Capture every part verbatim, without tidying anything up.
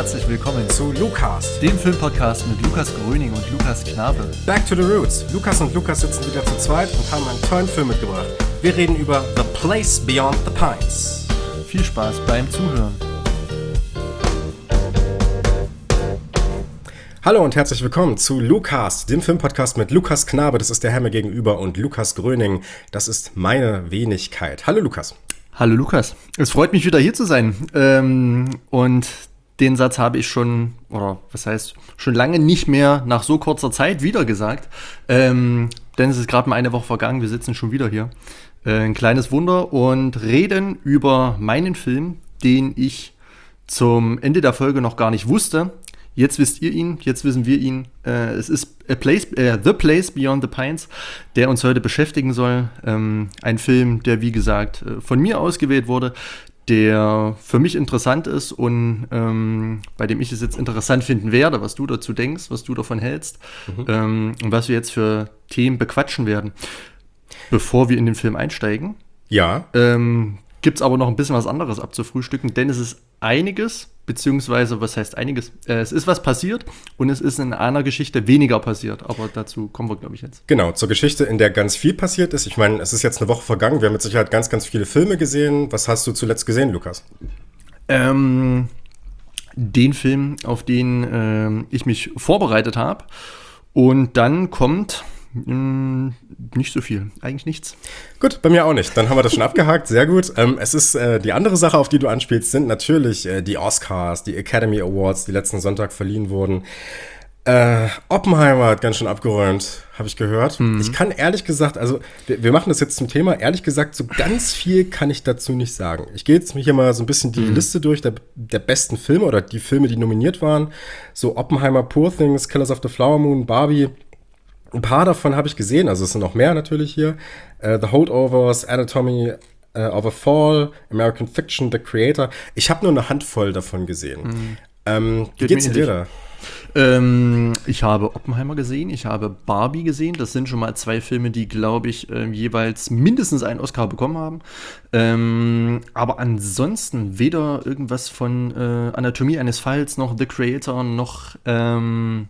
herzlich willkommen zu Lucast, dem Filmpodcast mit Lukas Gröning und Lukas Knabe. Back to the Roots. Lukas und Lukas sitzen wieder zu zweit und haben einen tollen Film mitgebracht. Wir reden über The Place Beyond the Pines. Viel Spaß beim Zuhören. Hallo und herzlich willkommen zu Lucast, dem Filmpodcast mit Lukas Knabe, das ist der Herr mir gegenüber, und Lukas Gröning, das ist meine Wenigkeit. Hallo Lukas. Hallo Lukas, es freut mich wieder hier zu sein. Ähm, und den Satz habe ich schon, oder was heißt, schon lange nicht mehr nach so kurzer Zeit wieder gesagt. Ähm, denn es ist gerade mal eine Woche vergangen, wir sitzen schon wieder hier. Äh, ein kleines Wunder und reden über meinen Film, den ich zum Ende der Folge noch gar nicht wusste. Jetzt wisst ihr ihn, jetzt wissen wir ihn. Äh, es ist a place, äh, The Place Beyond the Pines, der uns heute beschäftigen soll. Ähm, ein Film, der wie gesagt von mir ausgewählt wurde, der für mich interessant ist und ähm, bei dem ich es jetzt interessant finden werde, was du dazu denkst, was du davon hältst, mhm. ähm, und was wir jetzt für Themen bequatschen werden. Bevor wir in den Film einsteigen, ja. ähm, gibt es aber noch ein bisschen was anderes abzufrühstücken, denn es ist einiges, beziehungsweise, was heißt einiges? Äh, es ist was passiert und es ist in einer Geschichte weniger passiert, aber dazu kommen wir, glaube ich, jetzt. Genau, zur Geschichte, in der ganz viel passiert ist. Ich meine, es ist jetzt eine Woche vergangen, wir haben mit Sicherheit ganz, ganz viele Filme gesehen. Was hast du zuletzt gesehen, Lukas? Ähm, den Film, auf den ähm, ich mich vorbereitet habe, und dann kommt nicht so viel, eigentlich nichts. Gut, bei mir auch nicht. Dann haben wir das schon abgehakt, sehr gut. Ähm, es ist äh, die andere Sache, auf die du anspielst, sind natürlich äh, die Oscars, die Academy Awards, die letzten Sonntag verliehen wurden. Äh, Oppenheimer hat ganz schön abgeräumt, habe ich gehört. Mhm. Ich kann ehrlich gesagt, also wir, wir machen das jetzt zum Thema, ehrlich gesagt, so ganz viel kann ich dazu nicht sagen. Ich gehe jetzt hier mal so ein bisschen die mhm. Liste durch der, der besten Filme oder die Filme, die nominiert waren. So Oppenheimer, Poor Things, Killers of the Flower Moon, Barbie. Ein paar davon habe ich gesehen, also es sind noch mehr natürlich hier. Uh, The Holdovers, Anatomy uh, of a Fall, American Fiction, The Creator. Ich habe nur eine Handvoll davon gesehen. Mhm. Ähm, wie geht's dir da? Ähm, ich habe Oppenheimer gesehen, ich habe Barbie gesehen. Das sind schon mal zwei Filme, die, glaube ich, äh, jeweils mindestens einen Oscar bekommen haben. Ähm, aber ansonsten weder irgendwas von äh, Anatomie eines Falls, noch The Creator, noch ähm,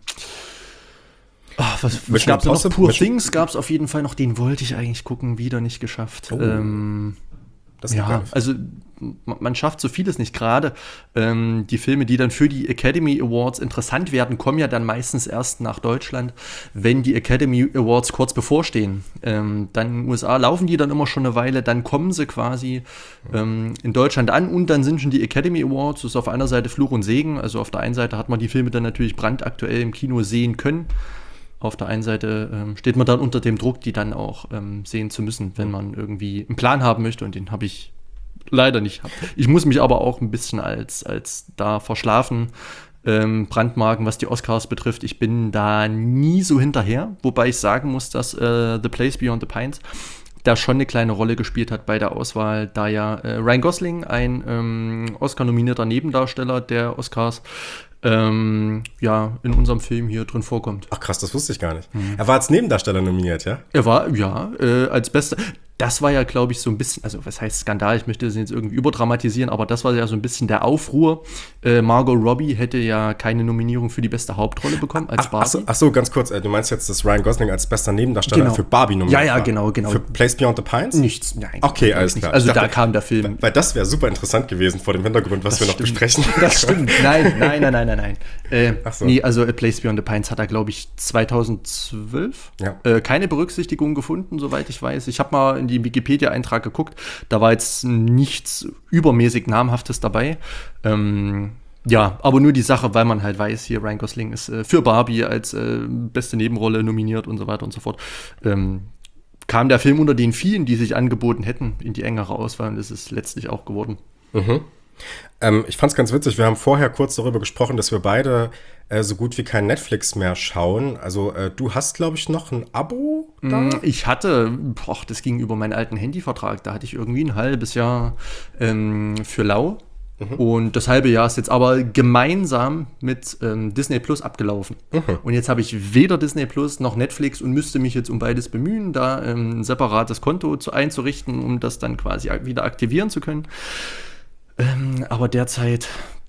Ach, was was gab es noch? Poor Things gab es auf jeden Fall noch. Den wollte ich eigentlich gucken, wieder nicht geschafft. Oh, ähm, das ja, also man schafft so vieles nicht. Gerade ähm, die Filme, die dann für die Academy Awards interessant werden, kommen ja dann meistens erst nach Deutschland, wenn die Academy Awards kurz bevorstehen. Ähm, dann in den U S A laufen die dann immer schon eine Weile, dann kommen sie quasi ähm, in Deutschland an und dann sind schon die Academy Awards. Das ist auf einer Seite Fluch und Segen. Also auf der einen Seite hat man die Filme dann natürlich brandaktuell im Kino sehen können. Auf der einen Seite ähm, steht man dann unter dem Druck, die dann auch ähm, sehen zu müssen, wenn man irgendwie einen Plan haben möchte, und den habe ich leider nicht. Ich muss mich aber auch ein bisschen als, als da verschlafen ähm, brandmarken, was die Oscars betrifft. Ich bin da nie so hinterher, wobei ich sagen muss, dass äh, The Place Beyond the Pines da schon eine kleine Rolle gespielt hat bei der Auswahl, da ja äh, Ryan Gosling, ein ähm, Oscar-nominierter Nebendarsteller der Oscars, Ähm, ja, in unserem Film hier drin vorkommt. Ach krass, das wusste ich gar nicht. Mhm. Er war als Nebendarsteller nominiert, ja? Er war, ja, äh, als bester. Das war ja, glaube ich, so ein bisschen, also was heißt Skandal, ich möchte das jetzt irgendwie überdramatisieren, aber das war ja so ein bisschen der Aufruhr. Äh, Margot Robbie hätte ja keine Nominierung für die beste Hauptrolle bekommen als ach, Barbie. Ach so, ach so, ganz kurz, äh, du meinst jetzt, dass Ryan Gosling als bester Nebendarsteller genau. für Barbie nominiert Ja, ja, war? genau, genau. Für Place Beyond the Pines? Nichts, nein. Okay, alles klar. Also dachte, da kam der Film. Weil das wäre super interessant gewesen vor dem Hintergrund, was das wir stimmt. noch besprechen. Das stimmt, nein, nein, nein, nein, nein, nein. Äh, ach so. Nee, also A Place Beyond the Pines hat er, glaube ich, zweitausendzwölf ja. äh, keine Berücksichtigung gefunden, soweit ich weiß. Ich habe mal in die Wikipedia-Eintrag geguckt, da war jetzt nichts übermäßig Namhaftes dabei. Ähm, ja, aber nur die Sache, weil man halt weiß, hier Ryan Gosling ist äh, für Barbie als äh, beste Nebenrolle nominiert und so weiter und so fort. Ähm, kam der Film unter den vielen, die sich angeboten hätten, in die engere Auswahl, und das ist letztlich auch geworden. Mhm. Ähm, ich fand's ganz witzig, wir haben vorher kurz darüber gesprochen, dass wir beide äh, so gut wie kein Netflix mehr schauen. Also äh, du hast, glaube ich, noch ein Abo da? Ich hatte, boah, das ging über meinen alten Handyvertrag, da hatte ich irgendwie ein halbes Jahr ähm, für lau. Mhm. Und das halbe Jahr ist jetzt aber gemeinsam mit ähm, Disney Plus abgelaufen. Mhm. Und jetzt habe ich weder Disney Plus noch Netflix und müsste mich jetzt um beides bemühen, da ähm, ein separates Konto zu, einzurichten, um das dann quasi wieder aktivieren zu können. Ähm, aber derzeit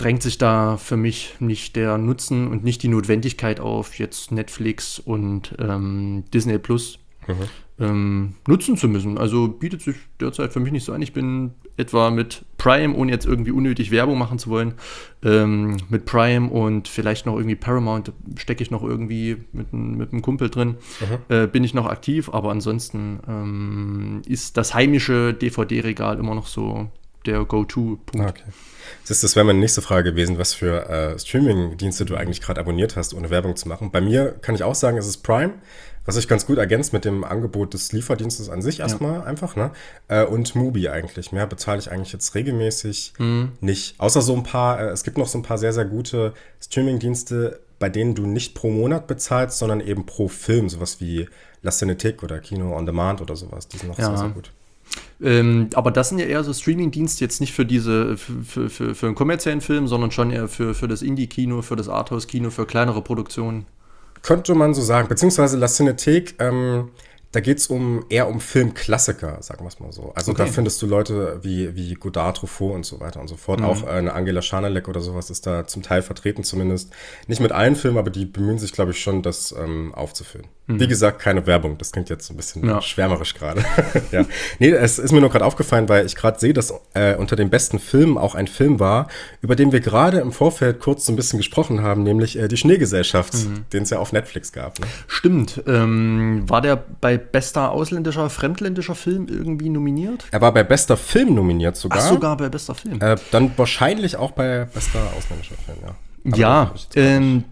drängt sich da für mich nicht der Nutzen und nicht die Notwendigkeit auf, jetzt Netflix und ähm, Disney Plus mhm. ähm, nutzen zu müssen. Also bietet sich derzeit für mich nicht so an. Ich bin etwa mit Prime, ohne jetzt irgendwie unnötig Werbung machen zu wollen, ähm, mit Prime und vielleicht noch irgendwie Paramount, stecke ich noch irgendwie mit, mit einem Kumpel drin, mhm. äh, bin ich noch aktiv, aber ansonsten ähm, ist das heimische D V D-Regal immer noch so der Go-To-Punkt. Okay. Das, das wäre meine nächste Frage gewesen, was für äh, Streaming-Dienste du eigentlich gerade abonniert hast, ohne Werbung zu machen. Bei mir kann ich auch sagen, es ist Prime, was sich ganz gut ergänzt mit dem Angebot des Lieferdienstes an sich erstmal ja. einfach, ne? Äh, und Mubi eigentlich. Mehr bezahle ich eigentlich jetzt regelmäßig mhm. nicht. Außer so ein paar, äh, es gibt noch so ein paar sehr, sehr gute Streaming-Dienste, bei denen du nicht pro Monat bezahlst, sondern eben pro Film. Sowas wie La Cinétique oder Kino on Demand oder sowas. Die sind noch ja. sehr, sehr gut. Ähm, aber das sind ja eher so Streaming-Dienste jetzt nicht für diese, für, für, für einen kommerziellen Film, sondern schon eher für, für das Indie-Kino, für das Arthouse-Kino, für kleinere Produktionen. Könnte man so sagen, beziehungsweise La Cinétique, ähm, da geht es um, eher um Filmklassiker, sagen wir es mal so. Also okay. Da findest du Leute wie, wie Godard, Truffaut und so weiter und so fort. Mhm. Auch äh, eine Angela Schanelek oder sowas ist da zum Teil vertreten zumindest. Nicht mit allen Filmen, aber die bemühen sich, glaube ich, schon, das ähm, aufzufüllen. Mhm. Wie gesagt, keine Werbung. Das klingt jetzt ein bisschen ja. schwärmerisch gerade. ja. Nee, es ist mir nur gerade aufgefallen, weil ich gerade sehe, dass äh, unter den besten Filmen auch ein Film war, über den wir gerade im Vorfeld kurz so ein bisschen gesprochen haben, nämlich äh, die Schneegesellschaft, mhm. den es ja auf Netflix gab. Ne? Stimmt. Ähm, war der bei bester ausländischer, fremdländischer Film irgendwie nominiert? Er war bei bester Film nominiert sogar. Ach, sogar bei bester Film. Äh, dann wahrscheinlich auch bei bester ausländischer Film, ja. Aber ja, ähm,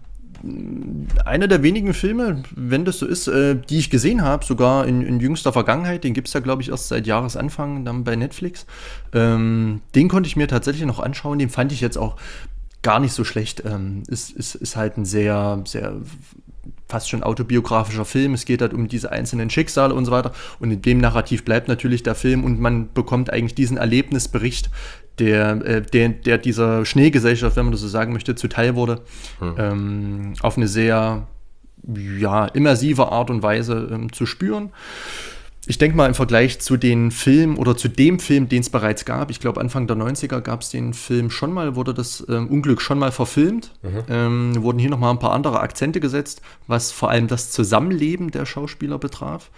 einer der wenigen Filme, wenn das so ist, äh, die ich gesehen habe, sogar in, in jüngster Vergangenheit, den gibt es ja, glaube ich, erst seit Jahresanfang dann bei Netflix. Ähm, den konnte ich mir tatsächlich noch anschauen, den fand ich jetzt auch gar nicht so schlecht. Ähm, ist, ist, ist halt ein sehr, sehr fast schon autobiografischer Film. Es geht halt um diese einzelnen Schicksale und so weiter. Und in dem Narrativ bleibt natürlich der Film und man bekommt eigentlich diesen Erlebnisbericht, der, äh, der, der dieser Schneegesellschaft, wenn man das so sagen möchte, zuteil wurde, hm. ähm, auf eine sehr ja, immersive Art und Weise ähm, zu spüren. Ich denke mal im Vergleich zu den Filmen oder zu dem Film, den es bereits gab, ich glaube Anfang der neunziger gab es den Film schon mal, wurde das ähm, Unglück schon mal verfilmt, mhm. ähm, wurden hier nochmal ein paar andere Akzente gesetzt, was vor allem das Zusammenleben der Schauspieler betraf.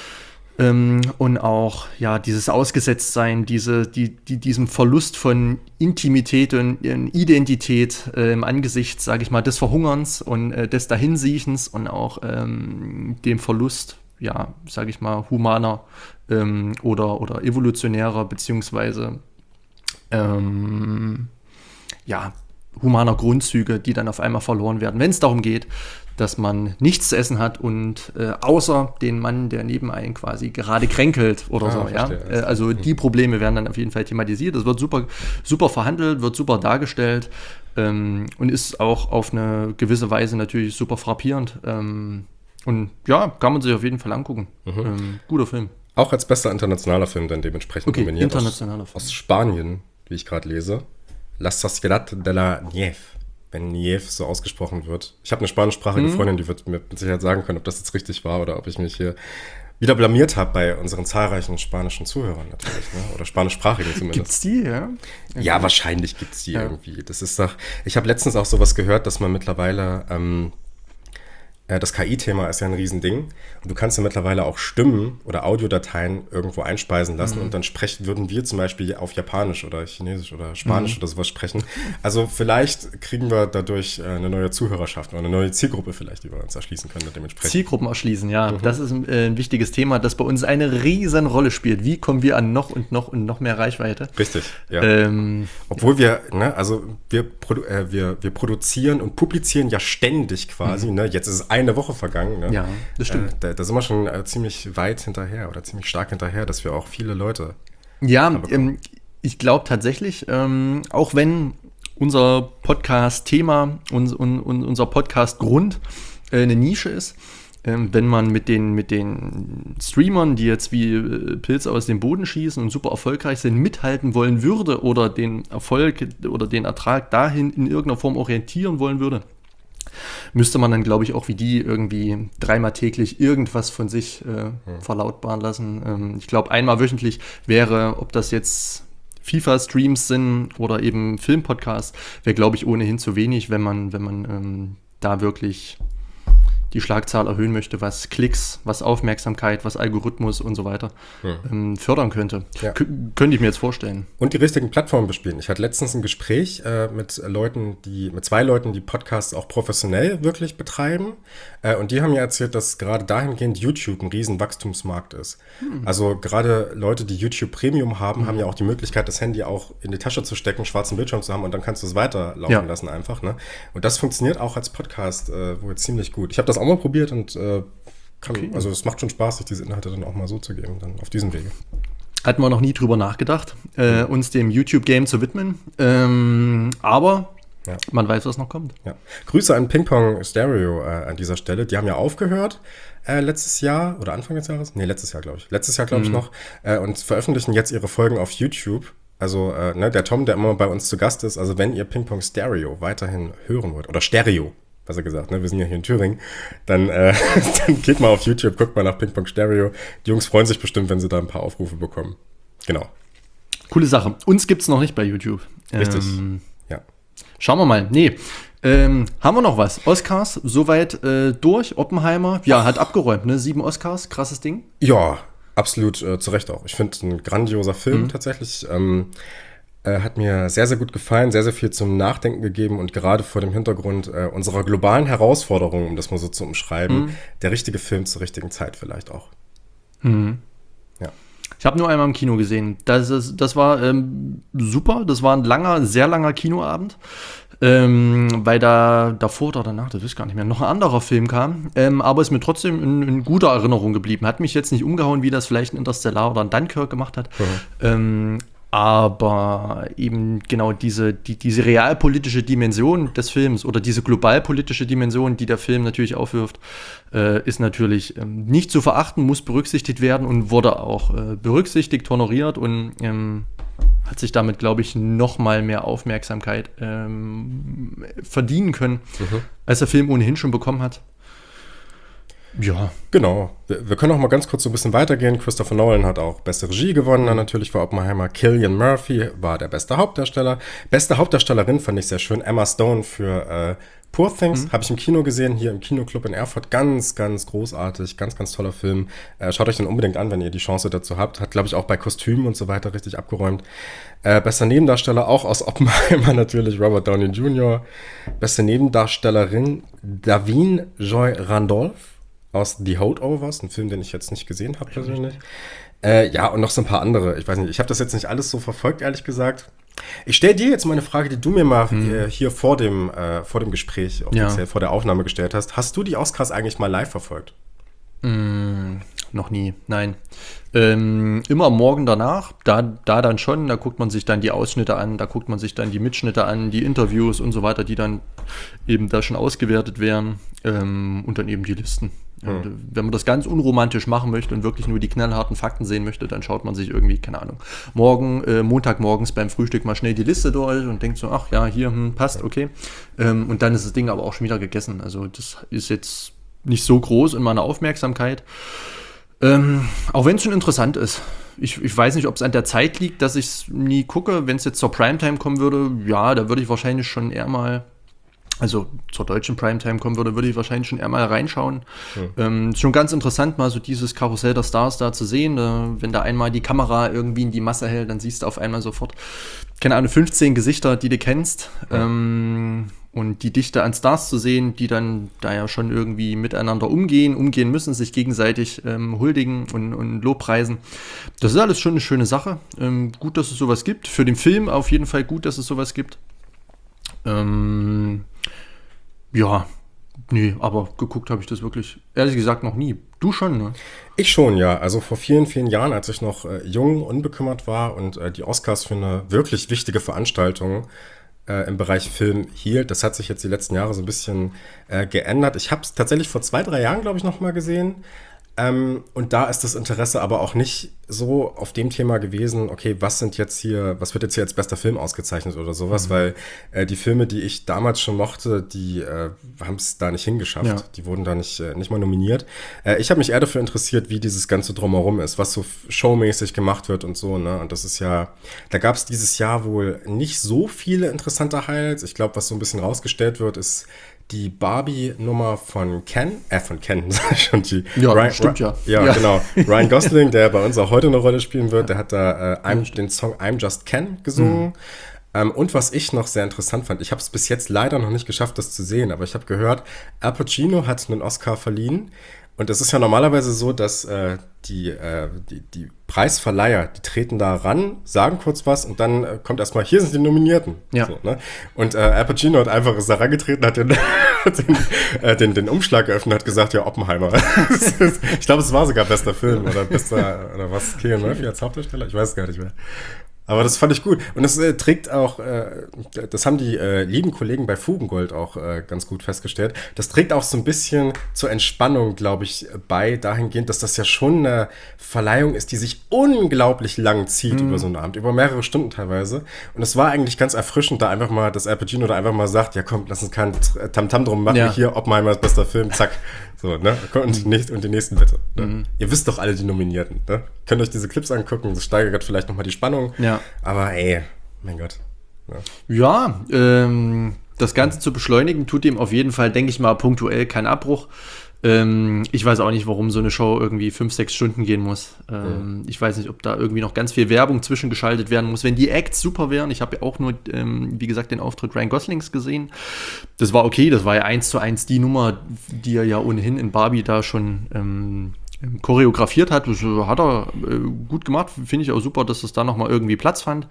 Ähm, und auch ja dieses Ausgesetztsein, diese, die, die, diesem Verlust von Intimität und Identität äh, im Angesicht, sage ich mal, des Verhungerns und äh, des Dahinsiechens und auch ähm, dem Verlust, ja, sage ich mal, humaner ähm, oder, oder evolutionärer, beziehungsweise ähm, ja, humaner Grundzüge, die dann auf einmal verloren werden, wenn es darum geht, dass man nichts zu essen hat und äh, außer den Mann, der neben einen quasi gerade kränkelt oder ah, so. Verstehe, ja? Äh, also die Probleme werden dann auf jeden Fall thematisiert. Das wird super, super verhandelt, wird super dargestellt ähm, und ist auch auf eine gewisse Weise natürlich super frappierend. Ähm, Und ja, kann man sich auf jeden Fall angucken. Mhm. Ähm, guter Film. Auch als bester internationaler Film dann dementsprechend okay, nominiert. Internationaler aus, Film. Aus Spanien, wie ich gerade lese. La Sociedad de la Nieve. Wenn Nieve so ausgesprochen wird. Ich habe eine spanischsprachige mhm. Freundin, die wird mir mit Sicherheit sagen können, ob das jetzt richtig war oder ob ich mich hier wieder blamiert habe bei unseren zahlreichen spanischen Zuhörern natürlich. Ne? Oder spanischsprachigen zumindest. Gibt's die, ja? Okay. Ja, wahrscheinlich gibt's die ja. irgendwie. Das ist doch. Ich habe letztens auch sowas gehört, dass man mittlerweile ähm, das K I-Thema ist ja ein Riesending und du kannst ja mittlerweile auch Stimmen oder Audiodateien irgendwo einspeisen lassen mhm. und dann sprechen, würden wir zum Beispiel auf Japanisch oder Chinesisch oder Spanisch mhm. oder sowas sprechen. Also vielleicht kriegen wir dadurch eine neue Zuhörerschaft oder eine neue Zielgruppe vielleicht, die wir uns erschließen können dementsprechend. Zielgruppen erschließen, ja. Mhm. Das ist ein, äh, ein wichtiges Thema, das bei uns eine riesen Rolle spielt. Wie kommen wir an noch und noch und noch mehr Reichweite? Richtig, ja. Ähm, Obwohl wir, ne, also wir, produ- äh, wir, wir produzieren und publizieren ja ständig quasi, mhm. ne, jetzt ist es eine Woche vergangen. Ne? Ja, das stimmt. Äh, da, da sind wir schon äh, ziemlich weit hinterher oder ziemlich stark hinterher, dass wir auch viele Leute Ja, ähm, ich glaube tatsächlich, ähm, auch wenn unser Podcast-Thema und, und, und unser Podcast-Grund äh, eine Nische ist, ähm, wenn man mit den, mit den Streamern, die jetzt wie äh, Pilze aus dem Boden schießen und super erfolgreich sind, mithalten wollen würde oder den Erfolg oder den Ertrag dahin in irgendeiner Form orientieren wollen würde, müsste man dann, glaube ich, auch wie die irgendwie dreimal täglich irgendwas von sich äh, hm. verlautbaren lassen. Ähm, ich glaube, einmal wöchentlich wäre, ob das jetzt FIFA-Streams sind oder eben Filmpodcasts, wäre, glaube ich, ohnehin zu wenig, wenn man, wenn man ähm, da wirklich die Schlagzahl erhöhen möchte, was Klicks, was Aufmerksamkeit, was Algorithmus und so weiter hm. ähm, fördern könnte. Ja. K- könnte ich mir jetzt vorstellen. Und die richtigen Plattformen bespielen. Ich hatte letztens ein Gespräch äh, mit Leuten, die, mit zwei Leuten, die Podcasts auch professionell wirklich betreiben. Äh, und die haben mir erzählt, dass gerade dahingehend YouTube ein riesen Wachstumsmarkt ist. Hm. Also gerade Leute, die YouTube Premium haben, hm. haben ja auch die Möglichkeit, das Handy auch in die Tasche zu stecken, schwarzen Bildschirm zu haben und dann kannst du es weiterlaufen ja. lassen einfach. Ne? Und das funktioniert auch als Podcast äh, wohl ziemlich gut. Ich habe das auch mal probiert und äh, kann, okay. also es macht schon Spaß, sich diese Inhalte dann auch mal so zu geben, dann auf diesem Wege. Hatten wir noch nie drüber nachgedacht, äh, uns dem YouTube-Game zu widmen, ähm, aber ja. man weiß, was noch kommt. Ja. Grüße an Ping Pong Stereo äh, an dieser Stelle, die haben ja aufgehört äh, letztes Jahr oder Anfang des Jahres, nee, letztes Jahr glaube ich, letztes Jahr glaube ich mhm. noch äh, und veröffentlichen jetzt ihre Folgen auf YouTube. Also äh, ne, der Tom, der immer bei uns zu Gast ist, also wenn ihr Ping Pong Stereo weiterhin hören wollt, oder Stereo, besser gesagt, ne? Wir sind ja hier in Thüringen, dann, äh, dann geht mal auf YouTube, guckt mal nach Ping Pong Stereo. Die Jungs freuen sich bestimmt, wenn sie da ein paar Aufrufe bekommen. Genau. Coole Sache. Uns gibt's noch nicht bei YouTube. Richtig, ähm, ja. Schauen wir mal. Nee, ähm, haben wir noch was? Oscars, soweit äh, durch. Oppenheimer, ja, hat abgeräumt, ne? Sieben Oscars, krasses Ding. Ja, absolut äh, zu Recht auch. Ich finde, ein grandioser Film Mhm. tatsächlich. Ähm, Äh, hat mir sehr, sehr gut gefallen, sehr, sehr viel zum Nachdenken gegeben und gerade vor dem Hintergrund äh, unserer globalen Herausforderungen, um das mal so zu umschreiben, Mhm. der richtige Film zur richtigen Zeit vielleicht auch. Mhm. Ja. Ich habe nur einmal im Kino gesehen. Das, ist, das war ähm, super. Das war ein langer, sehr langer Kinoabend. Ähm, weil da davor oder danach, das weiß ich gar nicht mehr, noch ein anderer Film kam. Ähm, aber ist mir trotzdem in, in guter Erinnerung geblieben. Hat mich jetzt nicht umgehauen, wie das vielleicht ein Interstellar oder ein Dunkirk gemacht hat. Mhm. Ähm, aber eben genau diese, die, diese realpolitische Dimension des Films oder diese globalpolitische Dimension, die der Film natürlich aufwirft, äh, ist natürlich ähm, nicht zu verachten, muss berücksichtigt werden und wurde auch äh, berücksichtigt, honoriert und ähm, hat sich damit, glaube ich, noch mal mehr Aufmerksamkeit ähm, verdienen können, Mhm. als der Film ohnehin schon bekommen hat. Ja. Genau. Wir, wir können auch mal ganz kurz so ein bisschen weitergehen. Christopher Nolan hat auch beste Regie gewonnen, dann natürlich für Oppenheimer. Cillian Murphy war der beste Hauptdarsteller. Beste Hauptdarstellerin fand ich sehr schön. Emma Stone für äh, Poor Things. Mhm. Habe ich im Kino gesehen, hier im Kinoclub in Erfurt. Ganz, ganz großartig. Ganz, ganz toller Film. Äh, schaut euch den unbedingt an, wenn ihr die Chance dazu habt. Hat, glaube ich, auch bei Kostümen und so weiter richtig abgeräumt. Äh, bester Nebendarsteller auch aus Oppenheimer natürlich, Robert Downey Junior Beste Nebendarstellerin Davine Joy Randolph aus The Holdovers, ein Film, den ich jetzt nicht gesehen habe persönlich. Äh, ja, und noch so ein paar andere. Ich weiß nicht, ich habe das jetzt nicht alles so verfolgt, ehrlich gesagt. Ich stelle dir jetzt mal eine Frage, die du mir mal Hm. äh, hier vor dem, äh, vor dem Gespräch, offiziell Ja. vor der Aufnahme gestellt hast. Hast du die Oscars eigentlich mal live verfolgt? Mm, noch nie, nein. Ähm, immer am Morgen danach, da, da dann schon, da guckt man sich dann die Ausschnitte an, da guckt man sich dann die Mitschnitte an, die Interviews und so weiter, die dann eben da schon ausgewertet werden ähm, und dann eben die Listen. Ja, Hm. und wenn man das ganz unromantisch machen möchte und wirklich nur die knallharten Fakten sehen möchte, dann schaut man sich irgendwie, keine Ahnung, morgen, äh, Montagmorgens beim Frühstück mal schnell die Liste durch und denkt so, ach ja, hier, hm, passt, okay. Ähm, und dann ist das Ding aber auch schon wieder gegessen. Also das ist jetzt nicht so groß in meiner Aufmerksamkeit. Ähm, auch wenn es schon interessant ist. Ich, ich weiß nicht, ob es an der Zeit liegt, dass ich es nie gucke. Wenn es jetzt zur Primetime kommen würde, ja, da würde ich wahrscheinlich schon eher mal, also zur deutschen Primetime kommen würde, würde ich wahrscheinlich schon eher mal reinschauen. Hm. Ähm, ist schon ganz interessant, mal so dieses Karussell der Stars da zu sehen. Da, wenn da einmal die Kamera irgendwie in die Masse hält, dann siehst du auf einmal sofort, keine Ahnung, fünfzehn Gesichter, die du kennst. Ja. Ähm, und die Dichte an Stars zu sehen, die dann da ja schon irgendwie miteinander umgehen, umgehen müssen, sich gegenseitig ähm, huldigen und, und Lobpreisen. Das ist alles schon eine schöne Sache. Ähm, gut, dass es sowas gibt. Für den Film auf jeden Fall gut, dass es sowas gibt. Ähm, ja, nee, aber geguckt habe ich das wirklich, ehrlich gesagt, noch nie. Du schon, ne? Ich schon, ja. Also vor vielen, vielen Jahren, als ich noch äh, jung, unbekümmert war und äh, die Oscars für eine wirklich wichtige Veranstaltung äh, im Bereich Film hielt. Das hat sich jetzt die letzten Jahre so ein bisschen äh, geändert. Ich habe es tatsächlich vor zwei, drei Jahren, glaube ich, noch mal gesehen. Ähm, und da ist das Interesse aber auch nicht so auf dem Thema gewesen, okay, was sind jetzt hier, was wird jetzt hier als bester Film ausgezeichnet oder sowas, mhm. weil äh, die Filme, die ich damals schon mochte, die äh, haben es da nicht hingeschafft. Ja. Die wurden da nicht, äh, nicht mal nominiert. Äh, ich habe mich eher dafür interessiert, wie dieses Ganze drumherum ist, was so showmäßig gemacht wird und so, ne? Und das ist ja, da gab es dieses Jahr wohl nicht so viele interessante Highlights. Ich glaube, was so ein bisschen rausgestellt wird, ist die Barbie-Nummer von Ken, äh, von Ken, schon die. Ja, Ryan, stimmt ja. ja. Ja, genau. Ryan Gosling, der bei uns auch heute eine Rolle spielen wird, der hat da äh, I'm, den Song I'm Just Ken gesungen. Mhm. Ähm, und was ich noch sehr interessant fand, ich habe es bis jetzt leider noch nicht geschafft, das zu sehen, aber ich habe gehört, Al Pacino hat einen Oscar verliehen. Und es ist ja normalerweise so, dass äh, die, äh, die, die Preisverleiher, die treten da ran, sagen kurz was und dann äh, kommt erstmal, hier sind die Nominierten. Ja. So, ne? Und äh, Al Pacino hat einfach ist da rangetreten, hat den, den, äh, den, den Umschlag geöffnet und hat gesagt, ja, Oppenheimer. Ich glaube, es war sogar bester Film oder bester, oder was, Cillian Murphy als Hauptdarsteller? Ich weiß es gar nicht mehr. Aber das fand ich gut. Und das äh, trägt auch, äh, das haben die äh, lieben Kollegen bei Fugengold auch äh, ganz gut festgestellt, das trägt auch so ein bisschen zur Entspannung, glaube ich, bei, dahingehend, dass das ja schon eine Verleihung ist, die sich unglaublich lang zieht mhm. über so einen Abend, über mehrere Stunden teilweise. Und es war eigentlich ganz erfrischend, da einfach mal, dass Al Pacino da einfach mal sagt, ja komm, lass uns keinen Tamtam drum machen, ja. hier, Oppenheimers bester Film, zack. So, ne? Und, nicht, und die nächsten bitte. Ne? Mhm. Ihr wisst doch alle die Nominierten, ne? Könnt euch diese Clips angucken, das steigert vielleicht nochmal die Spannung. Ja. Aber ey, mein Gott. Ja, ja ähm, das Ganze zu beschleunigen, tut dem auf jeden Fall, denke ich mal, punktuell keinen Abbruch. Ähm, ich weiß auch nicht, warum so eine Show irgendwie fünf, sechs Stunden gehen muss. Ähm, mhm. Ich weiß nicht, ob da irgendwie noch ganz viel Werbung zwischengeschaltet werden muss. Wenn die Acts super wären, ich habe ja auch nur, ähm, wie gesagt, den Auftritt Ryan Goslings gesehen. Das war okay, das war ja eins zu eins die Nummer, die er ja ohnehin in Barbie da schon ähm, choreografiert hat. Das hat er äh, gut gemacht. Finde ich auch super, dass es da nochmal irgendwie Platz fand.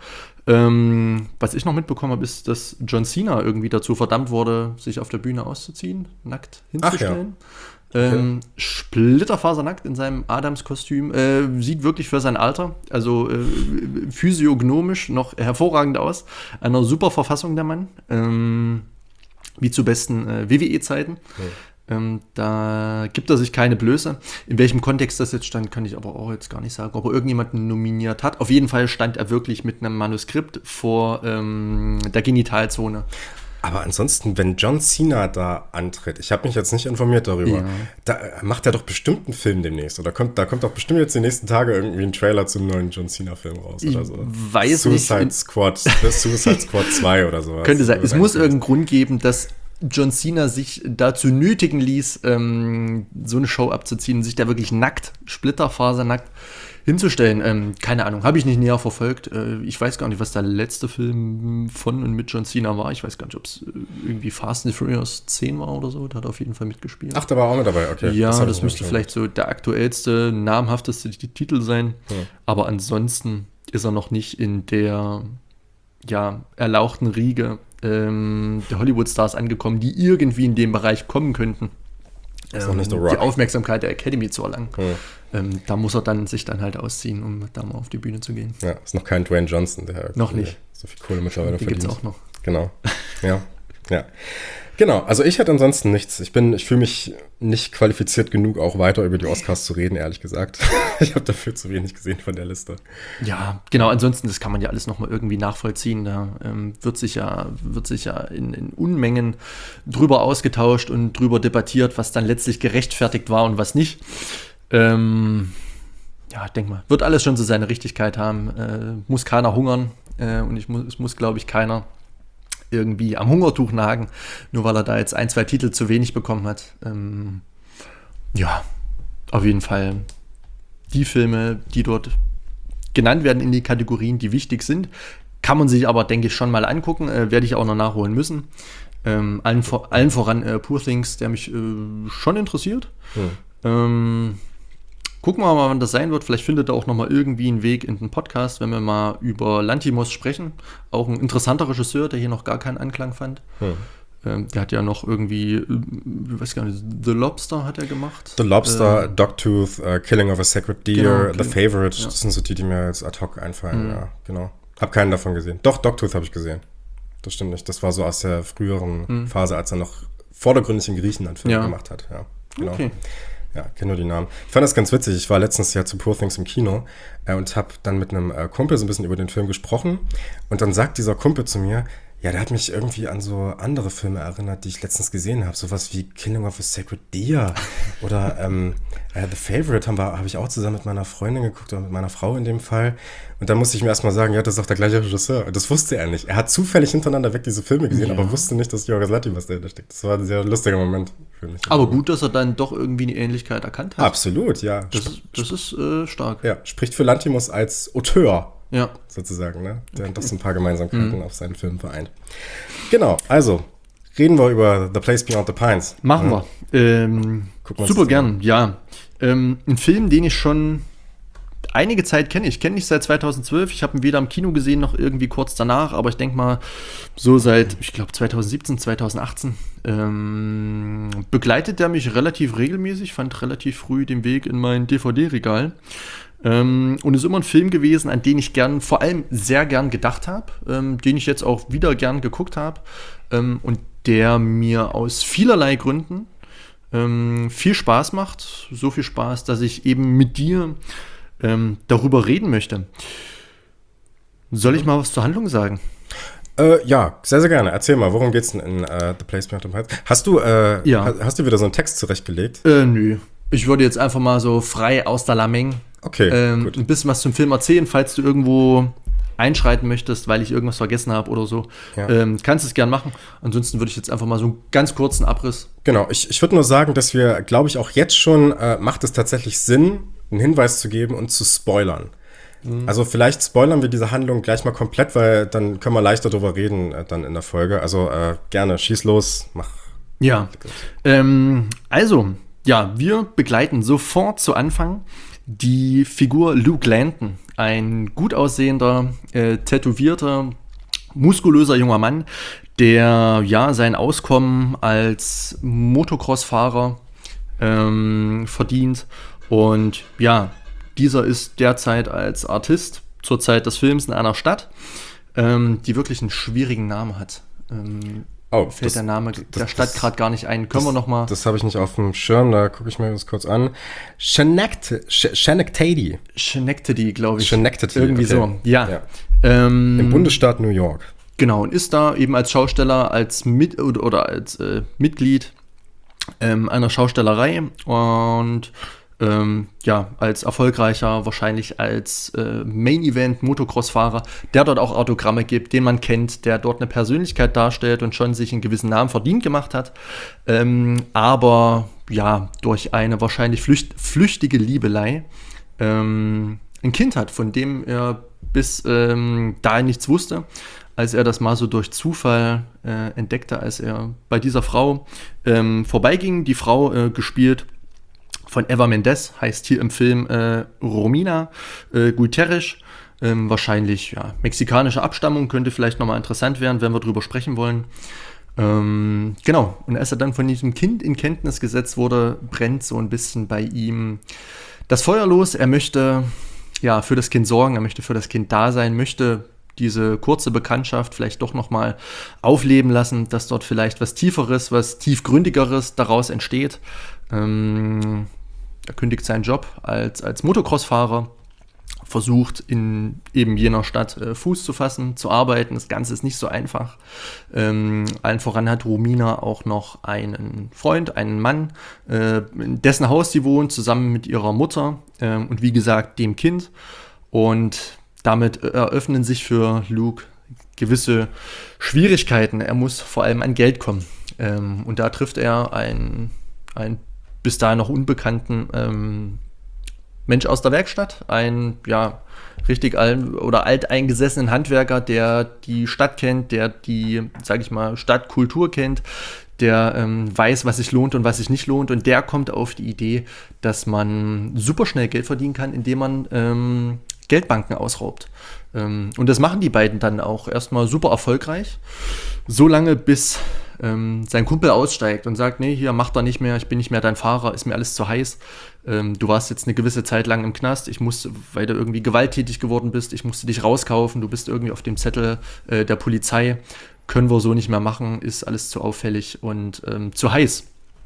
Ähm, was ich noch mitbekommen habe, ist, dass John Cena irgendwie dazu verdammt wurde, sich auf der Bühne auszuziehen, nackt hinzustellen. Ach ja. Ähm, okay. Splitterfasernackt in seinem Adams-Kostüm. Äh, sieht wirklich für sein Alter, also äh, physiognomisch noch hervorragend aus. Einer super Verfassung der Mann. Ähm, wie zu besten äh, W W E-Zeiten. Okay. Ähm, da gibt er sich keine Blöße. In welchem Kontext das jetzt stand, kann ich aber auch jetzt gar nicht sagen, ob er irgendjemanden nominiert hat. Auf jeden Fall stand er wirklich mit einem Manuskript vor ähm, der Genitalzone. Aber ansonsten, wenn John Cena da antritt, ich habe mich jetzt nicht informiert darüber, ja. da macht er doch bestimmt einen Film demnächst. Oder kommt, da kommt doch bestimmt jetzt die nächsten Tage irgendwie ein Trailer zum neuen John Cena-Film raus oder so. Ich weiß Suicide nicht. Squad, Suicide Squad zwei oder sowas. Könnte sein. Es muss irgendeinen Grund geben, dass John Cena sich dazu nötigen ließ, ähm, so eine Show abzuziehen, sich da wirklich nackt, splitterfasernackt hinzustellen. Ähm, keine Ahnung, habe ich nicht näher verfolgt. Äh, ich weiß gar nicht, was der letzte Film von und mit John Cena war. Ich weiß gar nicht, ob es irgendwie Fast and Furious zehn war oder so. Da hat er auf jeden Fall mitgespielt. Ach, da war auch mit dabei, okay. Ja, das, das müsste vielleicht so der aktuellste, namhafteste Titel sein. Hm. Aber ansonsten ist er noch nicht in der ja, erlauchten Riege ähm, der Hollywood-Stars angekommen, die irgendwie in dem Bereich kommen könnten. Ist ähm, nicht die Aufmerksamkeit der Academy zu erlangen. Hm. Ähm, da muss er dann sich dann halt ausziehen, um da mal auf die Bühne zu gehen. Ja, ist noch kein Dwayne Johnson, der noch nicht so viel Kohle mittlerweile die verdient. Die gibt's auch noch. Genau, ja, ja. Genau, also ich hätte ansonsten nichts. Ich bin, ich fühle mich nicht qualifiziert genug, auch weiter über die Oscars zu reden, ehrlich gesagt. Ich habe dafür zu wenig gesehen von der Liste. Ja, genau, ansonsten, das kann man ja alles nochmal irgendwie nachvollziehen. Da ähm, wird sich ja, wird sich ja in, in Unmengen drüber ausgetauscht und drüber debattiert, was dann letztlich gerechtfertigt war und was nicht. Ähm, ja, denk mal, wird alles schon so seine Richtigkeit haben. Äh, muss keiner hungern äh, und ich muss, es muss, glaube ich, keiner irgendwie am Hungertuch nagen, nur weil er da jetzt ein, zwei Titel zu wenig bekommen hat. Ähm, ja, auf jeden Fall die Filme, die dort genannt werden in die Kategorien, die wichtig sind, kann man sich aber, denke ich, schon mal angucken, äh, werde ich auch noch nachholen müssen. Ähm, allen, vor, allen voran äh, Poor Things, der mich äh, schon interessiert. Hm. Ähm, Gucken wir mal, wann das sein wird. Vielleicht findet er auch noch mal irgendwie einen Weg in den Podcast, wenn wir mal über Lanthimos sprechen. Auch ein interessanter Regisseur, der hier noch gar keinen Anklang fand. Hm. Ähm, der hat ja noch irgendwie, ich weiß gar nicht, The Lobster hat er gemacht. The Lobster, ähm, Dogtooth, uh, Killing of a Sacred Deer, genau, The Favorite. Ja. Das sind so die, die mir jetzt ad hoc einfallen. Mhm. Ja, genau. Hab keinen davon gesehen. Doch, Dogtooth habe ich gesehen. Das stimmt nicht. Das war so aus der früheren mhm. Phase, als er noch vordergründig in Griechenland Filme ja. gemacht hat. Ja, genau. Okay. Ja, kenne nur die Namen. Ich fand das ganz witzig. Ich war letztens ja zu Poor Things im Kino äh, und habe dann mit einem äh, Kumpel so ein bisschen über den Film gesprochen. Und dann sagt dieser Kumpel zu mir, ja, der hat mich irgendwie an so andere Filme erinnert, die ich letztens gesehen habe. Sowas wie Killing of a Sacred Deer oder ähm, äh, The Favorite haben wir, habe ich auch zusammen mit meiner Freundin geguckt oder mit meiner Frau in dem Fall. Und da musste ich mir erstmal sagen, ja, das ist auch der gleiche Regisseur. Und das wusste er nicht. Er hat zufällig hintereinander weg diese Filme gesehen, ja. aber wusste nicht, dass Yorgos Lanthimos dahinter steckt. Das war ein sehr lustiger Moment für mich. Aber gut, dass er dann doch irgendwie eine Ähnlichkeit erkannt hat. Absolut, ja. Das, das ist äh, stark. Ja, spricht für Lanthimos als Auteur. Ja. Sozusagen, ne? Der okay. doch so ein paar Gemeinsamkeiten mhm. auf seinen Film vereint. Genau, also reden wir über The Place Beyond the Pines. Machen ja. wir. Ähm, super gern, ja. Ähm, ein Film, den ich schon einige Zeit kenne. Ich kenne ihn seit zweitausendzwölf. Ich habe ihn weder im Kino gesehen, noch irgendwie kurz danach. Aber ich denke mal, so seit, ich glaube, zweitausendsiebzehn, zweitausendachtzehn ähm, begleitet er mich relativ regelmäßig. Fand relativ früh den Weg in mein D V D-Regal. Ähm, und ist immer ein Film gewesen, an den ich gern, vor allem sehr gern gedacht habe, ähm, den ich jetzt auch wieder gern geguckt habe ähm, und der mir aus vielerlei Gründen ähm, viel Spaß macht. So viel Spaß, dass ich eben mit dir ähm, darüber reden möchte. Soll ich mal was zur Handlung sagen? Äh, ja, sehr, sehr gerne. Erzähl mal, worum geht's denn in uh, The Place Beyond the Pines? Hast du, äh, ja. hast, hast du wieder so einen Text zurechtgelegt? Äh, nö. Ich würde jetzt einfach mal so frei aus der Lameng Okay, ähm, gut. ein bisschen was zum Film erzählen, falls du irgendwo einschreiten möchtest, weil ich irgendwas vergessen habe oder so. Ja. Ähm, kannst es gern machen. Ansonsten würde ich jetzt einfach mal so einen ganz kurzen Abriss. Genau, ich, ich würde nur sagen, dass wir, glaube ich, auch jetzt schon, äh, macht es tatsächlich Sinn, einen Hinweis zu geben und zu spoilern. Mhm. Also vielleicht spoilern wir diese Handlung gleich mal komplett, weil dann können wir leichter drüber reden äh, dann in der Folge. Also äh, gerne, schieß los, mach. Ja, ähm, also, ja, wir begleiten sofort zu Anfang die Figur Luke Langton, ein gut aussehender, äh, tätowierter, muskulöser junger Mann, der ja sein Auskommen als Motocross-Fahrer ähm, verdient. Und ja, dieser ist derzeit als Artist zur Zeit des Films in einer Stadt, ähm, die wirklich einen schwierigen Namen hat. Ähm, Oh, fällt das, der Name das, der Stadt gerade gar nicht ein. Können das, wir noch mal? Das habe ich nicht auf dem Schirm, da gucke ich mir das kurz an. Schenectady. Schenectady, glaube ich. Schenectady, irgendwie okay. so. Ja. ja. Ähm, Im Bundesstaat New York. Genau, und ist da eben als Schausteller, als Mit- oder, oder als äh, Mitglied ähm, einer Schaustellerei und Ähm, ja, als erfolgreicher, wahrscheinlich als äh, Main-Event-Motocross-Fahrer, der dort auch Autogramme gibt, den man kennt, der dort eine Persönlichkeit darstellt und schon sich einen gewissen Namen verdient gemacht hat, ähm, aber ja, durch eine wahrscheinlich flücht- flüchtige Liebelei ähm, ein Kind hat, von dem er bis ähm, dahin nichts wusste, als er das mal so durch Zufall äh, entdeckte, als er bei dieser Frau ähm, vorbeiging, die Frau äh, gespielt von Eva Mendes, heißt hier im Film äh, Romina äh, Gutierrez, ähm, wahrscheinlich ja, mexikanische Abstammung, könnte vielleicht nochmal interessant werden, wenn wir drüber sprechen wollen. Ähm, genau, und als er dann von diesem Kind in Kenntnis gesetzt wurde, brennt so ein bisschen bei ihm das Feuer los. Er möchte ja für das Kind sorgen, er möchte für das Kind da sein, möchte diese kurze Bekanntschaft vielleicht doch nochmal aufleben lassen, dass dort vielleicht was Tieferes, was Tiefgründigeres daraus entsteht. Ähm, Er kündigt seinen Job als, als Motocross-Fahrer, versucht in eben jener Stadt äh, Fuß zu fassen, zu arbeiten. Das Ganze ist nicht so einfach. Ähm, allen voran hat Romina auch noch einen Freund, einen Mann, äh, in dessen Haus sie wohnt, zusammen mit ihrer Mutter äh, und wie gesagt dem Kind. Und damit eröffnen sich für Luke gewisse Schwierigkeiten. Er muss vor allem an Geld kommen. Ähm, und da trifft er einen, einen bis dahin noch unbekannten ähm, Mensch aus der Werkstatt, ein ja richtig alt oder alteingesessenen Handwerker, der die Stadt kennt, der die, sag ich mal, Stadtkultur kennt, der ähm, weiß, was sich lohnt und was sich nicht lohnt, und der kommt auf die Idee, dass man super schnell Geld verdienen kann, indem man ähm, Geldbanken ausraubt. Ähm, und das machen die beiden dann auch erstmal super erfolgreich, so lange bis ähm, sein Kumpel aussteigt und sagt, nee, hier, mach da nicht mehr, ich bin nicht mehr dein Fahrer, ist mir alles zu heiß. Ähm, du warst jetzt eine gewisse Zeit lang im Knast, ich musste, weil du irgendwie gewalttätig geworden bist, ich musste dich rauskaufen, du bist irgendwie auf dem Zettel äh, der Polizei, können wir so nicht mehr machen, ist alles zu auffällig und ähm, zu heiß.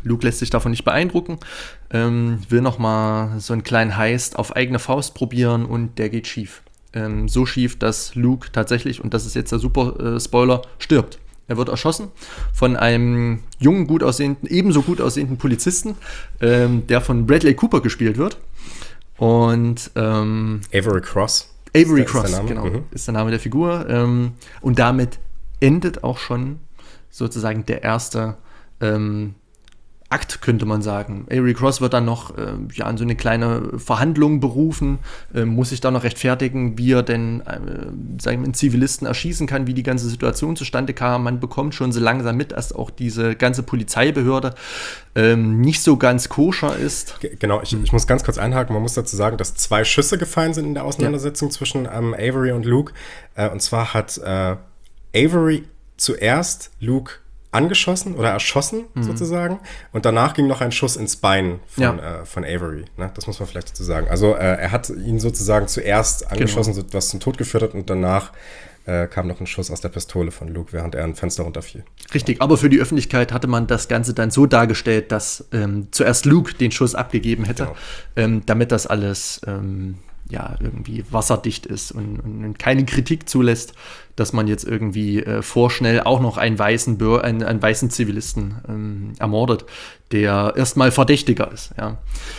Luke lässt sich davon nicht beeindrucken, ähm, will nochmal so einen kleinen Heist auf eigene Faust probieren und der geht schief. Ähm, so schief, dass Luke tatsächlich, und das ist jetzt der super äh, Spoiler, stirbt. Er wird erschossen von einem jungen, gut aussehenden, ebenso gut aussehenden Polizisten, ähm, der von Bradley Cooper gespielt wird. Und ähm, Avery Cross. Avery ist der, Cross, ist der Name? genau, Mhm. ist der Name der Figur. Ähm, und damit endet auch schon sozusagen der erste ähm, Akt, könnte man sagen. Avery Cross wird dann noch äh, ja, in so eine kleine Verhandlung berufen, äh, muss sich dann noch rechtfertigen, wie er denn äh, sagen wir, einen Zivilisten erschießen kann, wie die ganze Situation zustande kam. Man bekommt schon so langsam mit, dass auch diese ganze Polizeibehörde ähm, nicht so ganz koscher ist. G- Genau, ich, ich muss ganz kurz einhaken. Man muss dazu sagen, dass zwei Schüsse gefallen sind in der Auseinandersetzung ja. zwischen ähm, Avery und Luke. Äh, und zwar hat äh, Avery zuerst Luke angeschossen oder erschossen, mhm. sozusagen. Und danach ging noch ein Schuss ins Bein von, ja. äh, von Avery. Ne? Das muss man vielleicht dazu sagen. Also äh, er hat ihn sozusagen zuerst angeschossen, genau. was zum Tod geführt hat. Und danach äh, kam noch ein Schuss aus der Pistole von Luke, während er ein Fenster runterfiel. Richtig, aber für die Öffentlichkeit hatte man das Ganze dann so dargestellt, dass ähm, zuerst Luke den Schuss abgegeben hätte, genau. ähm, damit das alles ähm, ja, irgendwie wasserdicht ist und, und keine Kritik zulässt, dass man jetzt irgendwie äh, vorschnell auch noch einen weißen, Bür- einen, einen weißen Zivilisten ähm, ermordet, der erstmal verdächtiger ist. Ja,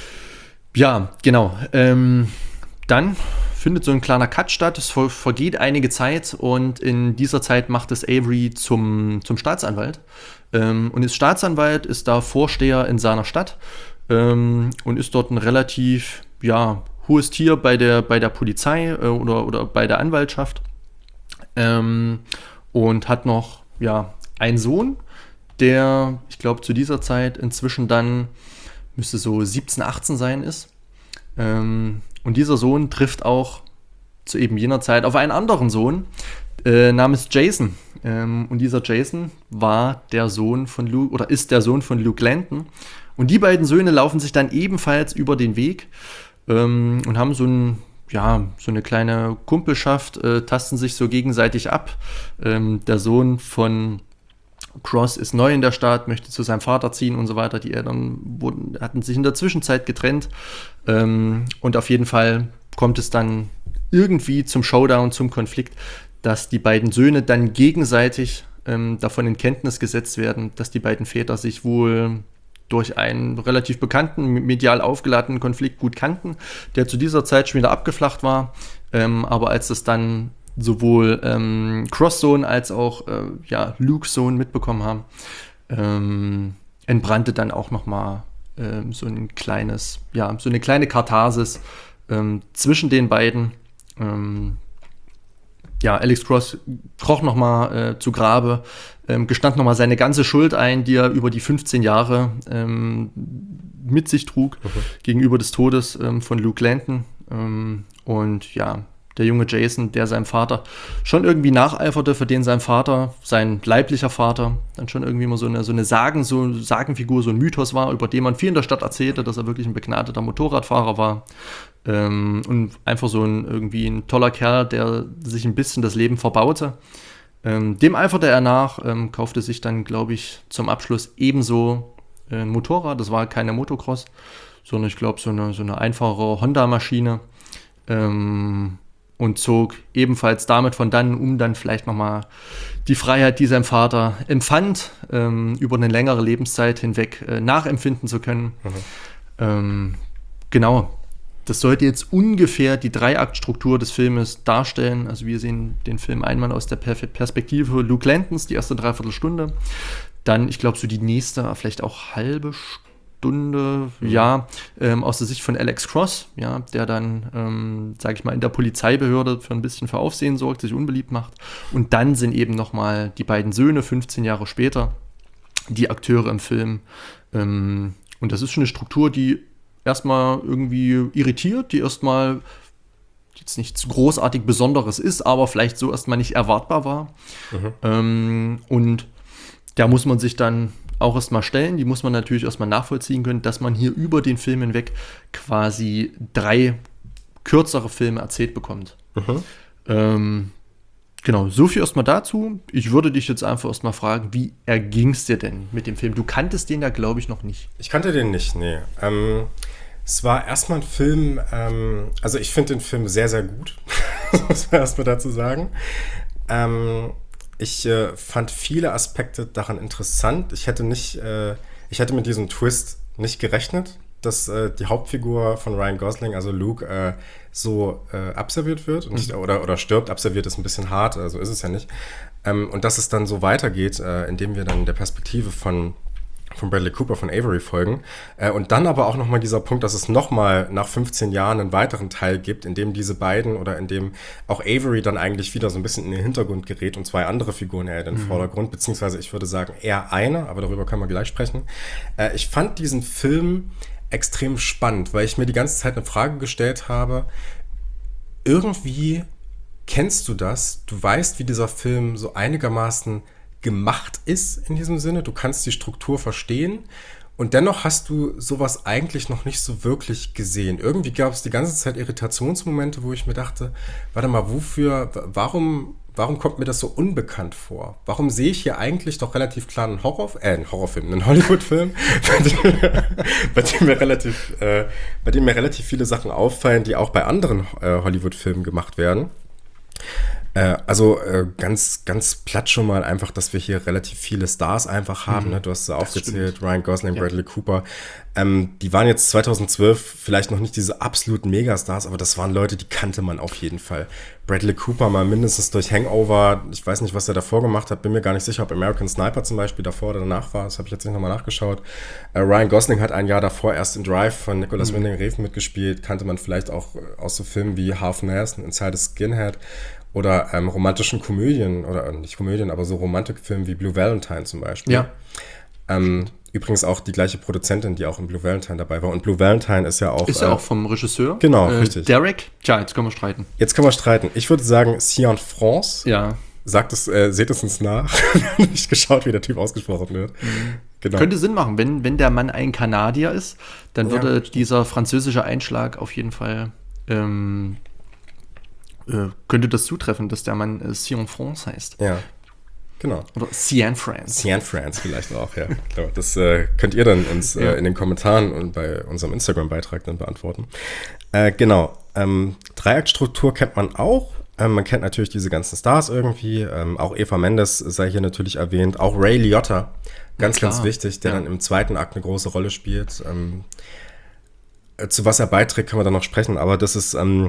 ja genau. Ähm, dann findet so ein kleiner Cut statt, es ver- vergeht einige Zeit und in dieser Zeit macht es Avery zum, zum Staatsanwalt ähm, und ist Staatsanwalt, ist da Vorsteher in seiner Stadt ähm, und ist dort ein relativ, ja, hohes Tier bei der, bei der Polizei äh, oder, oder bei der Anwaltschaft ähm, und hat noch ja, einen Sohn, der, ich glaube, zu dieser Zeit inzwischen dann müsste so siebzehn, achtzehn sein ist. Ähm, und dieser Sohn trifft auch zu eben jener Zeit auf einen anderen Sohn äh, namens Jason. Ähm, und dieser Jason war der Sohn von Luke oder ist der Sohn von Luke Langton. Und die beiden Söhne laufen sich dann ebenfalls über den Weg ähm, und haben so ein ja, so eine kleine Kumpelschaft, äh, tasten sich so gegenseitig ab. Ähm, der Sohn von Cross ist neu in der Stadt, möchte zu seinem Vater ziehen und so weiter. Die Eltern wurden, hatten sich in der Zwischenzeit getrennt. Ähm, und auf jeden Fall kommt es dann irgendwie zum Showdown, zum Konflikt, dass die beiden Söhne dann gegenseitig ähm, davon in Kenntnis gesetzt werden, dass die beiden Väter sich wohl durch einen relativ bekannten, medial aufgeladenen Konflikt gut kannten, der zu dieser Zeit schon wieder abgeflacht war. Ähm, aber als das dann sowohl ähm, Cross-Sohn als auch äh, ja, Luke-Sohn mitbekommen haben, ähm, entbrannte dann auch noch mal ähm, so ein kleines, ja, so eine kleine Katharsis ähm, zwischen den beiden. Ähm, ja, Alex Cross kroch noch mal äh, zu Grabe, ähm, gestand noch mal seine ganze Schuld ein, die er über die fünfzehn Jahre ähm, mit sich trug, okay. gegenüber des Todes ähm, von Luke Langton. Ähm, und ja, der junge Jason, der seinem Vater schon irgendwie nacheiferte, für den sein Vater, sein leiblicher Vater, dann schon irgendwie immer so eine, so eine Sagen, so Sagenfigur, so ein Mythos war, über den man viel in der Stadt erzählte, dass er wirklich ein begnadeter Motorradfahrer war. Ähm, und einfach so ein irgendwie ein toller Kerl, der sich ein bisschen das Leben verbaute. Ähm, dem eiferte er nach, ähm, kaufte sich dann, glaube ich, zum Abschluss ebenso äh, ein Motorrad. Das war keine Motocross, sondern ich glaube so eine, so eine einfache Honda-Maschine. Ähm, und zog ebenfalls damit von dann, um dann vielleicht nochmal die Freiheit, die sein Vater empfand, ähm, über eine längere Lebenszeit hinweg äh, nachempfinden zu können. Mhm. Ähm, genau. Das sollte jetzt ungefähr die Dreiaktstruktur des Filmes darstellen. Also wir sehen den Film einmal aus der Perspektive Luke Langtons, die erste Dreiviertelstunde. Dann, ich glaube, so die nächste, vielleicht auch halbe Stunde, mhm. ja, ähm, aus der Sicht von Alex Cross, ja, der dann, ähm, sage ich mal, in der Polizeibehörde für ein bisschen für Aufsehen sorgt, sich unbeliebt macht. Und dann sind eben nochmal die beiden Söhne, fünfzehn Jahre später, die Akteure im Film. Ähm, und das ist schon eine Struktur, die erstmal irgendwie irritiert, die erstmal jetzt nichts großartig Besonderes ist, aber vielleicht so erstmal nicht erwartbar war. Mhm. Ähm, und da muss man sich dann auch erstmal stellen, die muss man natürlich erstmal nachvollziehen können, dass man hier über den Film hinweg quasi drei kürzere Filme erzählt bekommt. Mhm. Ähm, Genau, so viel erstmal dazu. Ich würde dich jetzt einfach erstmal fragen, wie erging es dir denn mit dem Film? Du kanntest den ja, glaube ich, noch nicht. Ich kannte den nicht, nee. Ähm, es war erstmal ein Film, ähm, also ich finde den Film sehr, sehr gut, muss man erstmal dazu sagen. Ähm, ich äh, fand viele Aspekte daran interessant. Ich hätte nicht, äh, ich hätte mit diesem Twist nicht gerechnet, dass äh, die Hauptfigur von Ryan Gosling, also Luke, äh, so äh, abserviert wird und nicht, oder, oder stirbt. Abserviert ist ein bisschen hart, also ist es ja nicht. Ähm, und dass es dann so weitergeht, äh, indem wir dann der Perspektive von, von Bradley Cooper, von Avery folgen. Äh, und dann aber auch nochmal dieser Punkt, dass es nochmal nach fünfzehn Jahren einen weiteren Teil gibt, in dem diese beiden oder in dem auch Avery dann eigentlich wieder so ein bisschen in den Hintergrund gerät und zwei andere Figuren eher in den mhm. Vordergrund, beziehungsweise ich würde sagen eher eine, aber darüber können wir gleich sprechen. Äh, ich fand diesen Film extrem spannend, weil ich mir die ganze Zeit eine Frage gestellt habe, irgendwie kennst du das, du weißt, wie dieser Film so einigermaßen gemacht ist in diesem Sinne, du kannst die Struktur verstehen und dennoch hast du sowas eigentlich noch nicht so wirklich gesehen. Irgendwie gab es die ganze Zeit Irritationsmomente, wo ich mir dachte, warte mal, wofür, warum, warum kommt mir das so unbekannt vor? Warum sehe ich hier eigentlich doch relativ klar einen Horror, äh, einen Horrorfilm, einen Hollywood-Film, bei dem, bei dem mir relativ, äh, bei dem mir relativ viele Sachen auffallen, die auch bei anderen äh, Hollywood-Filmen gemacht werden. Äh, also äh, ganz, ganz platt schon mal einfach, dass wir hier relativ viele Stars einfach haben. Mhm. Ne? Du hast es aufgezählt, Ryan Gosling, ja. Bradley Cooper. Ähm, die waren jetzt zweitausendzwölf vielleicht noch nicht diese absoluten Megastars, aber das waren Leute, die kannte man auf jeden Fall. Bradley Cooper mal mindestens durch Hangover, ich weiß nicht, was er davor gemacht hat, bin mir gar nicht sicher, ob American Sniper zum Beispiel davor oder danach war, das habe ich jetzt nicht nochmal nachgeschaut. Äh, Ryan Gosling hat ein Jahr davor erst in Drive von Nicolas mhm. Winding Refn mitgespielt, kannte man vielleicht auch aus so Filmen wie Half Nelson, Inside a Skinhead oder ähm, romantischen Komödien, oder nicht Komödien, aber so Romantikfilmen wie Blue Valentine zum Beispiel. Ja. Ähm, übrigens auch die gleiche Produzentin, die auch in Blue Valentine dabei war. Und Blue Valentine ist ja auch... Ist ja äh, auch vom Regisseur. Genau, äh, richtig. Derek. Tja, jetzt können wir streiten. Jetzt können wir streiten. Ich würde sagen, Sion France. Ja. Sagt es, äh, seht es uns nach. Wir haben nicht geschaut, wie der Typ ausgesprochen wird. Mhm. Genau. Könnte Sinn machen, wenn, wenn der Mann ein Kanadier ist, dann würde ja. dieser französische Einschlag auf jeden Fall... Ähm, äh, könnte das zutreffen, dass der Mann äh, Sion France heißt. Ja. Genau. Oder Cian France. Cian France vielleicht auch, ja. Das äh, könnt ihr dann uns ja. äh, in den Kommentaren und bei unserem Instagram-Beitrag dann beantworten. Äh, genau. Ähm, Dreiaktstruktur kennt man auch. Ähm, man kennt natürlich diese ganzen Stars irgendwie. Ähm, auch Eva Mendes sei hier natürlich erwähnt. Auch Ray Liotta, ganz, ganz wichtig, der ja. dann im zweiten Akt eine große Rolle spielt. Ähm, äh, zu was er beiträgt, können wir dann noch sprechen. Aber das ist ähm,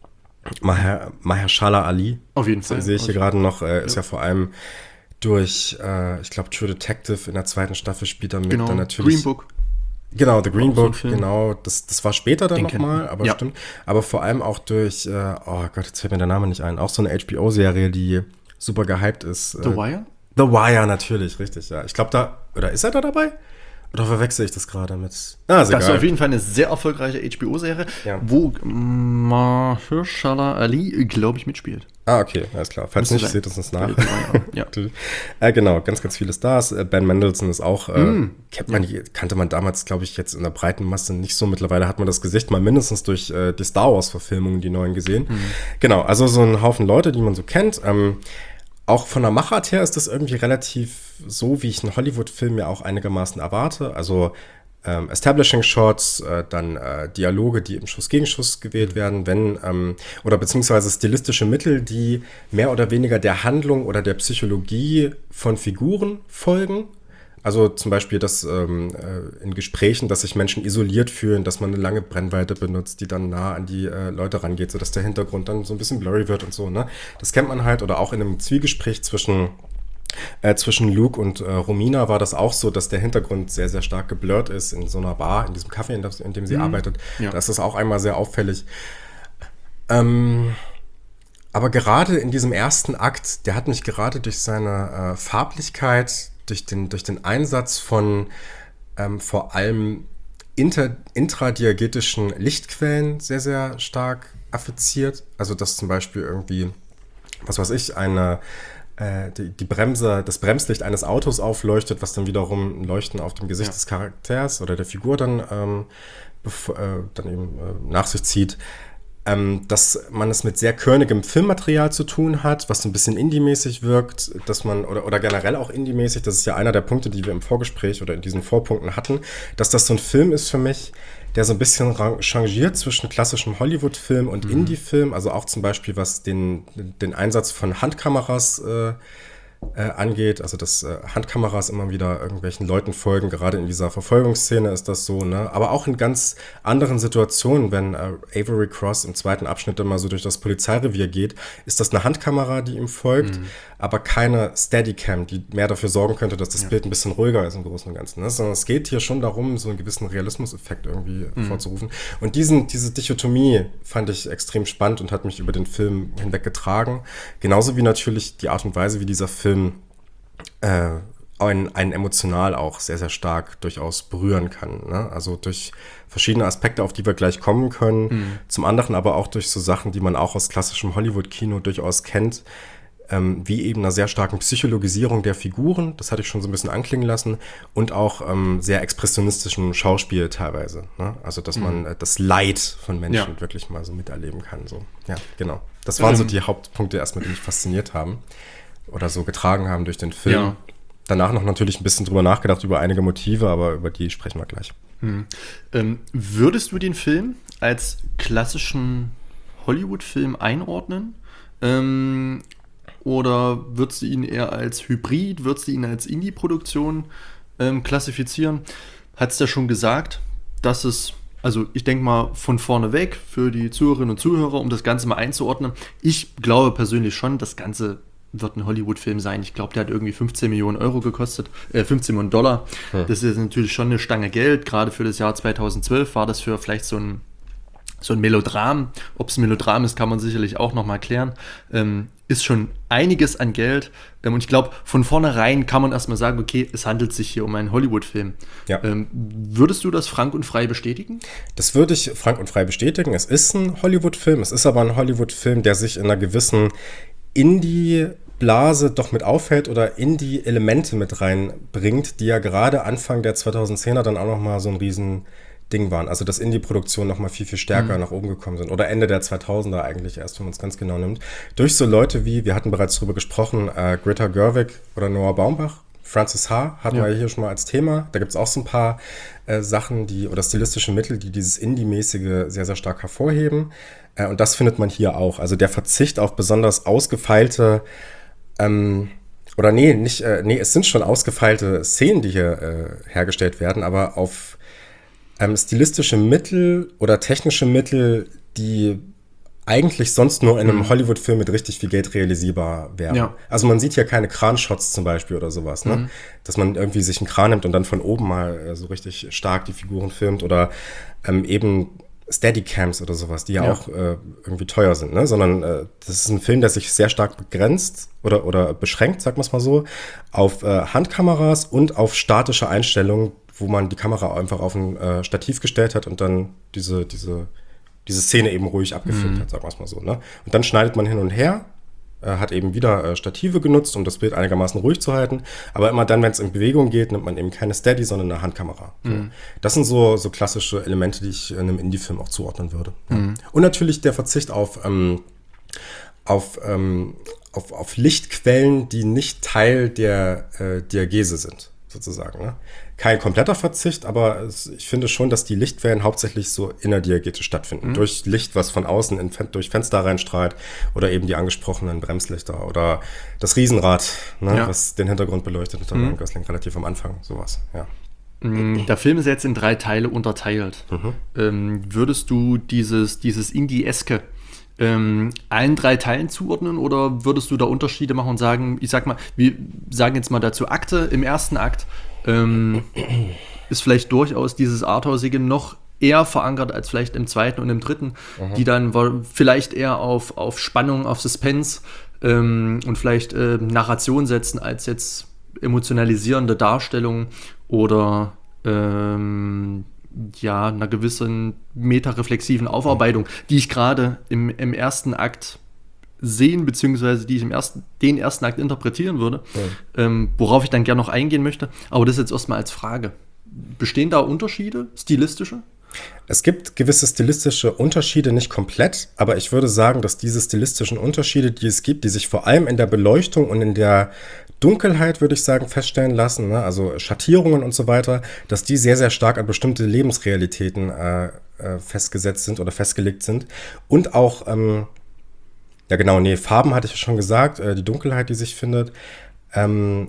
Maher, Mahershala Ali. Auf jeden Fall. Sehe ich hier gerade noch. Äh, ist ja. ja vor allem durch, äh, ich glaube, True Detective in der zweiten Staffel spielt er mit. Genau, dann natürlich, Green Book. Genau, The Green Book, so genau. Das, das war später dann nochmal, aber ja. stimmt. Aber vor allem auch durch, äh, oh Gott, jetzt fällt mir der Name nicht ein, auch so eine H B O-Serie, die super gehypt ist. The äh, Wire? The Wire, natürlich, richtig, ja. Ich glaube, da, oder ist er da dabei? Oder verwechsel ich das gerade mit... Ah, ist das ist egal. auf jeden Fall eine sehr erfolgreiche H B O-Serie, ja. wo Mahershala Ali, glaube ich, mitspielt. Ah, okay, alles klar. Falls nicht, seht es uns nach. Ja. äh, genau, ganz, ganz viele Stars. Ben Mendelsohn ist auch, äh, mm. kennt man, ja. kannte man damals, glaube ich, jetzt in der breiten Masse nicht so. Mittlerweile hat man das Gesicht mal mindestens durch äh, die Star Wars-Verfilmungen, die neuen, gesehen. Mm. Genau, also so ein Haufen Leute, die man so kennt. Ähm, Auch von der Machart her ist das irgendwie relativ so, wie ich einen Hollywood-Film ja auch einigermaßen erwarte. Also ähm, Establishing-Shots, äh, dann äh, Dialoge, die im Schuss-Gegenschuss gewählt werden, wenn ähm, oder beziehungsweise stilistische Mittel, die mehr oder weniger der Handlung oder der Psychologie von Figuren folgen. Also zum Beispiel, dass ähm, in Gesprächen, dass sich Menschen isoliert fühlen, dass man eine lange Brennweite benutzt, die dann nah an die äh, Leute rangeht, sodass der Hintergrund dann so ein bisschen blurry wird und so, ne? Das kennt man halt. Oder auch in einem Zwiegespräch zwischen, äh, zwischen Luke und äh, Romina war das auch so, dass der Hintergrund sehr, sehr stark geblurrt ist in so einer Bar, in diesem Café, in, das, in dem sie mhm. arbeitet. Ja. Da ist das auch einmal sehr auffällig. Ähm... Aber gerade in diesem ersten Akt, der hat mich gerade durch seine äh, Farblichkeit, durch den, durch den Einsatz von ähm, vor allem inter, intradiagetischen Lichtquellen sehr, sehr stark affiziert. Also dass zum Beispiel irgendwie, was weiß ich, eine, äh, die, die Bremse, das Bremslicht eines Autos aufleuchtet, was dann wiederum ein Leuchten auf dem Gesicht ja. des Charakters oder der Figur dann, ähm, bef- äh, dann eben äh, nach sich zieht. ähm, dass man es mit sehr körnigem Filmmaterial zu tun hat, was so ein bisschen Indie-mäßig wirkt, dass man, oder, oder generell auch Indie-mäßig, das ist ja einer der Punkte, die wir im Vorgespräch oder in diesen Vorpunkten hatten, dass das so ein Film ist für mich, der so ein bisschen changiert zwischen klassischem Hollywood-Film und mhm. Indie-Film, also auch zum Beispiel was den, den Einsatz von Handkameras äh, Äh, angeht, also dass äh, Handkameras immer wieder irgendwelchen Leuten folgen, gerade in dieser Verfolgungsszene ist das so, ne? Aber auch in ganz anderen Situationen, wenn äh, Avery Cross im zweiten Abschnitt immer so durch das Polizeirevier geht, ist das eine Handkamera, die ihm folgt, mhm. aber keine Steadicam, die mehr dafür sorgen könnte, dass das ja. Bild ein bisschen ruhiger ist im Großen und Ganzen, ne? Sondern es geht hier schon darum, so einen gewissen Realismuseffekt irgendwie mhm. vorzurufen. Und diesen, diese Dichotomie fand ich extrem spannend und hat mich über den Film hinweg getragen. Genauso wie natürlich die Art und Weise, wie dieser Film äh, einen, einen emotional auch sehr, sehr stark durchaus berühren kann. Ne? Also durch verschiedene Aspekte, auf die wir gleich kommen können. Mhm. Zum anderen aber auch durch so Sachen, die man auch aus klassischem Hollywood-Kino durchaus kennt, ähm, wie eben einer sehr starken Psychologisierung der Figuren, das hatte ich schon so ein bisschen anklingen lassen, und auch ähm, sehr expressionistischen Schauspiel teilweise. Ne? Also dass mhm. man äh, das Leid von Menschen ja. wirklich mal so miterleben kann. So. Ja, genau. Das waren ähm. so die Hauptpunkte erstmal, die mich fasziniert haben. Oder so getragen haben durch den Film. Ja. Danach noch natürlich ein bisschen drüber nachgedacht, über einige Motive, aber über die sprechen wir gleich. Hm. Ähm, würdest du den Film als klassischen Hollywood-Film einordnen? Ähm, oder würdest du ihn eher als Hybrid, würdest du ihn als Indie-Produktion ähm, klassifizieren? Hat's ja schon gesagt, dass es, also ich denke mal von vorne weg für die Zuhörerinnen und Zuhörer, um das Ganze mal einzuordnen. Ich glaube persönlich schon, das Ganze wird ein Hollywood-Film sein. Ich glaube, der hat irgendwie fünfzehn Millionen Euro gekostet, äh, fünfzehn Millionen Dollar. Hm. Das ist natürlich schon eine Stange Geld. Gerade für das Jahr zweitausendzwölf war das für vielleicht so ein, so ein Melodram. Ob es ein Melodram ist, kann man sicherlich auch nochmal klären. Ähm, ist schon einiges an Geld. Ähm, und ich glaube, von vornherein kann man erstmal sagen, okay, es handelt sich hier um einen Hollywood-Film. Ja. Ähm, würdest du das frank und frei bestätigen? Das würde ich frank und frei bestätigen. Es ist ein Hollywood-Film. Es ist aber ein Hollywood-Film, der sich in einer gewissen Indie- Blase doch mit auffällt oder Indie-Elemente mit reinbringt, die ja gerade Anfang der zweitausendzehner dann auch nochmal so ein Riesending waren. Also dass Indie-Produktionen nochmal viel, viel stärker mhm. nach oben gekommen sind. Oder Ende der zweitausender eigentlich erst, wenn man es ganz genau nimmt. Durch so Leute wie, wir hatten bereits drüber gesprochen, äh, Greta Gerwig oder Noah Baumbach, Frances Ha hatten ja. wir hier schon mal als Thema. Da gibt es auch so ein paar äh, Sachen, die oder stilistische Mittel, die dieses Indie-mäßige sehr, sehr stark hervorheben. Äh, und das findet man hier auch. Also der Verzicht auf besonders ausgefeilte Ähm, oder nee, nicht, äh, nee, es sind schon ausgefeilte Szenen, die hier äh, hergestellt werden, aber auf ähm, stilistische Mittel oder technische Mittel, die eigentlich sonst nur in einem mhm. Hollywood-Film mit richtig viel Geld realisierbar wären. Ja. Also man sieht hier keine Kranshots zum Beispiel oder sowas, ne? Mhm. Dass man irgendwie sich einen Kran nimmt und dann von oben mal äh, so richtig stark die Figuren filmt oder ähm, eben Steadicams oder sowas, die ja, ja. auch äh, irgendwie teuer sind, ne? Sondern äh, das ist ein Film, der sich sehr stark begrenzt oder, oder beschränkt, sagen wir es mal so, auf äh, Handkameras und auf statische Einstellungen, wo man die Kamera einfach auf ein äh, Stativ gestellt hat und dann diese, diese, diese Szene eben ruhig abgefilmt mhm. hat, sagen wir es mal so, ne? Und dann schneidet man hin und her, äh, hat eben wieder äh, Stative genutzt, um das Bild einigermaßen ruhig zu halten. Aber immer dann, wenn es in Bewegung geht, nimmt man eben keine Steady, sondern eine Handkamera. So. Mhm. Das sind so, so klassische Elemente, die ich in einem Indie-Film auch zuordnen würde. Mhm. Ja. Und natürlich der Verzicht auf, ähm, auf, ähm, auf, auf Lichtquellen, die nicht Teil der äh, Diagese sind, sozusagen. Ne? Kein kompletter Verzicht, aber es, ich finde schon, dass die Lichtwellen hauptsächlich so innerdiegetisch stattfinden. Mhm. Durch Licht, was von außen in, durch Fenster reinstrahlt oder eben die angesprochenen Bremslichter oder das Riesenrad, ne, ja. was den Hintergrund beleuchtet unter mhm. Gosling relativ am Anfang, sowas, ja. Der Film ist jetzt in drei Teile unterteilt. Mhm. Ähm, würdest du dieses, dieses Indie-eske ähm, allen drei Teilen zuordnen oder würdest du da Unterschiede machen und sagen, ich sag mal, wir sagen jetzt mal dazu Akte im ersten Akt, ähm, ist vielleicht durchaus dieses Arthousige noch eher verankert als vielleicht im zweiten und im dritten, mhm. die dann vielleicht eher auf, auf Spannung, auf Suspense ähm, und vielleicht äh, Narration setzen als jetzt emotionalisierende Darstellung oder ähm, ja, einer gewissen metareflexiven Aufarbeitung, die ich gerade im, im ersten Akt sehen, beziehungsweise die ich im ersten, den ersten Akt interpretieren würde, ja. ähm, worauf ich dann gerne noch eingehen möchte. Aber das jetzt erstmal als Frage. Bestehen da Unterschiede, stilistische? Es gibt gewisse stilistische Unterschiede, nicht komplett, aber ich würde sagen, dass diese stilistischen Unterschiede, die es gibt, die sich vor allem in der Beleuchtung und in der Dunkelheit, würde ich sagen, feststellen lassen, ne? Also Schattierungen und so weiter, dass die sehr, sehr stark an bestimmte Lebensrealitäten äh, äh, festgesetzt sind oder festgelegt sind. Und auch, ähm, ja genau, nee, Farben hatte ich ja schon gesagt, äh, die Dunkelheit, die sich findet. Ähm,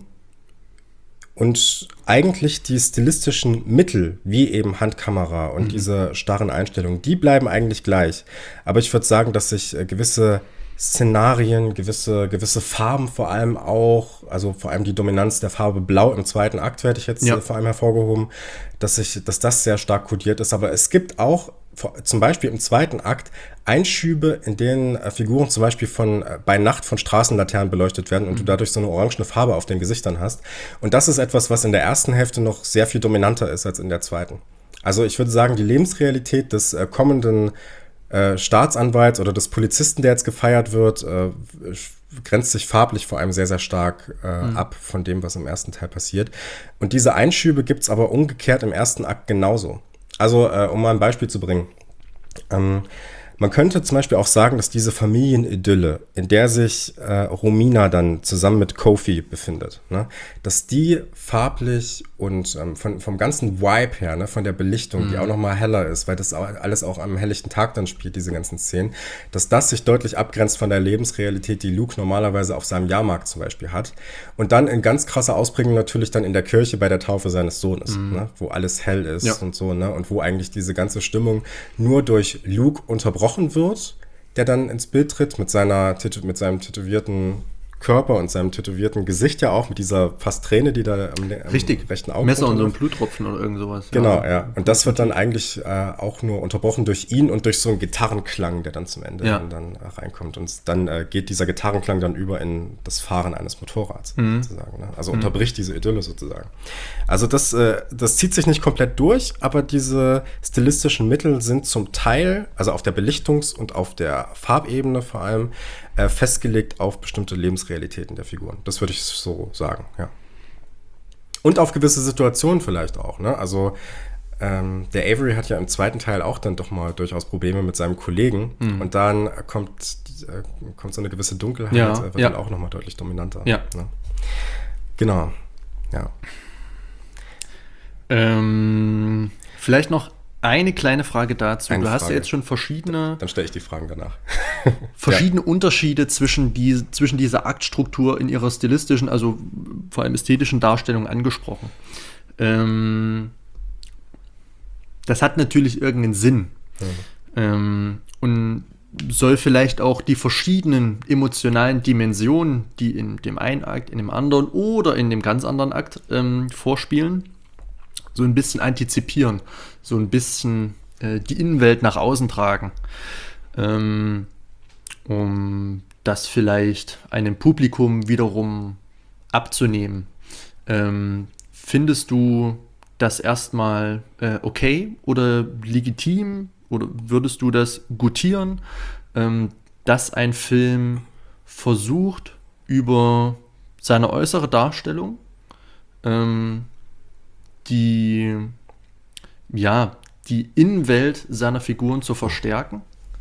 Und eigentlich die stilistischen Mittel, wie eben Handkamera und mhm. diese starren Einstellungen, die bleiben eigentlich gleich. Aber ich würde sagen, dass sich äh, gewisse Szenarien, gewisse, gewisse Farben vor allem auch, also vor allem die Dominanz der Farbe Blau im zweiten Akt werde ich jetzt ja. äh, vor allem hervorgehoben, dass, ich, dass das sehr stark kodiert ist. Aber es gibt auch zum Beispiel im zweiten Akt Einschübe, in denen äh, Figuren zum Beispiel von, äh, bei Nacht von Straßenlaternen beleuchtet werden und mhm. du dadurch so eine orangene Farbe auf den Gesichtern hast. Und das ist etwas, was in der ersten Hälfte noch sehr viel dominanter ist als in der zweiten. Also ich würde sagen, die Lebensrealität des äh, kommenden äh, Staatsanwalts oder des Polizisten, der jetzt gefeiert wird, äh, grenzt sich farblich vor allem sehr, sehr stark äh, mhm. ab von dem, was im ersten Teil passiert. Und diese Einschübe gibt es aber umgekehrt im ersten Akt genauso. Also, äh, um mal ein Beispiel zu bringen. Ähm, man könnte zum Beispiel auch sagen, dass diese Familienidylle, in der sich äh, Romina dann zusammen mit Kofi befindet, ne, dass die farblich und ähm, von, vom ganzen Vibe her, ne, von der Belichtung, mhm. die auch noch mal heller ist, weil das auch, alles auch am helllichten Tag dann spielt, diese ganzen Szenen, dass das sich deutlich abgrenzt von der Lebensrealität, die Luke normalerweise auf seinem Jahrmarkt zum Beispiel hat. Und dann in ganz krasser Ausprägung natürlich dann in der Kirche bei der Taufe seines Sohnes, mhm. ne, wo alles hell ist ja. und so, ne, und wo eigentlich diese ganze Stimmung nur durch Luke unterbrochen wird, der dann ins Bild tritt mit seiner mit seinem tätowierten Körper und seinem tätowierten Gesicht ja auch, mit dieser fast Träne, die da am, am Richtig. rechten Auge Messer und so ein Bluttropfen oder irgend sowas. Genau, ja. ja. Und das wird dann eigentlich äh, auch nur unterbrochen durch ihn und durch so einen Gitarrenklang, der dann zum Ende ja. dann, dann äh, reinkommt. Und dann äh, geht dieser Gitarrenklang dann über in das Fahren eines Motorrads, mhm. sozusagen. Ne? Also mhm. unterbricht diese Idylle sozusagen. Also das, äh, das zieht sich nicht komplett durch, aber diese stilistischen Mittel sind zum Teil, also auf der Belichtungs- und auf der Farbebene vor allem, äh, festgelegt auf bestimmte Lebensrealitäten der Figuren. Das würde ich so sagen, ja. Und auf gewisse Situationen vielleicht auch, ne? Also ähm, der Avery hat ja im zweiten Teil auch dann doch mal durchaus Probleme mit seinem Kollegen mhm. und dann kommt, äh, kommt so eine gewisse Dunkelheit, ja, äh, wird ja. dann auch nochmal deutlich dominanter. Ja. Ne? Genau, ja. Ähm, vielleicht noch eine kleine Frage dazu. Eine du hast Frage. ja jetzt schon verschiedene... Dann stelle ich die Fragen danach. verschiedene ja. Unterschiede zwischen, die, zwischen dieser Aktstruktur in ihrer stilistischen, also vor allem ästhetischen Darstellung angesprochen. Ähm, das hat natürlich irgendeinen Sinn. Mhm. Ähm, und soll vielleicht auch die verschiedenen emotionalen Dimensionen, die in dem einen Akt, in dem anderen oder in dem ganz anderen Akt ähm, vorspielen, so ein bisschen antizipieren, so ein bisschen äh, die Innenwelt nach außen tragen, ähm, um das vielleicht einem Publikum wiederum abzunehmen. Ähm, findest du das erstmal äh, okay oder legitim oder würdest du das gutieren, ähm, dass ein Film versucht, über seine äußere Darstellung ähm, die, ja, die Innenwelt seiner Figuren zu verstärken?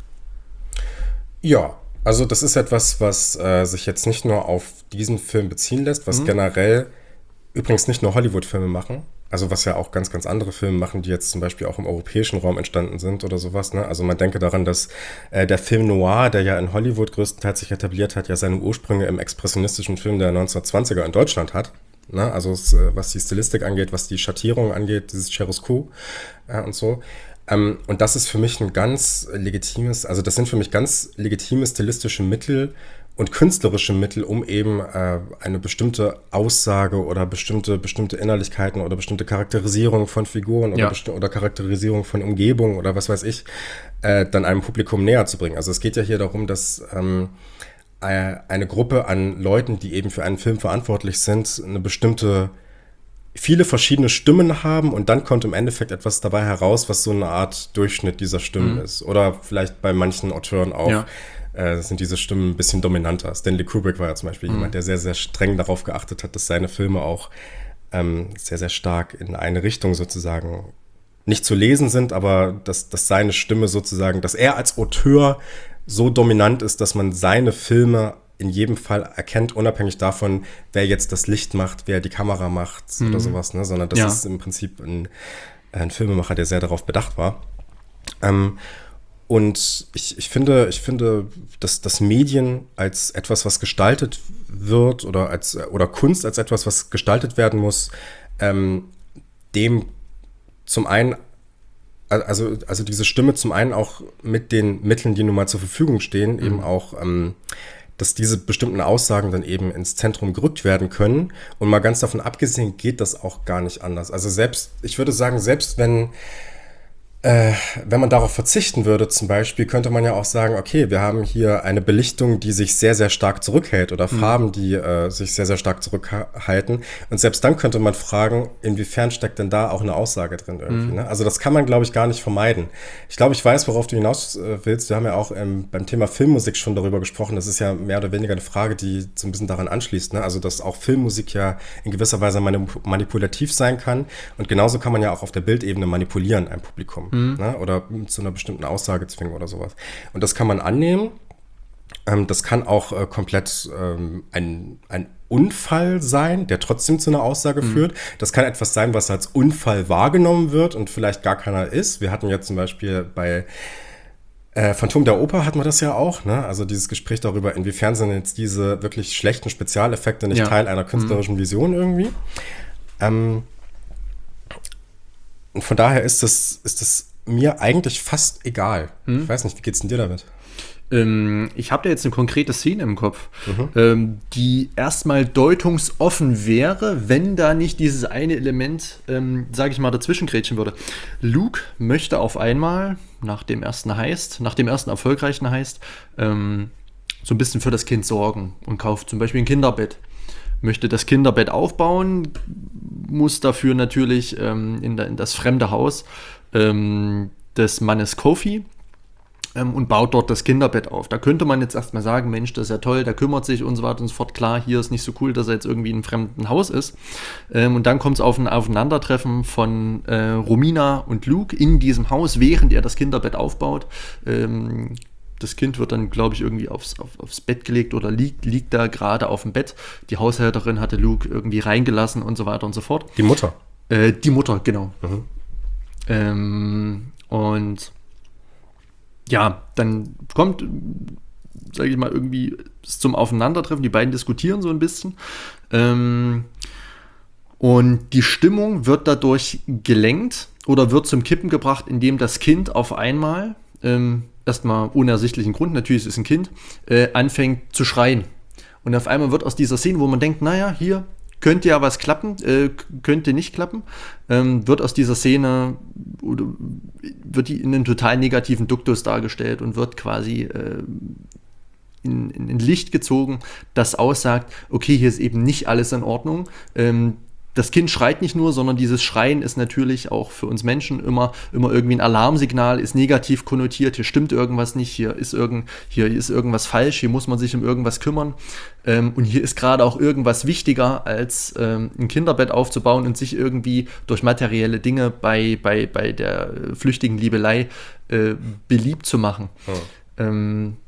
Ja, also das ist etwas, was äh, sich jetzt nicht nur auf diesen Film beziehen lässt, was mhm. generell übrigens nicht nur Hollywood-Filme machen, also was ja auch ganz, ganz andere Filme machen, die jetzt zum Beispiel auch im europäischen Raum entstanden sind oder sowas, ne? Also man denke daran, dass äh, der Film Noir, der ja in Hollywood größtenteils sich etabliert hat, ja seine Ursprünge im expressionistischen Film der neunzehnhundertzwanziger in Deutschland hat. Ne? Also es, was die Stilistik angeht, was die Schattierung angeht, dieses Chiaroscuro äh, und so. Ähm, und das ist für mich ein ganz legitimes, also das sind für mich ganz legitime stilistische Mittel und künstlerische Mittel, um eben äh, eine bestimmte Aussage oder bestimmte, bestimmte Innerlichkeiten oder bestimmte Charakterisierung von Figuren oder, ja. besti- oder Charakterisierung von Umgebung oder was weiß ich, äh, dann einem Publikum näher zu bringen. Also es geht ja hier darum, dass ähm, eine Gruppe an Leuten, die eben für einen Film verantwortlich sind, eine bestimmte, viele verschiedene Stimmen haben und dann kommt im Endeffekt etwas dabei heraus, was so eine Art Durchschnitt dieser Stimmen mhm. ist. Oder vielleicht bei manchen Autoren auch ja. äh, sind diese Stimmen ein bisschen dominanter. Stanley Kubrick war ja zum Beispiel mhm. jemand, der sehr, sehr streng darauf geachtet hat, dass seine Filme auch ähm, sehr, sehr stark in eine Richtung sozusagen nicht zu lesen sind, aber dass, dass seine Stimme sozusagen, dass er als Auteur so dominant ist, dass man seine Filme in jedem Fall erkennt, unabhängig davon, wer jetzt das Licht macht, wer die Kamera macht mhm. oder sowas, ne? Sondern das ja. ist im Prinzip ein, ein Filmemacher, der sehr darauf bedacht war. Ähm, und ich, ich finde, ich finde, dass das Medien als etwas, was gestaltet wird oder als oder Kunst als etwas, was gestaltet werden muss, ähm, dem zum einen, also, also diese Stimme zum einen auch mit den Mitteln, die nun mal zur Verfügung stehen, mhm. eben auch, ähm, dass diese bestimmten Aussagen dann eben ins Zentrum gerückt werden können. Und mal ganz davon abgesehen, geht das auch gar nicht anders. Also selbst, ich würde sagen, selbst wenn Äh, wenn man darauf verzichten würde zum Beispiel, könnte man ja auch sagen, okay, wir haben hier eine Belichtung, die sich sehr, sehr stark zurückhält oder mhm. Farben, die äh, sich sehr, sehr stark zurückhalten. Und selbst dann könnte man fragen, inwiefern steckt denn da auch eine Aussage drin irgendwie. Mhm. Ne? Also das kann man, glaube ich, gar nicht vermeiden. Ich glaube, ich weiß, worauf du hinaus äh, willst. Wir haben ja auch ähm, beim Thema Filmmusik schon darüber gesprochen. Das ist ja mehr oder weniger eine Frage, die so ein bisschen daran anschließt. Ne? Also dass auch Filmmusik ja in gewisser Weise manip- manipulativ sein kann. Und genauso kann man ja auch auf der Bildebene manipulieren, ein Publikum. Mhm. Ne? Oder zu einer bestimmten Aussage zwingen oder sowas. Und das kann man annehmen. Ähm, das kann auch äh, komplett ähm, ein, ein Unfall sein, der trotzdem zu einer Aussage mhm. führt. Das kann etwas sein, was als Unfall wahrgenommen wird und vielleicht gar keiner ist. Wir hatten jetzt zum Beispiel bei äh, Phantom der Oper hatten wir das ja auch. Ne? Also dieses Gespräch darüber, inwiefern sind jetzt diese wirklich schlechten Spezialeffekte nicht ja. Teil einer künstlerischen mhm. Vision irgendwie. Ähm, Und von daher ist das, ist das mir eigentlich fast egal. Hm? Ich weiß nicht, wie geht's denn dir damit? Ähm, ich habe da jetzt eine konkrete Szene im Kopf, mhm. ähm, die erstmal deutungsoffen wäre, wenn da nicht dieses eine Element, ähm, sage ich mal, dazwischengrätschen würde. Luke möchte auf einmal nach dem ersten Heist, nach dem ersten erfolgreichen Heist, ähm, so ein bisschen für das Kind sorgen und kauft zum Beispiel ein Kinderbett. Möchte das Kinderbett aufbauen, muss dafür natürlich ähm, in, der, in das fremde Haus ähm, des Mannes Kofi ähm, und baut dort das Kinderbett auf. Da könnte man jetzt erstmal sagen, Mensch, das ist ja toll, der kümmert sich und so weiter und so fort. Klar, hier ist nicht so cool, dass er jetzt irgendwie in einem fremden Haus ist. Ähm, und dann kommt es auf ein Aufeinandertreffen von äh, Romina und Luke in diesem Haus, während er das Kinderbett aufbaut. Ähm, Das Kind wird dann, glaube ich, irgendwie aufs, auf, aufs Bett gelegt oder liegt, liegt da gerade auf dem Bett. Die Haushälterin hatte Luke irgendwie reingelassen und so weiter und so fort. Die Mutter? Äh, die Mutter, genau. Mhm. Ähm, und ja, dann kommt, sage ich mal, irgendwie zum Aufeinandertreffen. Die beiden diskutieren so ein bisschen. Ähm, und die Stimmung wird dadurch gelenkt oder wird zum Kippen gebracht, indem das Kind auf einmal ähm, erstmal ohne ersichtlichen Grund, natürlich ist es ein Kind, äh, anfängt zu schreien. Und auf einmal wird aus dieser Szene, wo man denkt, naja, hier könnte ja was klappen, äh, könnte nicht klappen, ähm, wird aus dieser Szene, oder wird die in einen total negativen Duktus dargestellt und wird quasi äh, in, in, in Licht gezogen, das aussagt, okay, hier ist eben nicht alles in Ordnung. Ähm, Das Kind schreit nicht nur, sondern dieses Schreien ist natürlich auch für uns Menschen immer, immer irgendwie ein Alarmsignal, ist negativ konnotiert, hier stimmt irgendwas nicht, hier ist, irgend, hier ist irgendwas falsch, hier muss man sich um irgendwas kümmern. Ähm, und hier ist gerade auch irgendwas wichtiger, als ähm, ein Kinderbett aufzubauen und sich irgendwie durch materielle Dinge bei, bei, bei der flüchtigen Liebelei äh, beliebt zu machen. Oh. Ähm,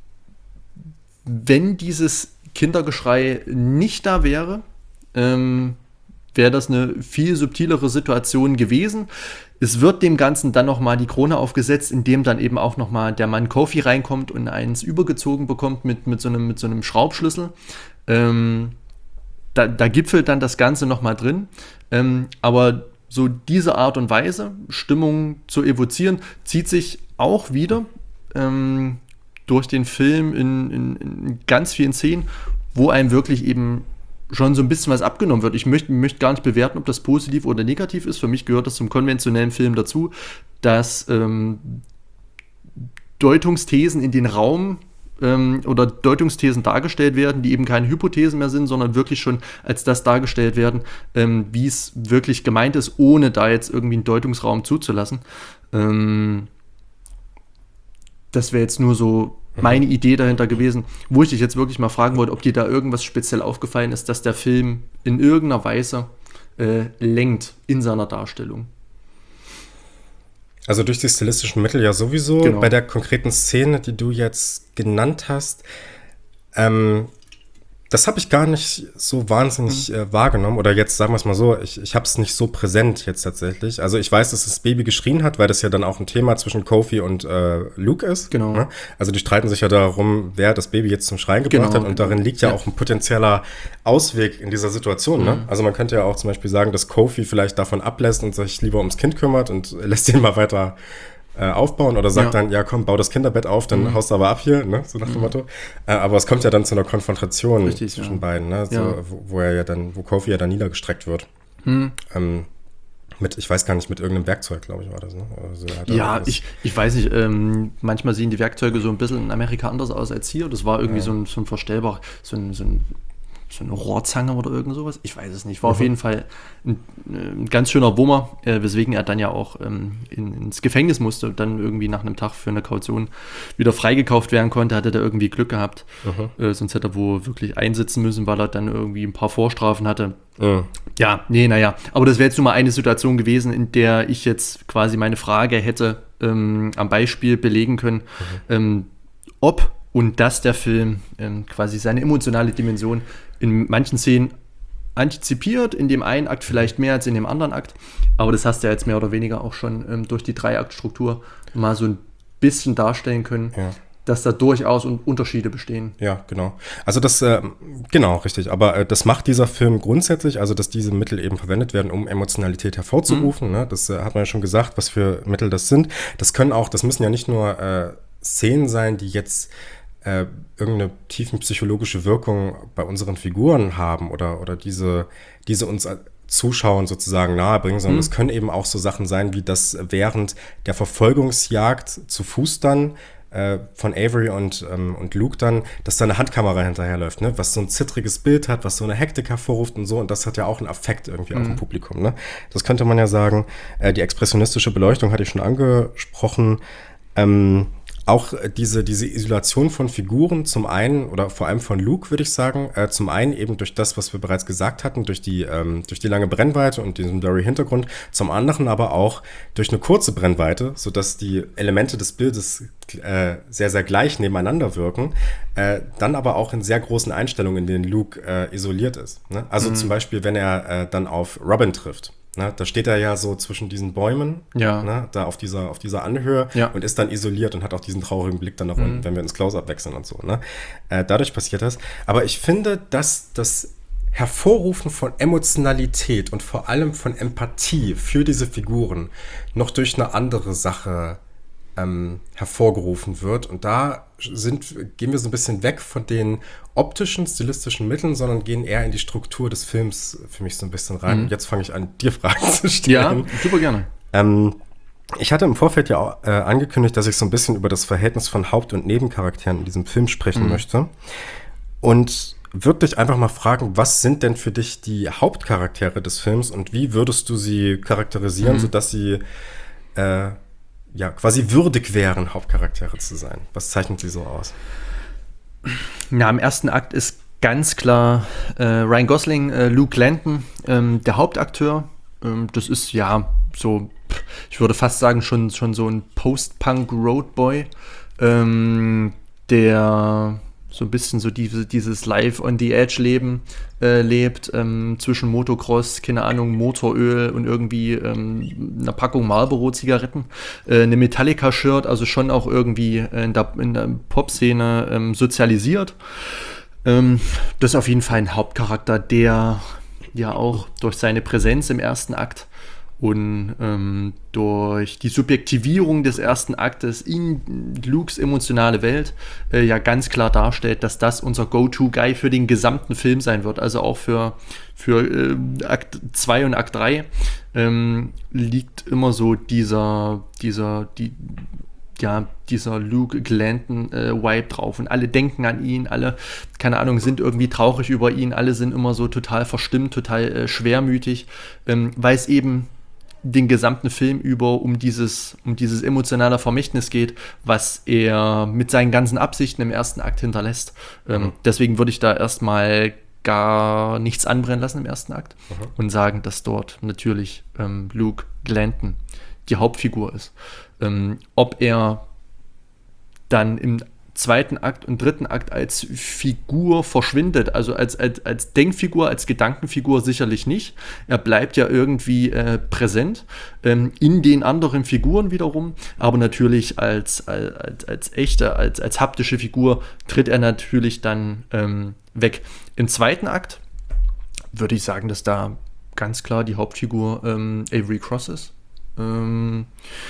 wenn dieses Kindergeschrei nicht da wäre, ähm, wäre das eine viel subtilere Situation gewesen. Es wird dem Ganzen dann nochmal die Krone aufgesetzt, indem dann eben auch nochmal der Mann Kofi reinkommt und eins übergezogen bekommt mit, mit, so, einem, mit so einem Schraubschlüssel. Ähm, da, da gipfelt dann das Ganze nochmal drin. Ähm, aber so diese Art und Weise, Stimmung zu evozieren, zieht sich auch wieder ähm, durch den Film in, in, in ganz vielen Szenen, wo einem wirklich eben schon so ein bisschen was abgenommen wird. Ich möchte, möchte gar nicht bewerten, ob das positiv oder negativ ist. Für mich gehört das zum konventionellen Film dazu, dass ähm, Deutungsthesen in den Raum ähm, oder Deutungsthesen dargestellt werden, die eben keine Hypothesen mehr sind, sondern wirklich schon als das dargestellt werden, ähm, wie es wirklich gemeint ist, ohne da jetzt irgendwie einen Deutungsraum zuzulassen. Ähm, das wäre jetzt nur so meine Idee dahinter gewesen, wo ich dich jetzt wirklich mal fragen wollte, ob dir da irgendwas speziell aufgefallen ist, dass der Film in irgendeiner Weise äh, lenkt in seiner Darstellung. Also durch die stilistischen Mittel ja sowieso. Genau. Bei der konkreten Szene, die du jetzt genannt hast, ähm, das habe ich gar nicht so wahnsinnig äh, wahrgenommen. Oder jetzt sagen wir es mal so, ich, ich habe es nicht so präsent jetzt tatsächlich. Also ich weiß, dass das Baby geschrien hat, weil das ja dann auch ein Thema zwischen Kofi und äh, Luke ist. Genau. Ne? Also die streiten sich ja darum, wer das Baby jetzt zum Schreien gebracht Genau, hat. Und genau. darin liegt ja, Ja. auch ein potenzieller Ausweg in dieser Situation. Ne? Also man könnte ja auch zum Beispiel sagen, dass Kofi vielleicht davon ablässt und sich lieber ums Kind kümmert und lässt ihn mal weiter äh, aufbauen oder sagt Ja. dann, ja komm, bau das Kinderbett auf, dann haust du aber ab hier, ne? So nach dem Motto. Äh, aber es kommt ja dann zu einer Konfrontation Richtig, zwischen ja. beiden, ne? So, Ja. wo, wo er ja dann, wo Kofi ja dann niedergestreckt wird. Hm. Ähm, mit, ich weiß gar nicht, mit irgendeinem Werkzeug, glaube ich, war das, ne? Also, er hat Ja, irgendwas- ich, ich weiß nicht, ähm, manchmal sehen die Werkzeuge so ein bisschen in Amerika anders aus als hier. Das war irgendwie so, ein, so ein verstellbar, so ein, so ein so eine Rohrzange oder irgend sowas. Ich weiß es nicht. War auf jeden Fall ein, ein ganz schöner Wummer, äh, weswegen er dann ja auch ähm, in, ins Gefängnis musste und dann irgendwie nach einem Tag für eine Kaution wieder freigekauft werden konnte. Hatte da irgendwie Glück gehabt. Äh, sonst hätte er wohl wirklich einsitzen müssen, weil er dann irgendwie ein paar Vorstrafen hatte. Mhm. Ja, nee, naja. Aber das wäre jetzt nur mal eine Situation gewesen, in der ich jetzt quasi meine Frage hätte ähm, am Beispiel belegen können, ähm, ob und dass der Film ähm, quasi seine emotionale Dimension in manchen Szenen antizipiert, in dem einen Akt vielleicht mehr als in dem anderen Akt. Aber das hast du ja jetzt mehr oder weniger auch schon ähm, durch die Drei-Akt-Struktur mal so ein bisschen darstellen können, Ja. dass da durchaus un- Unterschiede bestehen. Ja, genau. Also das, äh, genau, richtig. Aber äh, das macht dieser Film grundsätzlich, also dass diese Mittel eben verwendet werden, um Emotionalität hervorzurufen. Ne? Das äh, hat man ja schon gesagt, was für Mittel das sind. Das können auch, das müssen ja nicht nur äh, Szenen sein, die jetzt äh, irgendeine tiefenpsychologische Wirkung bei unseren Figuren haben oder, oder diese, diese uns äh, Zuschauern sozusagen nahebringen, sondern es können eben auch so Sachen sein, wie das während der Verfolgungsjagd zu Fuß dann äh, von Avery und, ähm, und Luke dann, dass da eine Handkamera hinterherläuft, ne? Was so ein zittriges Bild hat, was so eine Hektik hervorruft und so, und das hat ja auch einen Affekt irgendwie auf dem Publikum, ne? Das könnte man ja sagen. Äh, die expressionistische Beleuchtung hatte ich schon angesprochen. Ähm, Auch äh, diese, diese Isolation von Figuren, zum einen, oder vor allem von Luke, würde ich sagen, äh, zum einen eben durch das, was wir bereits gesagt hatten, durch die, ähm, durch die lange Brennweite und diesen Blurry-Hintergrund, zum anderen aber auch durch eine kurze Brennweite, sodass die Elemente des Bildes äh, sehr, sehr gleich nebeneinander wirken, äh, dann aber auch in sehr großen Einstellungen, in denen Luke äh, isoliert ist. Ne? Also zum Beispiel, wenn er äh, dann auf Robin trifft. Ne, da steht er ja so zwischen diesen Bäumen, Ja. ne, da auf dieser, auf dieser Anhöhe Ja. und ist dann isoliert und hat auch diesen traurigen Blick dann nach unten, wenn wir ins Close-Up wechseln und so. Ne? Äh, dadurch passiert das. Aber ich finde, dass das Hervorrufen von Emotionalität und vor allem von Empathie für diese Figuren noch durch eine andere Sache ähm, hervorgerufen wird. Und da sind, gehen wir so ein bisschen weg von den optischen, stilistischen Mitteln, sondern gehen eher in die Struktur des Films für mich so ein bisschen rein. Und jetzt fange ich an, dir Fragen zu Ja, stellen. super gerne. Ähm, ich hatte im Vorfeld ja auch, äh, angekündigt, dass ich so ein bisschen über das Verhältnis von Haupt- und Nebencharakteren in diesem Film sprechen möchte. Und würde dich einfach mal fragen, was sind denn für dich die Hauptcharaktere des Films und wie würdest du sie charakterisieren, sodass sie äh, ja, quasi würdig wären, Hauptcharaktere zu sein? Was zeichnet sie so aus? Ja, im ersten Akt ist ganz klar äh, Ryan Gosling, äh, Luke Langton, ähm, der Hauptakteur. Ähm, das ist ja so, ich würde fast sagen, schon, schon so ein Post-Punk-Roadboy, ähm, der so ein bisschen so diese, dieses Live-on-the-Edge-Leben äh, lebt, ähm, zwischen Motocross, keine Ahnung, Motoröl und irgendwie ähm, einer Packung Marlboro-Zigaretten, äh, eine Metallica-Shirt, also schon auch irgendwie in der, in der Pop-Szene ähm, sozialisiert. Ähm, das ist auf jeden Fall ein Hauptcharakter, der ja auch durch seine Präsenz im ersten Akt und ähm, durch die Subjektivierung des ersten Aktes in Lukes emotionale Welt äh, ja ganz klar darstellt, dass das unser Go-To-Guy für den gesamten Film sein wird. Also auch für, für äh, Akt zwei und Akt drei ähm, liegt immer so dieser, dieser, die, ja, dieser Luke Glanton äh, Vibe drauf und alle denken an ihn, alle, keine Ahnung, sind irgendwie traurig über ihn, alle sind immer so total verstimmt, total äh, schwermütig, ähm, weil es eben den gesamten Film über um dieses, um dieses emotionale Vermächtnis geht, was er mit seinen ganzen Absichten im ersten Akt hinterlässt. Ähm, mhm. Deswegen würde ich da erstmal gar nichts anbrennen lassen im ersten Akt mhm. und sagen, dass dort natürlich ähm, Luke Glanton die Hauptfigur ist. Ähm, ob er dann im zweiten Akt und dritten Akt als Figur verschwindet, also als, als, als Denkfigur, als Gedankenfigur sicherlich nicht. Er bleibt ja irgendwie äh, präsent ähm, in den anderen Figuren wiederum, aber natürlich als, als, als echte, als, als haptische Figur tritt er natürlich dann ähm, weg. Im zweiten Akt würde ich sagen, dass da ganz klar die Hauptfigur ähm, Avery Cross ist. Ähm,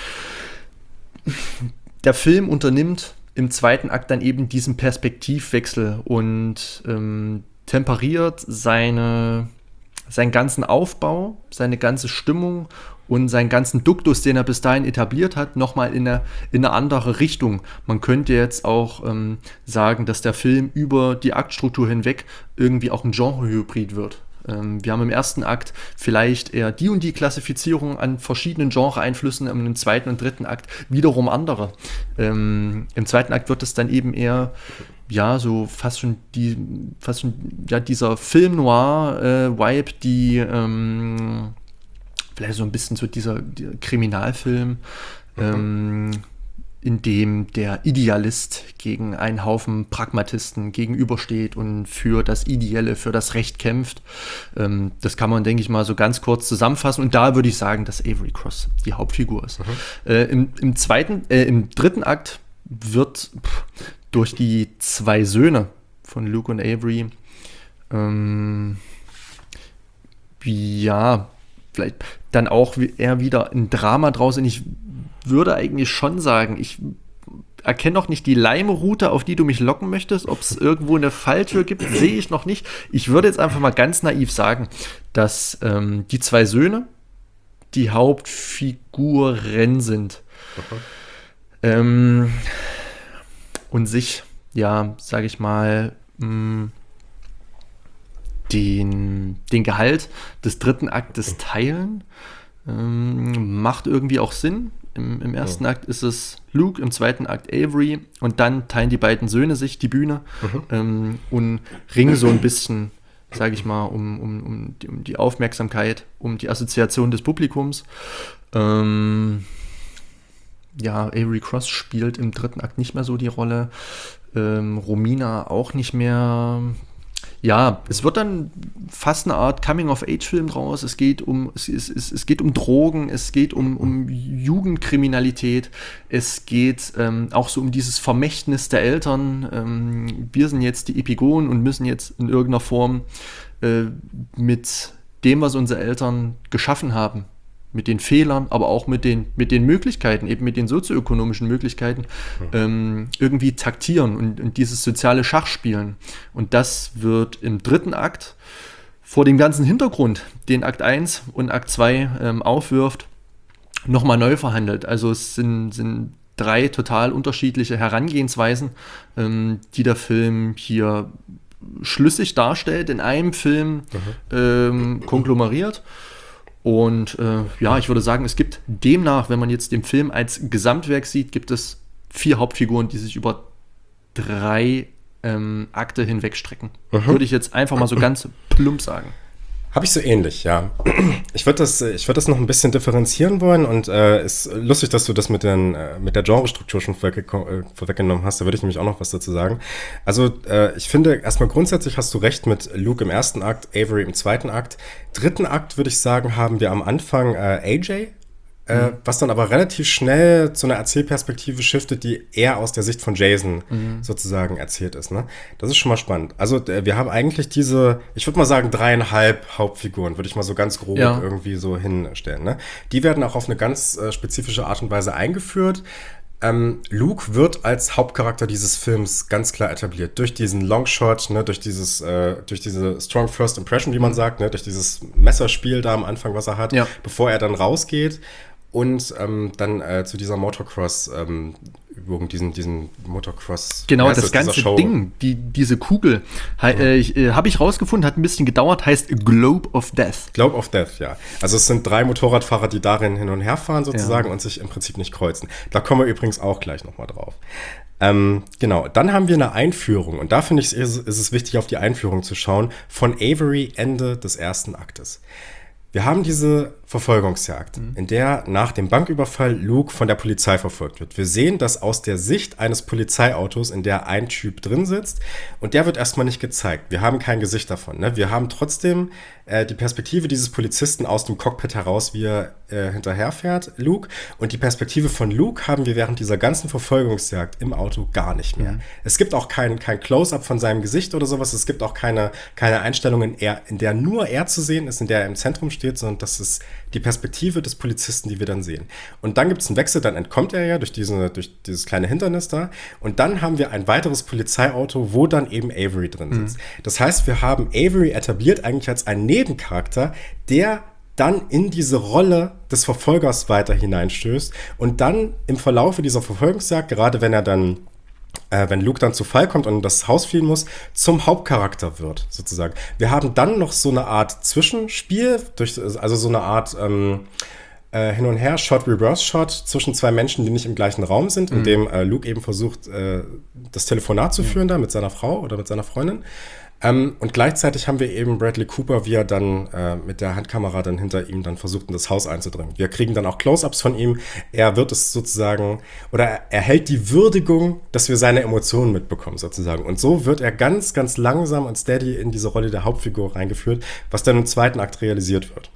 der Film unternimmt im zweiten Akt dann eben diesen Perspektivwechsel und ähm, temperiert seine, seinen ganzen Aufbau, seine ganze Stimmung und seinen ganzen Duktus, den er bis dahin etabliert hat, nochmal in eine, in eine andere Richtung. Man könnte jetzt auch ähm, sagen, dass der Film über die Aktstruktur hinweg irgendwie auch ein Genre-Hybrid wird. Wir haben im ersten Akt vielleicht eher die und die Klassifizierung an verschiedenen Genre-Einflüssen, im zweiten und dritten Akt wiederum andere. Ähm, Im zweiten Akt wird es dann eben eher, ja, so fast schon, die, fast schon ja, dieser Film-Noir-Vibe, äh, die ähm, vielleicht so ein bisschen so dieser, dieser Kriminalfilm, mhm. ähm, in dem der Idealist gegen einen Haufen Pragmatisten gegenübersteht und für das Ideelle, für das Recht kämpft. Ähm, das kann man, denke ich mal, so ganz kurz zusammenfassen. Und da würde ich sagen, dass Avery Cross die Hauptfigur ist. Mhm. Äh, im, im zweiten, äh, im dritten Akt wird pff, durch die zwei Söhne von Luke und Avery ähm, ja, vielleicht dann auch eher wieder ein Drama draus. Und ich würde eigentlich schon sagen, ich erkenne noch nicht die Leimroute, auf die du mich locken möchtest. Ob es irgendwo eine Falltür gibt, sehe ich noch nicht. Ich würde jetzt einfach mal ganz naiv sagen, dass ähm, die zwei Söhne die Hauptfiguren sind. Ähm, und sich, ja, sage ich mal, mh, den, den Gehalt des dritten Aktes teilen. Ähm, macht irgendwie auch Sinn. Im, im ersten ja. Akt ist es Luke, im zweiten Akt Avery und dann teilen die beiden Söhne sich die Bühne mhm. ähm, und ringen so ein bisschen, sage ich mal, um, um, um, die, um die Aufmerksamkeit, um die Assoziation des Publikums. Ähm, ja, Avery Cross spielt im dritten Akt nicht mehr so die Rolle, ähm, Romina auch nicht mehr. Ja, es wird dann fast eine Art Coming-of-Age-Film draus. Es geht um, es, es, es, es geht um Drogen, es geht um, um Jugendkriminalität, es geht ähm, auch so um dieses Vermächtnis der Eltern. Ähm, wir sind jetzt die Epigonen und müssen jetzt in irgendeiner Form äh, mit dem, was unsere Eltern geschaffen haben, mit den Fehlern, aber auch mit den, mit den Möglichkeiten, eben mit den sozioökonomischen Möglichkeiten, mhm. ähm, irgendwie taktieren und, und dieses soziale Schach spielen. Und das wird im dritten Akt vor dem ganzen Hintergrund, den Akt eins und Akt zwei ähm, aufwirft, nochmal neu verhandelt. Also es sind, sind drei total unterschiedliche Herangehensweisen, ähm, die der Film hier schlüssig darstellt, in einem Film mhm. ähm, konglomeriert. Und äh, ja, ich würde sagen, es gibt demnach, wenn man jetzt den Film als Gesamtwerk sieht, gibt es vier Hauptfiguren, die sich über drei ähm, Akte hinwegstrecken. Mhm. Würde ich jetzt einfach mal so ganz plump sagen. Habe ich so ähnlich, ja. Ich würde das, ich würd das noch ein bisschen differenzieren wollen und es äh, ist lustig, dass du das mit, den, äh, mit der Genrestruktur schon vorweg- äh, vorweggenommen hast. Da würde ich nämlich auch noch was dazu sagen. Also äh, ich finde, erstmal grundsätzlich hast du recht mit Luke im ersten Akt, Avery im zweiten Akt. Dritten Akt, würde ich sagen, haben wir am Anfang äh, A J, Äh, was dann aber relativ schnell zu einer Erzählperspektive shiftet, die eher aus der Sicht von Jason mhm. sozusagen erzählt ist. Ne? Das ist schon mal spannend. Also äh, wir haben eigentlich diese, ich würde mal sagen, dreieinhalb Hauptfiguren, würde ich mal so ganz grob ja. irgendwie so hinstellen. Ne? Die werden auch auf eine ganz äh, spezifische Art und Weise eingeführt. Ähm, Luke wird als Hauptcharakter dieses Films ganz klar etabliert. Durch diesen Longshot, ne, durch dieses, äh, durch diese Strong First Impression, wie man sagt, ne, durch dieses Messerspiel da am Anfang, was er hat, ja. bevor er dann rausgeht. Und ähm, dann äh, zu dieser Motocross, ähm, diesen, diesen Motocross. Genau, das, das ganze Ding, die, diese Kugel, he, mhm. äh, äh, habe ich rausgefunden, hat ein bisschen gedauert, heißt Globe of Death. Globe of Death, ja. Also es sind drei Motorradfahrer, die darin hin und her fahren sozusagen ja. und sich im Prinzip nicht kreuzen. Da kommen wir übrigens auch gleich nochmal drauf. Ähm, genau, dann haben wir eine Einführung und da finde ich, ist, ist es wichtig, auf die Einführung zu schauen, von Avery Ende des ersten Aktes. Wir haben diese Verfolgungsjagd, mhm. in der nach dem Banküberfall Luke von der Polizei verfolgt wird. Wir sehen das aus der Sicht eines Polizeiautos, in der ein Typ drin sitzt, und der wird erstmal nicht gezeigt. Wir haben kein Gesicht davon. Ne? Wir haben trotzdem äh, die Perspektive dieses Polizisten aus dem Cockpit heraus, wie er äh, hinterherfährt, Luke. Und die Perspektive von Luke haben wir während dieser ganzen Verfolgungsjagd im Auto gar nicht mehr. Mhm. Es gibt auch kein, kein Close-up von seinem Gesicht oder sowas. Es gibt auch keine, keine Einstellung, in, er, in der nur er zu sehen ist, in der er im Zentrum steht, sondern das ist die Perspektive des Polizisten, die wir dann sehen. Und dann gibt es einen Wechsel, dann entkommt er ja durch, diese, durch dieses kleine Hindernis da. Und dann haben wir ein weiteres Polizeiauto, wo dann eben Avery drin sitzt. Mhm. Das heißt, wir haben Avery etabliert eigentlich als einen Nebencharakter, der dann in diese Rolle des Verfolgers weiter hineinstößt und dann im Verlaufe dieser Verfolgungsjagd, gerade wenn er dann Äh, wenn Luke dann zu Fall kommt und in das Haus fliehen muss, zum Hauptcharakter wird, sozusagen. Wir haben dann noch so eine Art Zwischenspiel, durch, also so eine Art ähm, äh, Hin- und Her, Shot, Reverse-Shot zwischen zwei Menschen, die nicht im gleichen Raum sind, mhm. in dem äh, Luke eben versucht, äh, das Telefonat zu führen, mhm. da mit seiner Frau oder mit seiner Freundin. Ähm, und gleichzeitig haben wir eben Bradley Cooper, wie er dann äh, mit der Handkamera dann hinter ihm dann versucht, in das Haus einzudringen. Wir kriegen dann auch Close-ups von ihm. Er wird es sozusagen, oder er erhält die Würdigung, dass wir seine Emotionen mitbekommen, sozusagen. Und so wird er ganz, ganz langsam und steady in diese Rolle der Hauptfigur reingeführt, was dann im zweiten Akt realisiert wird.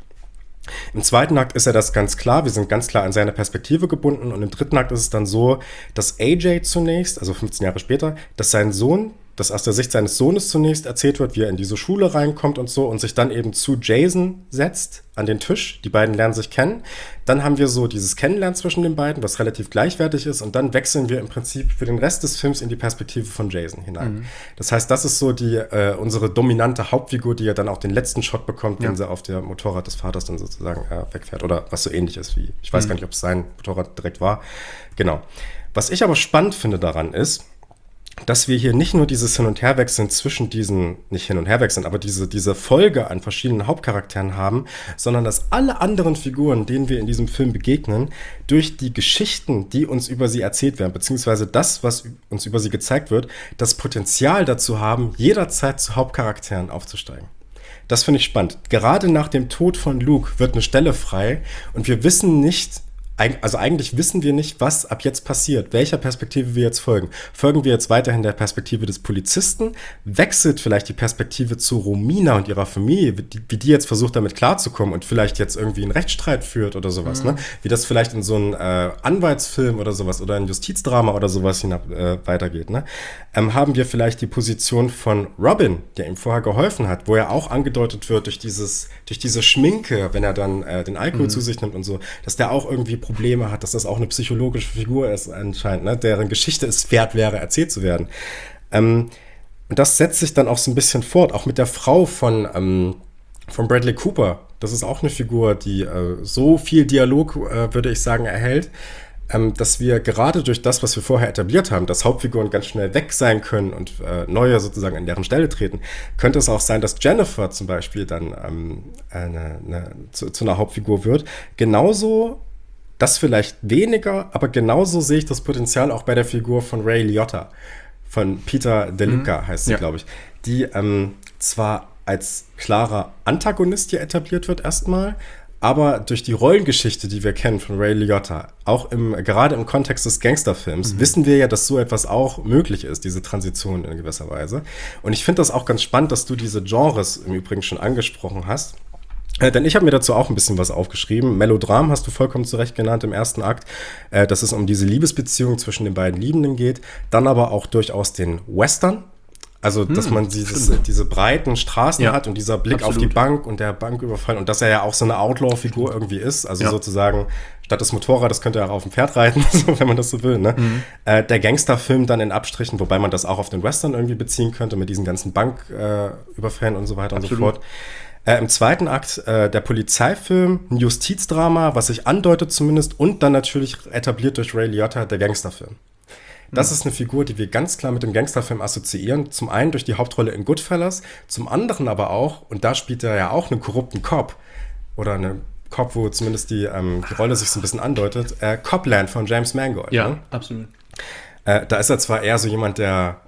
Im zweiten Akt ist er das ganz klar, wir sind ganz klar an seine Perspektive gebunden, und im dritten Akt ist es dann so, dass A J zunächst, also fünfzehn Jahre später, dass sein Sohn, das aus der Sicht seines Sohnes zunächst erzählt wird, wie er in diese Schule reinkommt und so, und sich dann eben zu Jason setzt an den Tisch. Die beiden lernen sich kennen. Dann haben wir so dieses Kennenlernen zwischen den beiden, was relativ gleichwertig ist, und dann wechseln wir im Prinzip für den Rest des Films in die Perspektive von Jason hinein. Mhm. Das heißt, das ist so die äh, unsere dominante Hauptfigur, die ja dann auch den letzten Shot bekommt, ja. wenn sie auf der Motorrad des Vaters dann sozusagen äh, wegfährt, oder was so ähnlich ist wie, ich weiß mhm. gar nicht, ob es sein Motorrad direkt war. Genau. Was ich aber spannend finde daran ist, dass wir hier nicht nur dieses Hin- und Herwechseln zwischen diesen, nicht Hin- und Herwechseln, aber diese, diese Folge an verschiedenen Hauptcharakteren haben, sondern dass alle anderen Figuren, denen wir in diesem Film begegnen, durch die Geschichten, die uns über sie erzählt werden, beziehungsweise das, was uns über sie gezeigt wird, das Potenzial dazu haben, jederzeit zu Hauptcharakteren aufzusteigen. Das finde ich spannend. Gerade nach dem Tod von Luke wird eine Stelle frei, und wir wissen nicht, also eigentlich wissen wir nicht, was ab jetzt passiert, welcher Perspektive wir jetzt folgen. Folgen wir jetzt weiterhin der Perspektive des Polizisten? Wechselt vielleicht die Perspektive zu Romina und ihrer Familie, wie die, wie die jetzt versucht, damit klarzukommen und vielleicht jetzt irgendwie einen Rechtsstreit führt oder sowas, mhm. ne? Wie das vielleicht in so einem äh, Anwaltsfilm oder sowas oder ein Justizdrama oder sowas hinab, äh, weitergeht, ne? Ähm, haben wir vielleicht die Position von Robin, der ihm vorher geholfen hat, wo er auch angedeutet wird durch dieses, durch diese Schminke, wenn er dann äh, den Alkohol mhm. zu sich nimmt und so, dass der auch irgendwie Probleme hat, dass das auch eine psychologische Figur ist anscheinend, ne, deren Geschichte es wert wäre, erzählt zu werden. Ähm, und das setzt sich dann auch so ein bisschen fort, auch mit der Frau von, ähm, von Bradley Cooper. Das ist auch eine Figur, die äh, so viel Dialog, äh, würde ich sagen, erhält, ähm, dass wir gerade durch das, was wir vorher etabliert haben, dass Hauptfiguren ganz schnell weg sein können und äh, neue sozusagen an deren Stelle treten, könnte es auch sein, dass Jennifer zum Beispiel dann ähm, eine, eine, zu, zu einer Hauptfigur wird. Genauso das vielleicht weniger, aber genauso sehe ich das Potenzial auch bei der Figur von Ray Liotta, von Peter DeLuca mhm. heißt sie, ja. glaube ich, die ähm, zwar als klarer Antagonist hier etabliert wird erstmal, aber durch die Rollengeschichte, die wir kennen von Ray Liotta, auch im, gerade im Kontext des Gangsterfilms, mhm. wissen wir ja, dass so etwas auch möglich ist, diese Transition in gewisser Weise. Und ich finde das auch ganz spannend, dass du diese Genres im Übrigen schon angesprochen hast. Äh, denn ich habe mir dazu auch ein bisschen was aufgeschrieben. Melodram hast du vollkommen zu Recht genannt im ersten Akt, äh, dass es um diese Liebesbeziehung zwischen den beiden Liebenden geht. Dann aber auch durchaus den Western. Also, hm, dass man dieses, diese breiten Straßen ja, hat und dieser Blick absolut. Auf die Bank und der Banküberfall und dass er ja auch so eine Outlaw-Figur irgendwie ist. Also ja. sozusagen, statt des Motorrades könnte er auch auf dem Pferd reiten, wenn man das so will. Ne? Mhm. Äh, der Gangsterfilm dann in Abstrichen, wobei man das auch auf den Western irgendwie beziehen könnte, mit diesen ganzen Banküberfällen äh, und so weiter absolut. Und so fort. Äh, Im zweiten Akt äh, der Polizeifilm, ein Justizdrama, was sich andeutet zumindest, und dann natürlich etabliert durch Ray Liotta der Gangsterfilm. Das mhm. ist eine Figur, die wir ganz klar mit dem Gangsterfilm assoziieren. Zum einen durch die Hauptrolle in Goodfellas, zum anderen aber auch, und da spielt er ja auch einen korrupten Cop, oder einen Cop, wo zumindest die, ähm, die Rolle sich so ein bisschen andeutet, äh, Copland von James Mangold. Ja, ne? absolut. Äh, da ist er zwar eher so jemand, der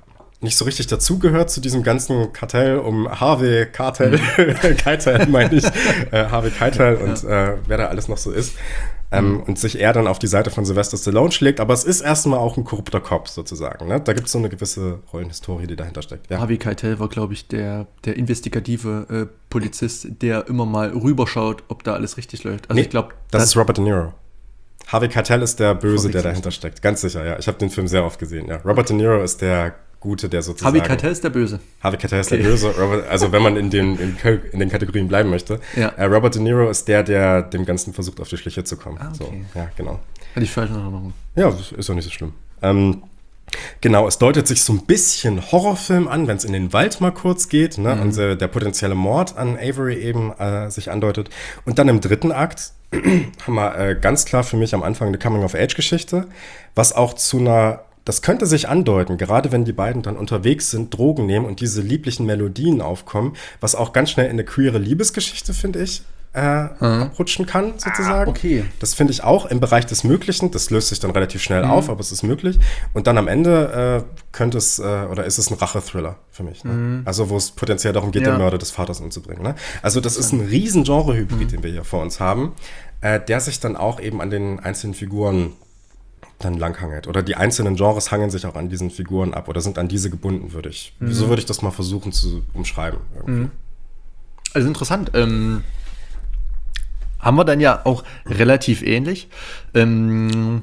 nicht so richtig dazugehört zu diesem ganzen Kartell um Harvey Keitel, Keitel meine ich, äh, Harvey Keitel und ja. äh, wer da alles noch so ist. Ähm, mhm. Und sich eher dann auf die Seite von Sylvester Stallone schlägt. Aber es ist erstmal auch ein korrupter Cop sozusagen. Ne? Da gibt es so eine gewisse Rollenhistorie, die dahinter steckt. Ja. Harvey Keitel war, glaube ich, der, der investigative äh, Polizist, der immer mal rüberschaut, ob da alles richtig läuft. Also nee, ich glaube, das, das ist Robert De Niro. Harvey Keitel ist der Böse, der dahinter nicht. steckt. Ganz sicher, ja. Ich habe den Film sehr oft gesehen. Ja. Robert De Niro ist der Gute, der sozusagen... Harvey Keitel ist der Böse. Harvey Keitel ist okay. der Böse. Robert, also wenn man in den, in, in den Kategorien bleiben möchte. Ja. Äh, Robert De Niro ist der, der dem Ganzen versucht, auf die Schliche zu kommen. Ah, okay. So, ja, genau. Hatte ich falsch in Erinnerung. Ja, ist auch nicht so schlimm. Ähm, genau, es deutet sich so ein bisschen Horrorfilm an, wenn es in den Wald mal kurz geht, ne? Mhm. Und der, der potenzielle Mord an Avery eben äh, sich andeutet. Und dann im dritten Akt haben wir äh, ganz klar für mich am Anfang eine Coming-of-Age-Geschichte, was auch zu einer, das könnte sich andeuten, gerade wenn die beiden dann unterwegs sind, Drogen nehmen und diese lieblichen Melodien aufkommen, was auch ganz schnell in eine queere Liebesgeschichte, finde ich, äh, mhm. abrutschen kann, sozusagen. Ah, okay. Das finde ich auch im Bereich des Möglichen, das löst sich dann relativ schnell mhm. auf, aber es ist möglich. Und dann am Ende äh, könnte es, äh, oder ist es ein Rache-Thriller für mich. Ne? Mhm. Also wo es potenziell darum geht, ja. den Mörder des Vaters umzubringen. Ne? Also das ist ein riesen Genre-Hybrid, mhm. den wir hier vor uns haben, äh, der sich dann auch eben an den einzelnen Figuren dann langhangelt. Oder die einzelnen Genres hangeln sich auch an diesen Figuren ab oder sind an diese gebunden, würde ich. Mhm. So würde ich das mal versuchen zu umschreiben. Mhm. Also interessant. Ähm, haben wir dann ja auch relativ ähnlich. Ähm,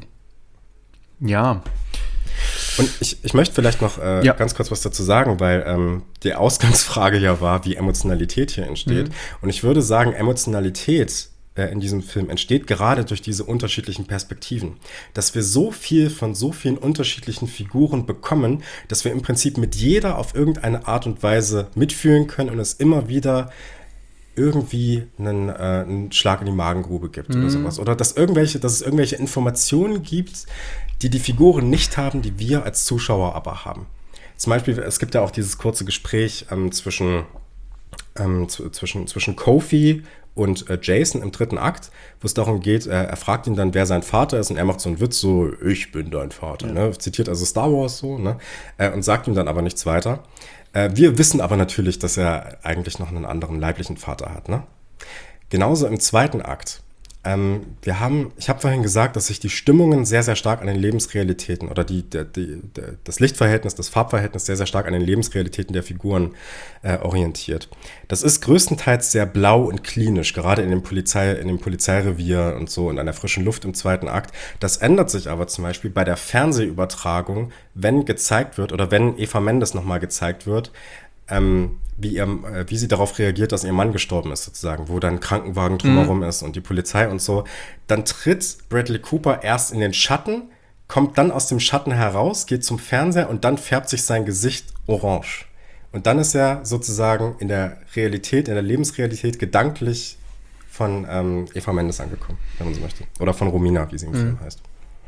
ja. Und ich, ich möchte vielleicht noch äh, ja. ganz kurz was dazu sagen, weil ähm, die Ausgangsfrage ja war, wie Emotionalität hier entsteht. Mhm. Und ich würde sagen, Emotionalität in diesem Film entsteht gerade durch diese unterschiedlichen Perspektiven. Dass wir so viel von so vielen unterschiedlichen Figuren bekommen, dass wir im Prinzip mit jeder auf irgendeine Art und Weise mitfühlen können und es immer wieder irgendwie einen, äh, einen Schlag in die Magengrube gibt mhm. oder sowas. Oder dass, irgendwelche, dass es irgendwelche Informationen gibt, die die Figuren nicht haben, die wir als Zuschauer aber haben. Zum Beispiel, es gibt ja auch dieses kurze Gespräch ähm, zwischen, ähm, zu, zwischen, zwischen Kofi und äh, Jason im dritten Akt, wo es darum geht, äh, er fragt ihn dann, wer sein Vater ist und er macht so einen Witz, so, ich bin dein Vater, ja. ne? Zitiert also Star Wars so, ne? Äh, und sagt ihm dann aber nichts weiter. Äh, wir wissen aber natürlich, dass er eigentlich noch einen anderen leiblichen Vater hat, ne? Genauso im zweiten Akt. Ähm, wir haben, ich habe vorhin gesagt, dass sich die Stimmungen sehr, sehr stark an den Lebensrealitäten oder die, die, die, das Lichtverhältnis, das Farbverhältnis sehr, sehr stark an den Lebensrealitäten der Figuren äh, orientiert. Das ist größtenteils sehr blau und klinisch, gerade in dem, Polizei, in dem Polizeirevier und so und an der frischen Luft im zweiten Akt. Das ändert sich aber zum Beispiel bei der Fernsehübertragung, wenn gezeigt wird oder wenn Eva Mendes nochmal gezeigt wird, ähm, wie, ihr, äh, wie sie darauf reagiert, dass ihr Mann gestorben ist, sozusagen, wo dann ein Krankenwagen drumherum mhm. ist und die Polizei und so, dann tritt Bradley Cooper erst in den Schatten, kommt dann aus dem Schatten heraus, geht zum Fernseher und dann färbt sich sein Gesicht orange. Und dann ist er sozusagen in der Realität, in der Lebensrealität gedanklich von ähm, Eva Mendes angekommen, wenn man so möchte. Oder von Romina, wie sie im mhm. Film heißt.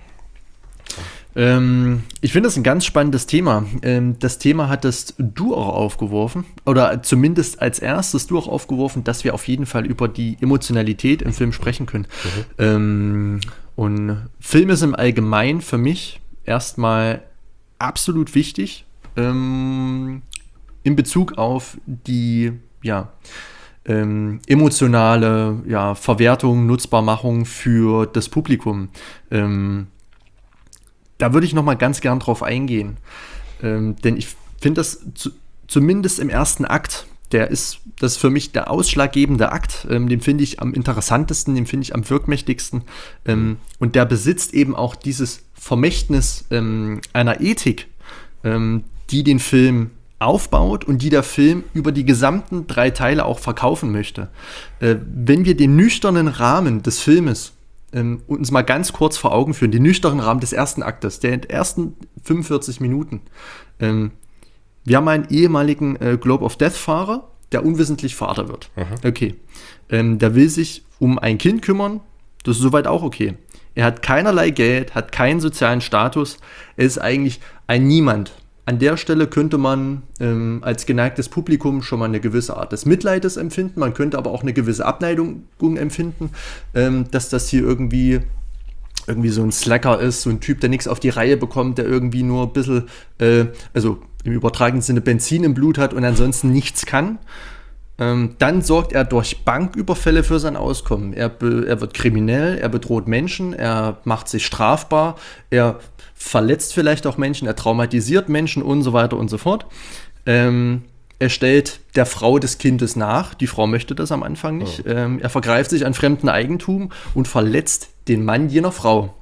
Ähm, ich finde das ein ganz spannendes Thema. Ähm, das Thema hattest du auch aufgeworfen, oder zumindest als erstes du auch aufgeworfen, dass wir auf jeden Fall über die Emotionalität im Film sprechen können. Mhm. Ähm, und Film ist im Allgemeinen für mich erstmal absolut wichtig ähm, in Bezug auf die, ja, Ähm, emotionale ja, Verwertung, Nutzbarmachung für das Publikum. Ähm, da würde ich noch mal ganz gern drauf eingehen. Ähm, denn ich finde das zu, zumindest im ersten Akt, der ist, das ist für mich der ausschlaggebende Akt, ähm, den finde ich am interessantesten, den finde ich am wirkmächtigsten. Ähm, und der besitzt eben auch dieses Vermächtnis ähm, einer Ethik, ähm, die den Film aufbaut und die der Film über die gesamten drei Teile auch verkaufen möchte. Äh, wenn wir den nüchternen Rahmen des Filmes ähm, uns mal ganz kurz vor Augen führen, den nüchternen Rahmen des ersten Aktes, der ersten fünfundvierzig Minuten. Ähm, wir haben einen ehemaligen äh, Globe of Death-Fahrer, der unwissentlich Vater wird. Aha. Okay. Ähm, der will sich um ein Kind kümmern, das ist soweit auch okay. Er hat keinerlei Geld, hat keinen sozialen Status, er ist eigentlich ein Niemand. An der Stelle könnte man ähm, als geneigtes Publikum schon mal eine gewisse Art des Mitleides empfinden. Man könnte aber auch eine gewisse Abneigung empfinden, ähm, dass das hier irgendwie, irgendwie so ein Slacker ist, so ein Typ, der nichts auf die Reihe bekommt, der irgendwie nur ein bisschen, äh, also im übertragenen Sinne Benzin im Blut hat und ansonsten nichts kann. Ähm, dann sorgt er durch Banküberfälle für sein Auskommen. Er, be- er wird kriminell, er bedroht Menschen, er macht sich strafbar, er verletzt vielleicht auch Menschen, er traumatisiert Menschen und so weiter und so fort. Ähm, er stellt der Frau des Kindes nach, die Frau möchte das am Anfang nicht. Oh. Ähm, er vergreift sich an fremdem Eigentum und verletzt den Mann jener Frau.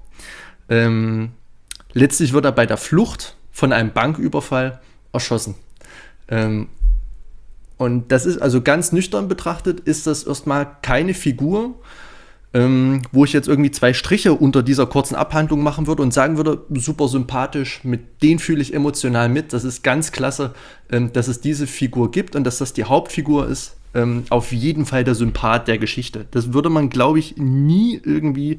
Ähm, letztlich wird er bei der Flucht von einem Banküberfall erschossen. Ähm, und das ist also ganz nüchtern betrachtet, ist das erstmal keine Figur, ähm, wo ich jetzt irgendwie zwei Striche unter dieser kurzen Abhandlung machen würde und sagen würde, super sympathisch, mit denen fühle ich emotional mit. Das ist ganz klasse, ähm, dass es diese Figur gibt und dass das die Hauptfigur ist. Ähm, auf jeden Fall der Sympath der Geschichte. Das würde man, glaube ich, nie irgendwie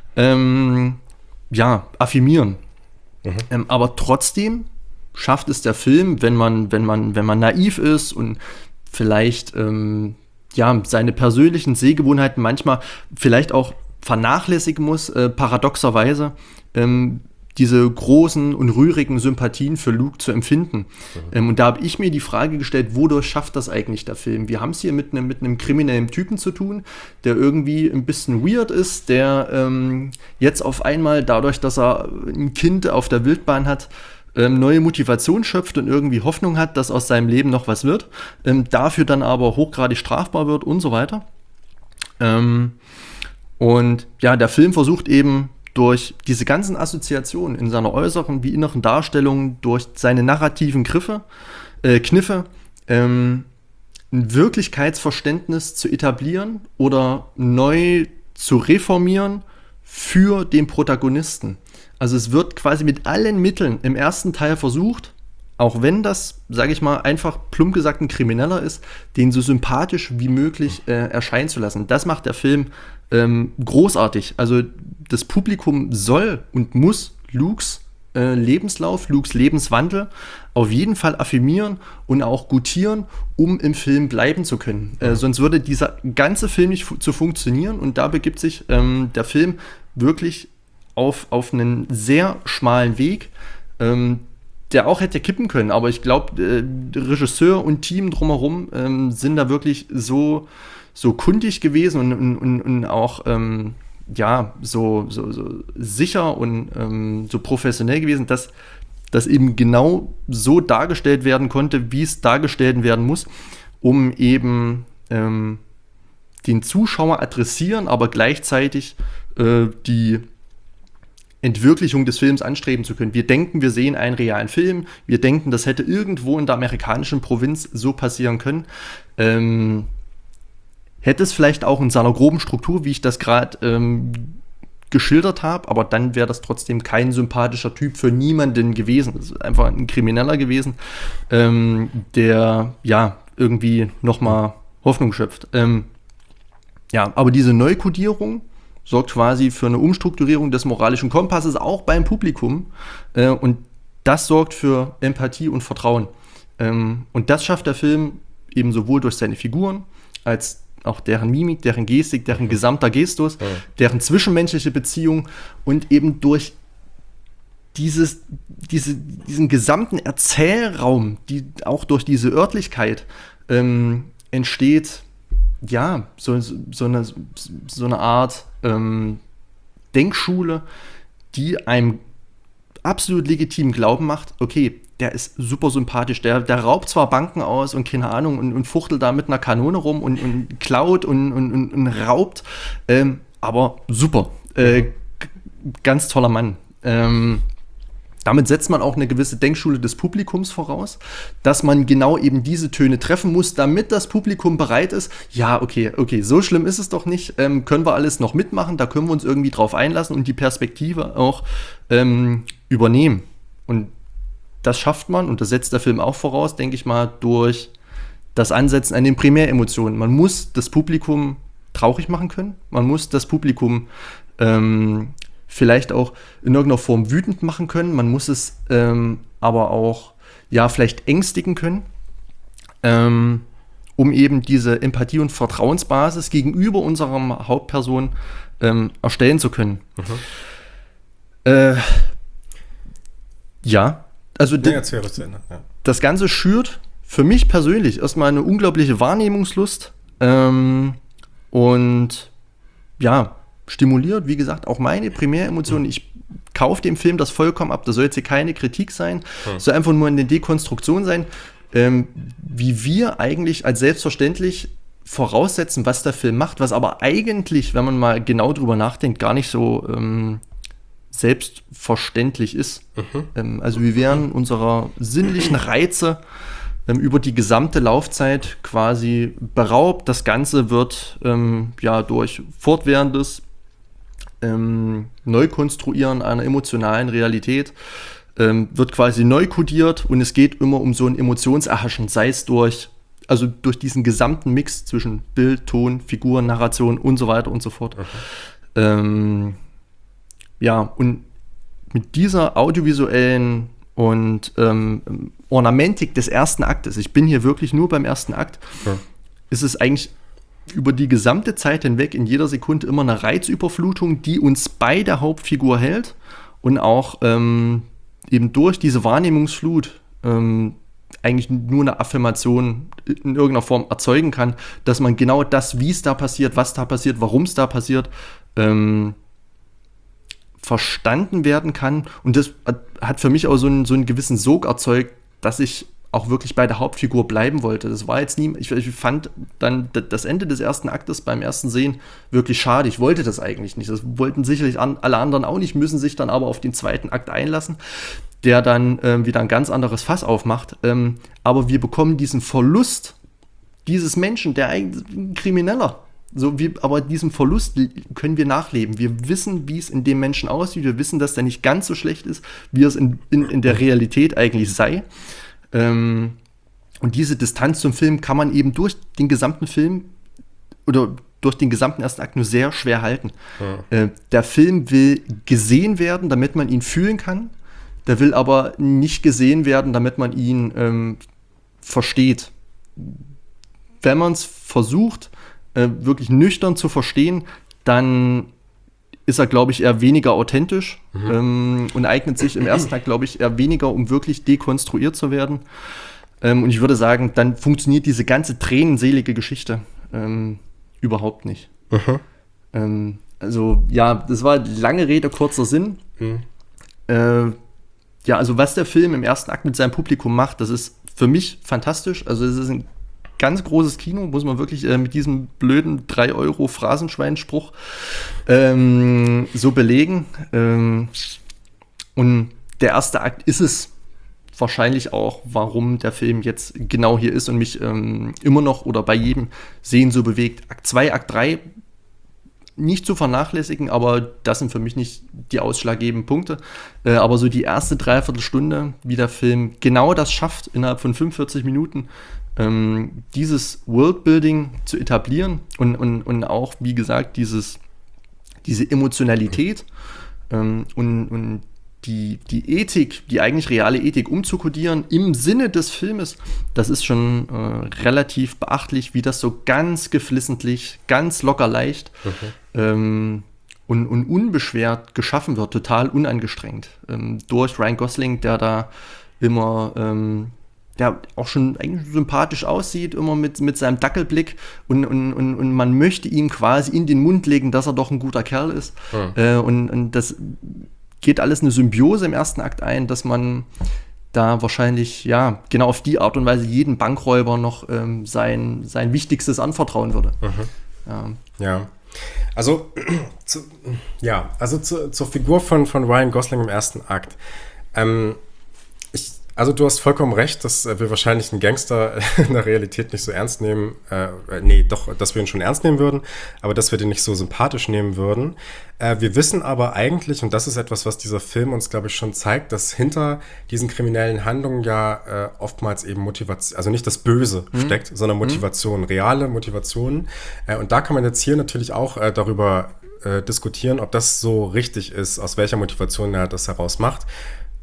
ähm, ja, affirmieren. Mhm. Ähm, aber trotzdem schafft es der Film, wenn man, wenn man, wenn man naiv ist und vielleicht ähm, ja, seine persönlichen Sehgewohnheiten manchmal vielleicht auch vernachlässigen muss, äh, paradoxerweise, ähm, diese großen und rührigen Sympathien für Luke zu empfinden. Mhm. Ähm, und da habe ich mir die Frage gestellt, wodurch schafft das eigentlich der Film? Wir haben es hier mit einem mit einem kriminellen Typen zu tun, der irgendwie ein bisschen weird ist, der ähm, jetzt auf einmal dadurch, dass er ein Kind auf der Wildbahn hat, ähm, neue Motivation schöpft und irgendwie Hoffnung hat, dass aus seinem Leben noch was wird, ähm, dafür dann aber hochgradig strafbar wird und so weiter. Ähm, und ja, der Film versucht eben durch diese ganzen Assoziationen in seiner äußeren wie inneren Darstellung, durch seine narrativen Griffe, äh, Kniffe, ähm, ein Wirklichkeitsverständnis zu etablieren oder neu zu reformieren für den Protagonisten. Also es wird quasi mit allen Mitteln im ersten Teil versucht, auch wenn das, sage ich mal, einfach plump gesagt ein Krimineller ist, den so sympathisch wie möglich äh, erscheinen zu lassen. Das macht der Film ähm, großartig. Also das Publikum soll und muss Lukes äh, Lebenslauf, Lukes Lebenswandel auf jeden Fall affirmieren und auch gutieren, um im Film bleiben zu können. Äh, sonst würde dieser ganze Film nicht fu- zu funktionieren und da begibt sich ähm, der Film wirklich auf, auf einen sehr schmalen Weg, ähm, der auch hätte kippen können. Aber ich glaube, äh, Regisseur und Team drumherum ähm, sind da wirklich so, so kundig gewesen und, und, und auch ähm, ja, so, so, so sicher und ähm, so professionell gewesen, dass das eben genau so dargestellt werden konnte, wie es dargestellt werden muss, um eben ähm, den Zuschauer adressieren, aber gleichzeitig äh, die Entwirklichung des Films anstreben zu können. Wir denken, wir sehen einen realen Film, wir denken, das hätte irgendwo in der amerikanischen Provinz so passieren können. Ähm, hätte es vielleicht auch in seiner groben Struktur, wie ich das gerade ähm, geschildert habe, aber dann wäre das trotzdem kein sympathischer Typ für niemanden gewesen. Das ist einfach ein Krimineller gewesen, ähm, der ja irgendwie nochmal Hoffnung schöpft. Ähm, ja, aber diese Neukodierung sorgt quasi für eine Umstrukturierung des moralischen Kompasses, auch beim Publikum. Äh, und das sorgt für Empathie und Vertrauen. Ähm, und das schafft der Film eben sowohl durch seine Figuren, als auch deren Mimik, deren Gestik, deren mhm. gesamter Gestus, ja. deren zwischenmenschliche Beziehung und eben durch dieses, diese, diesen gesamten Erzählraum, die auch durch diese Örtlichkeit ähm, entsteht, ja, so, so, eine, so eine Art ähm, Denkschule, die einem absolut legitimen Glauben macht, okay, der ist super sympathisch, der, der raubt zwar Banken aus und keine Ahnung und, und fuchtelt da mit einer Kanone rum und, und klaut und, und, und, und raubt, ähm, aber super, äh, g- ganz toller Mann. Ähm, Damit setzt man auch eine gewisse Denkschule des Publikums voraus, dass man genau eben diese Töne treffen muss, damit das Publikum bereit ist, ja, okay, okay, so schlimm ist es doch nicht, ähm, können wir alles noch mitmachen, da können wir uns irgendwie drauf einlassen und die Perspektive auch ähm, übernehmen. Und das schafft man, und das setzt der Film auch voraus, denke ich mal, durch das Ansetzen an den Primäremotionen. Man muss das Publikum traurig machen können, man muss das Publikum ähm, vielleicht auch in irgendeiner Form wütend machen können. Man muss es ähm, aber auch, ja, vielleicht ängstigen können, ähm, um eben diese Empathie- und Vertrauensbasis gegenüber unserer Hauptperson ähm, erstellen zu können. Mhm. Äh, ja, Also nee, d- erzähl das zu Ende. Ja. das Ganze schürt für mich persönlich erstmal eine unglaubliche Wahrnehmungslust ähm, und ja, stimuliert, wie gesagt, auch meine Primäremotionen. Ich kaufe dem Film das vollkommen ab. Das soll jetzt hier keine Kritik sein. Es Hm. soll einfach nur eine Dekonstruktion sein, ähm, wie wir eigentlich als selbstverständlich voraussetzen, was der Film macht, was aber eigentlich, wenn man mal genau drüber nachdenkt, gar nicht so ähm, selbstverständlich ist. Mhm. Ähm, also wir werden unserer sinnlichen Reize ähm, über die gesamte Laufzeit quasi beraubt. Das Ganze wird ähm, ja durch fortwährendes ähm, Neukonstruieren einer emotionalen Realität ähm, wird quasi neu kodiert und es geht immer um so ein Emotionserhaschen, sei es durch, also durch diesen gesamten Mix zwischen Bild, Ton, Figuren, Narration und so weiter und so fort. Ähm, ja, und mit dieser audiovisuellen und ähm, Ornamentik des ersten Aktes, ich bin hier wirklich nur beim ersten Akt, Ja. ist es eigentlich über die gesamte Zeit hinweg in jeder Sekunde immer eine Reizüberflutung, die uns bei der Hauptfigur hält und auch ähm, eben durch diese Wahrnehmungsflut ähm, eigentlich nur eine Affirmation in irgendeiner Form erzeugen kann, dass man genau das, wie es da passiert, was da passiert, warum es da passiert, ähm, verstanden werden kann. Und das hat für mich auch so einen, so einen gewissen Sog erzeugt, dass ich auch wirklich bei der Hauptfigur bleiben wollte. Das war jetzt nie, ich, ich fand dann d- das Ende des ersten Aktes beim ersten Sehen wirklich schade. Ich wollte das eigentlich nicht. Das wollten sicherlich an, alle anderen auch nicht, müssen sich dann aber auf den zweiten Akt einlassen, der dann ähm, wieder ein ganz anderes Fass aufmacht. Ähm, aber wir bekommen diesen Verlust dieses Menschen, der eigentlich ein Krimineller, so wie, aber diesem Verlust können wir nachleben. Wir wissen, wie es in dem Menschen aussieht. Wir wissen, dass der nicht ganz so schlecht ist, wie es in, in, in der Realität eigentlich sei. Ähm, und diese Distanz zum Film kann man eben durch den gesamten Film oder durch den gesamten ersten Akt nur sehr schwer halten. Ja. Äh, der Film will gesehen werden, damit man ihn fühlen kann. Der will aber nicht gesehen werden, damit man ihn ähm, versteht. Wenn man es versucht, äh, wirklich nüchtern zu verstehen, dann ist er, glaube ich, eher weniger authentisch mhm. ähm, und eignet sich im ersten Tag, glaube ich, eher weniger, um wirklich dekonstruiert zu werden. Ähm, und ich würde sagen, dann funktioniert diese ganze tränenselige Geschichte ähm, überhaupt nicht. Mhm. Ähm, also, ja, das war lange Rede, kurzer Sinn. Mhm. Äh, ja, also was der Film im ersten Akt mit seinem Publikum macht, das ist für mich fantastisch. Also es ist ein ganz großes Kino, muss man wirklich äh, mit diesem blöden drei Euro Phrasenschweinspruch ähm, so belegen. Ähm, und der erste Akt ist es wahrscheinlich auch, warum der Film jetzt genau hier ist und mich ähm, immer noch oder bei jedem Sehen so bewegt. Akt zwei, Akt drei nicht zu vernachlässigen, aber das sind für mich nicht die ausschlaggebenden Punkte. Äh, aber so die erste Dreiviertelstunde, wie der Film genau das schafft, innerhalb von fünfundvierzig Minuten ähm, dieses Worldbuilding zu etablieren und, und, und auch, wie gesagt, dieses, diese Emotionalität ähm, und, und die, die Ethik, die eigentlich reale Ethik umzukodieren im Sinne des Filmes, das ist schon äh, relativ beachtlich, wie das so ganz geflissentlich, ganz locker leicht Mhm. ähm, und, und unbeschwert geschaffen wird, total unangestrengt. Ähm, durch Ryan Gosling, der da immer, ähm, der auch schon eigentlich sympathisch aussieht, immer mit, mit seinem Dackelblick und, und, und, und man möchte ihm quasi in den Mund legen, dass er doch ein guter Kerl ist. Mhm. Äh, und, und das geht alles eine Symbiose im ersten Akt ein, dass man da wahrscheinlich, ja, genau auf die Art und Weise jeden Bankräuber noch ähm, sein, sein Wichtigstes anvertrauen würde. Mhm. Ja. Ja. Also, zu, ja, also zu, zur Figur von, von Ryan Gosling im ersten Akt. Ähm, ich, also du hast vollkommen recht, dass äh, wir wahrscheinlich einen Gangster in der Realität nicht so ernst nehmen. Äh, nee, doch, dass wir ihn schon ernst nehmen würden, aber dass wir den nicht so sympathisch nehmen würden. Äh, wir wissen aber eigentlich, und das ist etwas, was dieser Film uns, glaube ich, schon zeigt, dass hinter diesen kriminellen Handlungen ja äh, oftmals eben Motivation, also nicht das Böse mhm. steckt, sondern Motivation, mhm. reale Motivation. Äh, und da kann man jetzt hier natürlich auch äh, darüber äh, diskutieren, ob das so richtig ist, aus welcher Motivation er das heraus macht.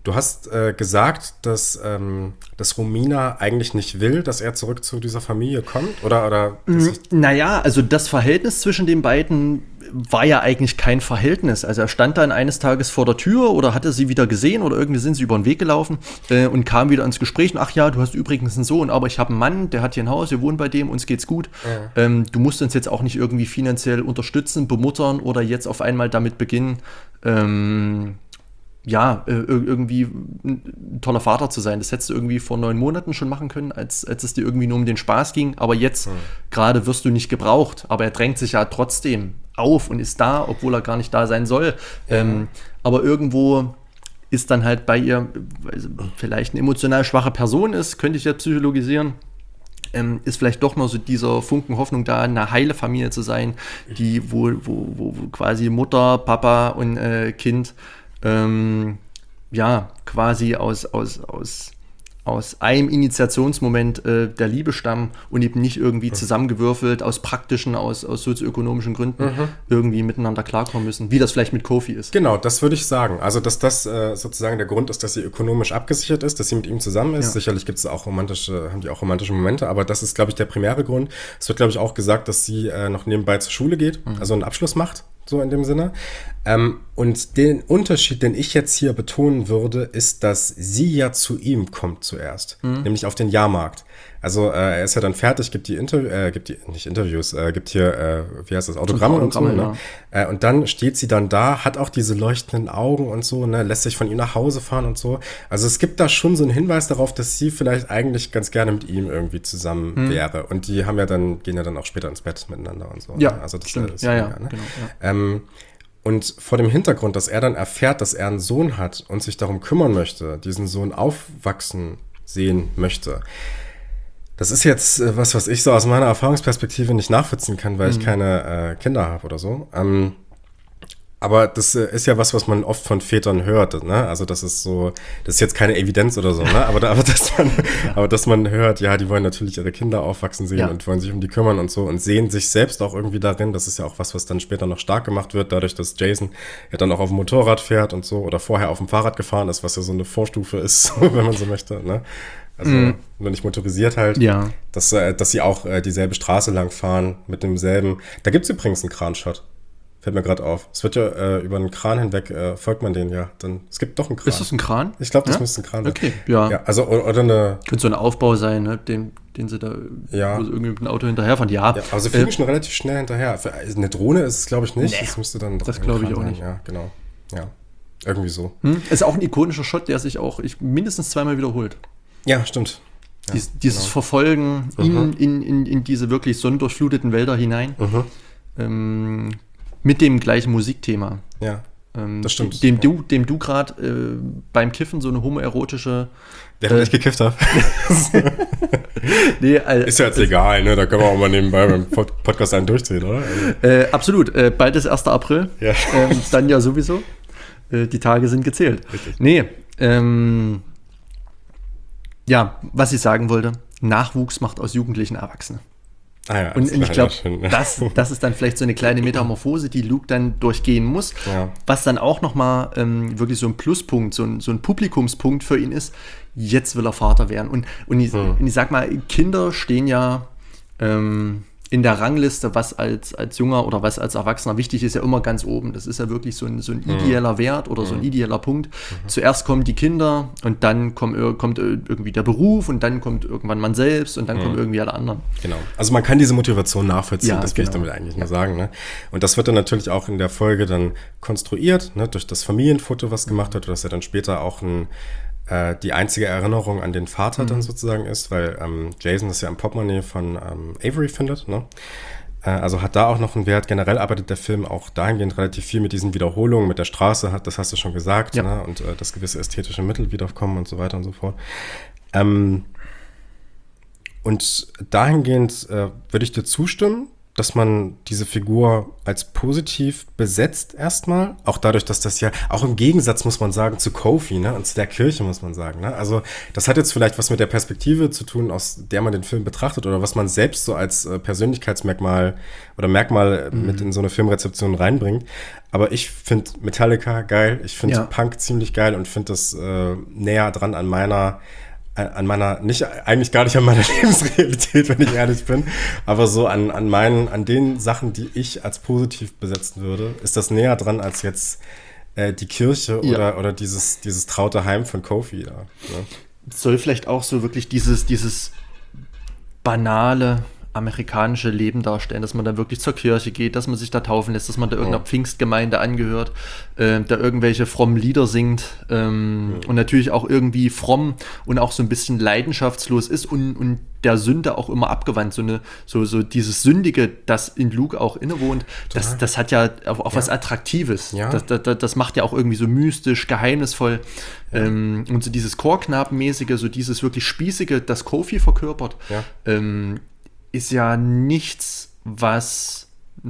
Du hast äh, gesagt, dass, ähm, dass Romina eigentlich nicht will, dass er zurück zu dieser Familie kommt, oder? oder mm, naja, also das Verhältnis zwischen den beiden war ja eigentlich kein Verhältnis. Also er stand dann eines Tages vor der Tür oder hatte sie wieder gesehen oder irgendwie sind sie über den Weg gelaufen äh, und kam wieder ins Gespräch. Und, ach ja, du hast übrigens einen Sohn, aber ich habe einen Mann, der hat hier ein Haus, wir wohnen bei dem, uns geht's gut. Ja. Ähm, du musst uns jetzt auch nicht irgendwie finanziell unterstützen, bemuttern oder jetzt auf einmal damit beginnen, ähm, ja, äh, irgendwie ein toller Vater zu sein. Das hättest du irgendwie vor neun Monaten schon machen können, als, als es dir irgendwie nur um den Spaß ging. Aber jetzt, mhm. gerade wirst du nicht gebraucht. Aber er drängt sich ja trotzdem auf und ist da, obwohl er gar nicht da sein soll. Ja. Ähm, aber irgendwo ist dann halt bei ihr, also vielleicht eine emotional schwache Person ist, könnte ich jetzt psychologisieren, ähm, ist vielleicht doch noch so dieser Funken Hoffnung da, eine heile Familie zu sein, die, wo, wo, wo, wo quasi Mutter, Papa und äh, Kind Ähm, ja, quasi aus, aus, aus, aus einem Initiationsmoment äh, der Liebe stammen und eben nicht irgendwie zusammengewürfelt aus praktischen, aus, aus sozioökonomischen Gründen mhm. irgendwie miteinander klarkommen müssen, wie das vielleicht mit Kofi ist. Genau, das würde ich sagen. Also, dass das äh, sozusagen der Grund ist, dass sie ökonomisch abgesichert ist, dass sie mit ihm zusammen ist. Ja. Sicherlich gibt es auch romantische, haben die auch romantische Momente, aber das ist, glaube ich, der primäre Grund. Es wird, glaube ich, auch gesagt, dass sie äh, noch nebenbei zur Schule geht, mhm. also einen Abschluss macht. So in dem Sinne. Ähm, und den Unterschied, den ich jetzt hier betonen würde, ist, dass sie ja zu ihm kommt zuerst, mhm. nämlich auf den Jahrmarkt. Also äh, er ist ja dann fertig, gibt die Interviews, äh, gibt die, nicht Interviews, äh, gibt hier, äh, wie heißt das, Autogramme, Autogramme und so. Ja. Ne? Äh, und dann steht sie dann da, hat auch diese leuchtenden Augen und so, ne, lässt sich von ihm nach Hause fahren und so. Also es gibt da schon so einen Hinweis darauf, dass sie vielleicht eigentlich ganz gerne mit ihm irgendwie zusammen mhm. wäre. Und die haben ja dann, gehen ja dann auch später ins Bett miteinander und so. Ja, ne? Also das stimmt. ist ja, ja, ja, ne? genau. Ja. Ähm, Und vor dem Hintergrund, dass er dann erfährt, dass er einen Sohn hat und sich darum kümmern möchte, diesen Sohn aufwachsen sehen möchte. Das ist jetzt äh, was, was ich so aus meiner Erfahrungsperspektive nicht nachvollziehen kann, weil mhm. ich keine äh, Kinder habe oder so. Ähm, aber das äh, ist ja was, was man oft von Vätern hört, ne? Also das ist so, das ist jetzt keine Evidenz oder so, ne? Aber, da, aber, dass man, ja. aber dass man hört, ja, die wollen natürlich ihre Kinder aufwachsen sehen ja. und wollen sich um die kümmern und so und sehen sich selbst auch irgendwie darin. Das ist ja auch was, was dann später noch stark gemacht wird, dadurch, dass Jason ja dann auch auf dem Motorrad fährt und so oder vorher auf dem Fahrrad gefahren ist, was ja so eine Vorstufe ist, wenn man so möchte, ne? Also mm. nur nicht motorisiert halt, ja. dass, äh, dass sie auch äh, dieselbe Straße lang fahren mit demselben. Da gibt es übrigens einen Kranshot. Fällt mir gerade auf. Es wird ja äh, über einen Kran hinweg, äh, folgt man den ja. Dann, es gibt doch einen Kran. Ist das ein Kran? Ich glaube, das ja? müsste ein Kran sein. Okay, ja. ja also, oder, oder eine... Könnte so ein Aufbau sein, ne? den, den sie da ja. wo sie irgendwie mit dem Auto hinterherfahren. Ja, ja aber sie fliegen äh, schon relativ schnell hinterher. Für eine Drohne ist es, glaube ich, nicht. Nee, das müsste dann das glaube ich auch sein. nicht. Ja, genau. Ja, irgendwie so. Hm? Ist auch ein ikonischer Shot, der sich auch ich, mindestens zweimal wiederholt. Ja, stimmt. Ja, Dies, dieses genau. Verfolgen mhm. in, in, in, in diese wirklich sonnendurchfluteten Wälder hinein. Mhm. Ähm, mit dem gleichen Musikthema. Ja, ähm, das stimmt. Dem ja. du, dem du gerade äh, beim Kiffen so eine homoerotische... Während äh, ich gekifft habe. nee, also, ist ja jetzt egal, ne? Da können wir auch mal nebenbei beim Pod- Podcast einen durchziehen, oder? Äh, absolut. Äh, bald ist erster April. Ja. Ähm, dann ja sowieso. Äh, die Tage sind gezählt. Richtig. Nee, ähm... Ja, was ich sagen wollte, Nachwuchs macht aus Jugendlichen Erwachsene. Ah ja, und, und ich glaube, das, das ist dann vielleicht so eine kleine Metamorphose, die Luke dann durchgehen muss, ja. was dann auch nochmal ähm, wirklich so ein Pluspunkt, so ein, so ein Publikumspunkt für ihn ist, jetzt will er Vater werden. Und, und, ich, hm. und ich sag mal, Kinder stehen ja ähm, in der Rangliste, was als, als Junger oder was als Erwachsener wichtig ist, ja immer ganz oben. Das ist ja wirklich so ein, so ein ideeller mhm. Wert oder so ein ideeller Punkt. Mhm. Zuerst kommen die Kinder und dann kommt, kommt irgendwie der Beruf und dann kommt irgendwann man selbst und dann mhm. kommen irgendwie alle anderen. Genau. Also man kann diese Motivation nachvollziehen, ja, das will genau. ich damit eigentlich nur sagen. Ne? Und das wird dann natürlich auch in der Folge dann konstruiert, ne? Durch das Familienfoto, was gemacht wird, dass er dann später auch ein die einzige Erinnerung an den Vater mhm. dann sozusagen ist, weil ähm, Jason das ja im Portemonnaie von ähm, Avery findet, ne? Äh, also hat da auch noch einen Wert. Generell arbeitet der Film auch dahingehend relativ viel mit diesen Wiederholungen, mit der Straße, hat, das hast du schon gesagt, ja. ne? Und äh, dass gewisse ästhetische Mittel wiederkommen und so weiter und so fort. Ähm, und dahingehend äh, würde ich dir zustimmen, dass man diese Figur als positiv besetzt erstmal. Auch dadurch, dass das ja, auch im Gegensatz muss man sagen, zu Kofi, ne, und zu der Kirche muss man sagen, ne. Also das hat jetzt vielleicht was mit der Perspektive zu tun, aus der man den Film betrachtet oder was man selbst so als äh, Persönlichkeitsmerkmal oder Merkmal mhm. mit in so eine Filmrezeption reinbringt. Aber ich finde Metallica geil, ich finde ja. Punk ziemlich geil und finde das äh, näher dran an meiner an meiner, nicht, eigentlich gar nicht an meiner Lebensrealität, wenn ich ehrlich bin, aber so an, an meinen, an den Sachen, die ich als positiv besetzen würde, ist das näher dran als jetzt äh, die Kirche ja. oder, oder dieses, dieses traute Heim von Kofi da. Ne? Soll vielleicht auch so wirklich dieses, dieses banale amerikanische Leben darstellen, dass man da wirklich zur Kirche geht, dass man sich da taufen lässt, dass man da irgendeiner oh. Pfingstgemeinde angehört, äh, da irgendwelche frommen Lieder singt ähm, mhm. und natürlich auch irgendwie fromm und auch so ein bisschen leidenschaftslos ist und, und der Sünde auch immer abgewandt, so eine so, so dieses Sündige, das in Luke auch innewohnt, das, das hat ja auch, auch ja. was Attraktives. Ja. Das, das, das macht ja auch irgendwie so mystisch, geheimnisvoll ja. ähm, und so dieses Chorknabenmäßige, so dieses wirklich Spießige, das Kofi verkörpert, ja. ähm, ist ja nichts, was,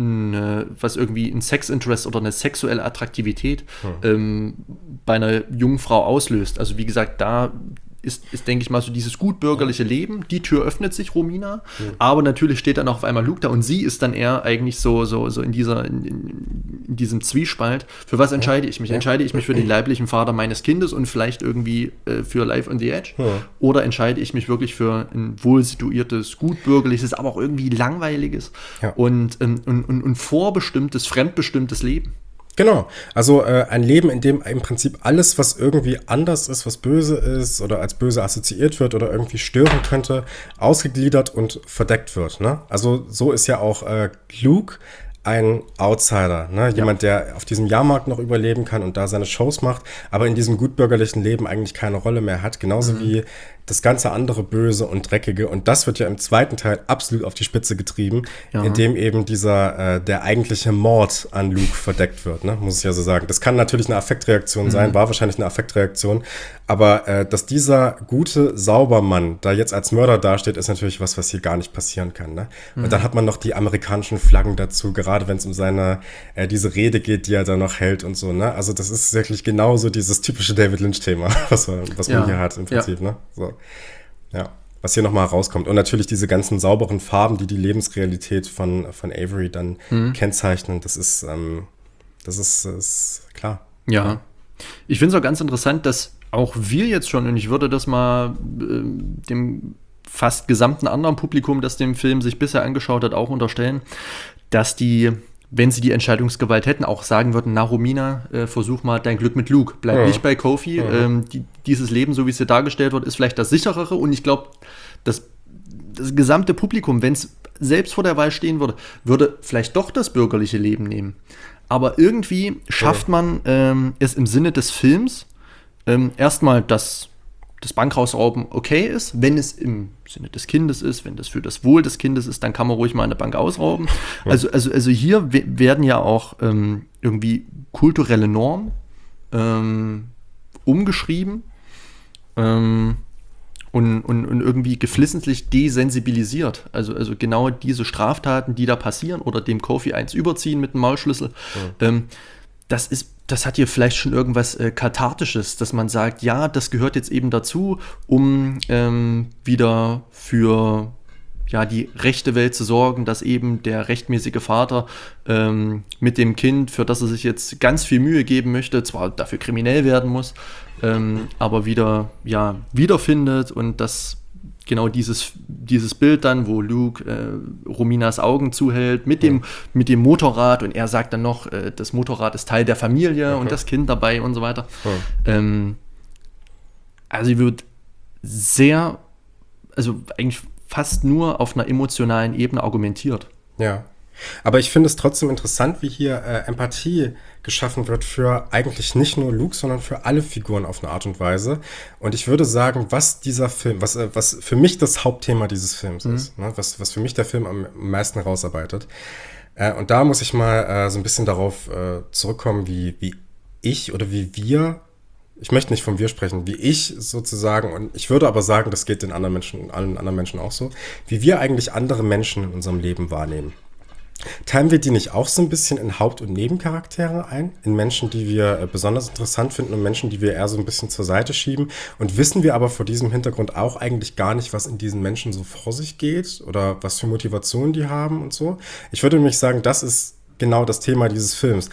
ne, was irgendwie ein Sex-Interest oder eine sexuelle Attraktivität hm. ähm, bei einer jungen Frau auslöst. Also wie gesagt, da ist, ist denke ich mal, so dieses gutbürgerliche Leben. Die Tür öffnet sich, Romina, hm. aber natürlich steht dann auch auf einmal Luke da und sie ist dann eher eigentlich so, so, so in, dieser, in, in diesem Zwiespalt. Für was entscheide ich mich? Ja. Entscheide ich mich für den leiblichen Vater meines Kindes und vielleicht irgendwie äh, für Life on the Edge? Ja. Oder entscheide ich mich wirklich für ein wohlsituiertes, gutbürgerliches, aber auch irgendwie langweiliges ja. und, ähm, und, und, und vorbestimmtes, fremdbestimmtes Leben? Genau, also äh, ein Leben, in dem im Prinzip alles, was irgendwie anders ist, was böse ist oder als böse assoziiert wird oder irgendwie stören könnte, ausgegliedert und verdeckt wird. Ne? Also so ist ja auch äh, Luke ein Outsider, ne? Jemand, ja. der auf diesem Jahrmarkt noch überleben kann und da seine Shows macht, aber in diesem gutbürgerlichen Leben eigentlich keine Rolle mehr hat, genauso mhm. wie das ganze andere Böse und Dreckige. Und das wird ja im zweiten Teil absolut auf die Spitze getrieben, ja. indem eben dieser, äh, der eigentliche Mord an Luke verdeckt wird, ne? Muss ich ja so sagen. Das kann natürlich eine Affektreaktion mhm. sein, war wahrscheinlich eine Affektreaktion, aber äh, dass dieser gute Saubermann da jetzt als Mörder dasteht, ist natürlich was, was hier gar nicht passieren kann, ne? Mhm. Und dann hat man noch die amerikanischen Flaggen dazu, gerade wenn es um seine, äh, diese Rede geht, die er da noch hält und so, ne? Also das ist wirklich genauso dieses typische David Lynch-Thema, was, was ja. man hier hat im Prinzip, ja. ne? So. Ja, was hier nochmal rauskommt. Und natürlich diese ganzen sauberen Farben, die die Lebensrealität von, von Avery dann mhm. kennzeichnen, das ist, ähm, das ist, ist klar. Ja, ich finde es auch ganz interessant, dass auch wir jetzt schon, und ich würde das mal äh, dem fast gesamten anderen Publikum, das den Film sich bisher angeschaut hat, auch unterstellen, dass die, wenn sie die Entscheidungsgewalt hätten, auch sagen würden, na Romina, äh, versuch mal dein Glück mit Luke. Bleib ja. nicht bei Kofi. Ja. Ähm, die, dieses Leben, so wie es hier dargestellt wird, ist vielleicht das sicherere. Und ich glaube, das, das gesamte Publikum, wenn es selbst vor der Wahl stehen würde, würde vielleicht doch das bürgerliche Leben nehmen. Aber irgendwie schafft man ähm, es im Sinne des Films ähm, erstmal, dass das Bankrausrauben okay ist, wenn es im Sinne des Kindes ist, wenn das für das Wohl des Kindes ist, dann kann man ruhig mal eine Bank ausrauben. Also, also, also hier w- werden ja auch ähm, irgendwie kulturelle Normen ähm, umgeschrieben ähm, und, und, und irgendwie geflissentlich desensibilisiert. Also, also genau diese Straftaten, die da passieren oder dem Kofi eins überziehen mit dem Maulschlüssel, ja. ähm, das ist das hat hier vielleicht schon irgendwas äh, Kathartisches, dass man sagt, ja, das gehört jetzt eben dazu, um ähm, wieder für ja, die rechte Welt zu sorgen, dass eben der rechtmäßige Vater ähm, mit dem Kind, für das er sich jetzt ganz viel Mühe geben möchte, zwar dafür kriminell werden muss, ähm, aber wieder ja, wiederfindet und das genau dieses, dieses Bild dann, wo Luke äh, Rominas Augen zuhält mit dem, ja. mit dem Motorrad und er sagt dann noch, äh, das Motorrad ist Teil der Familie okay. und das Kind dabei und so weiter. Ja. Ähm, also sie wird sehr, also eigentlich fast nur auf einer emotionalen Ebene argumentiert. Ja. Aber ich finde es trotzdem interessant, wie hier äh, Empathie geschaffen wird für eigentlich nicht nur Luke, sondern für alle Figuren auf eine Art und Weise. Und ich würde sagen, was dieser Film, was, äh, was für mich das Hauptthema dieses Films mhm. ist, ne? was, was für mich der Film am meisten herausarbeitet. Äh, und da muss ich mal äh, so ein bisschen darauf äh, zurückkommen, wie, wie ich oder wie wir, ich möchte nicht von wir sprechen, wie ich sozusagen, und ich würde aber sagen, das geht den anderen Menschen, allen anderen Menschen auch so, wie wir eigentlich andere Menschen in unserem Leben wahrnehmen. Teilen wir die nicht auch so ein bisschen in Haupt- und Nebencharaktere ein? In Menschen, die wir äh, besonders interessant finden und Menschen, die wir eher so ein bisschen zur Seite schieben? Und wissen wir aber vor diesem Hintergrund auch eigentlich gar nicht, was in diesen Menschen so vor sich geht oder was für Motivationen die haben und so? Ich würde nämlich sagen, das ist genau das Thema dieses Films.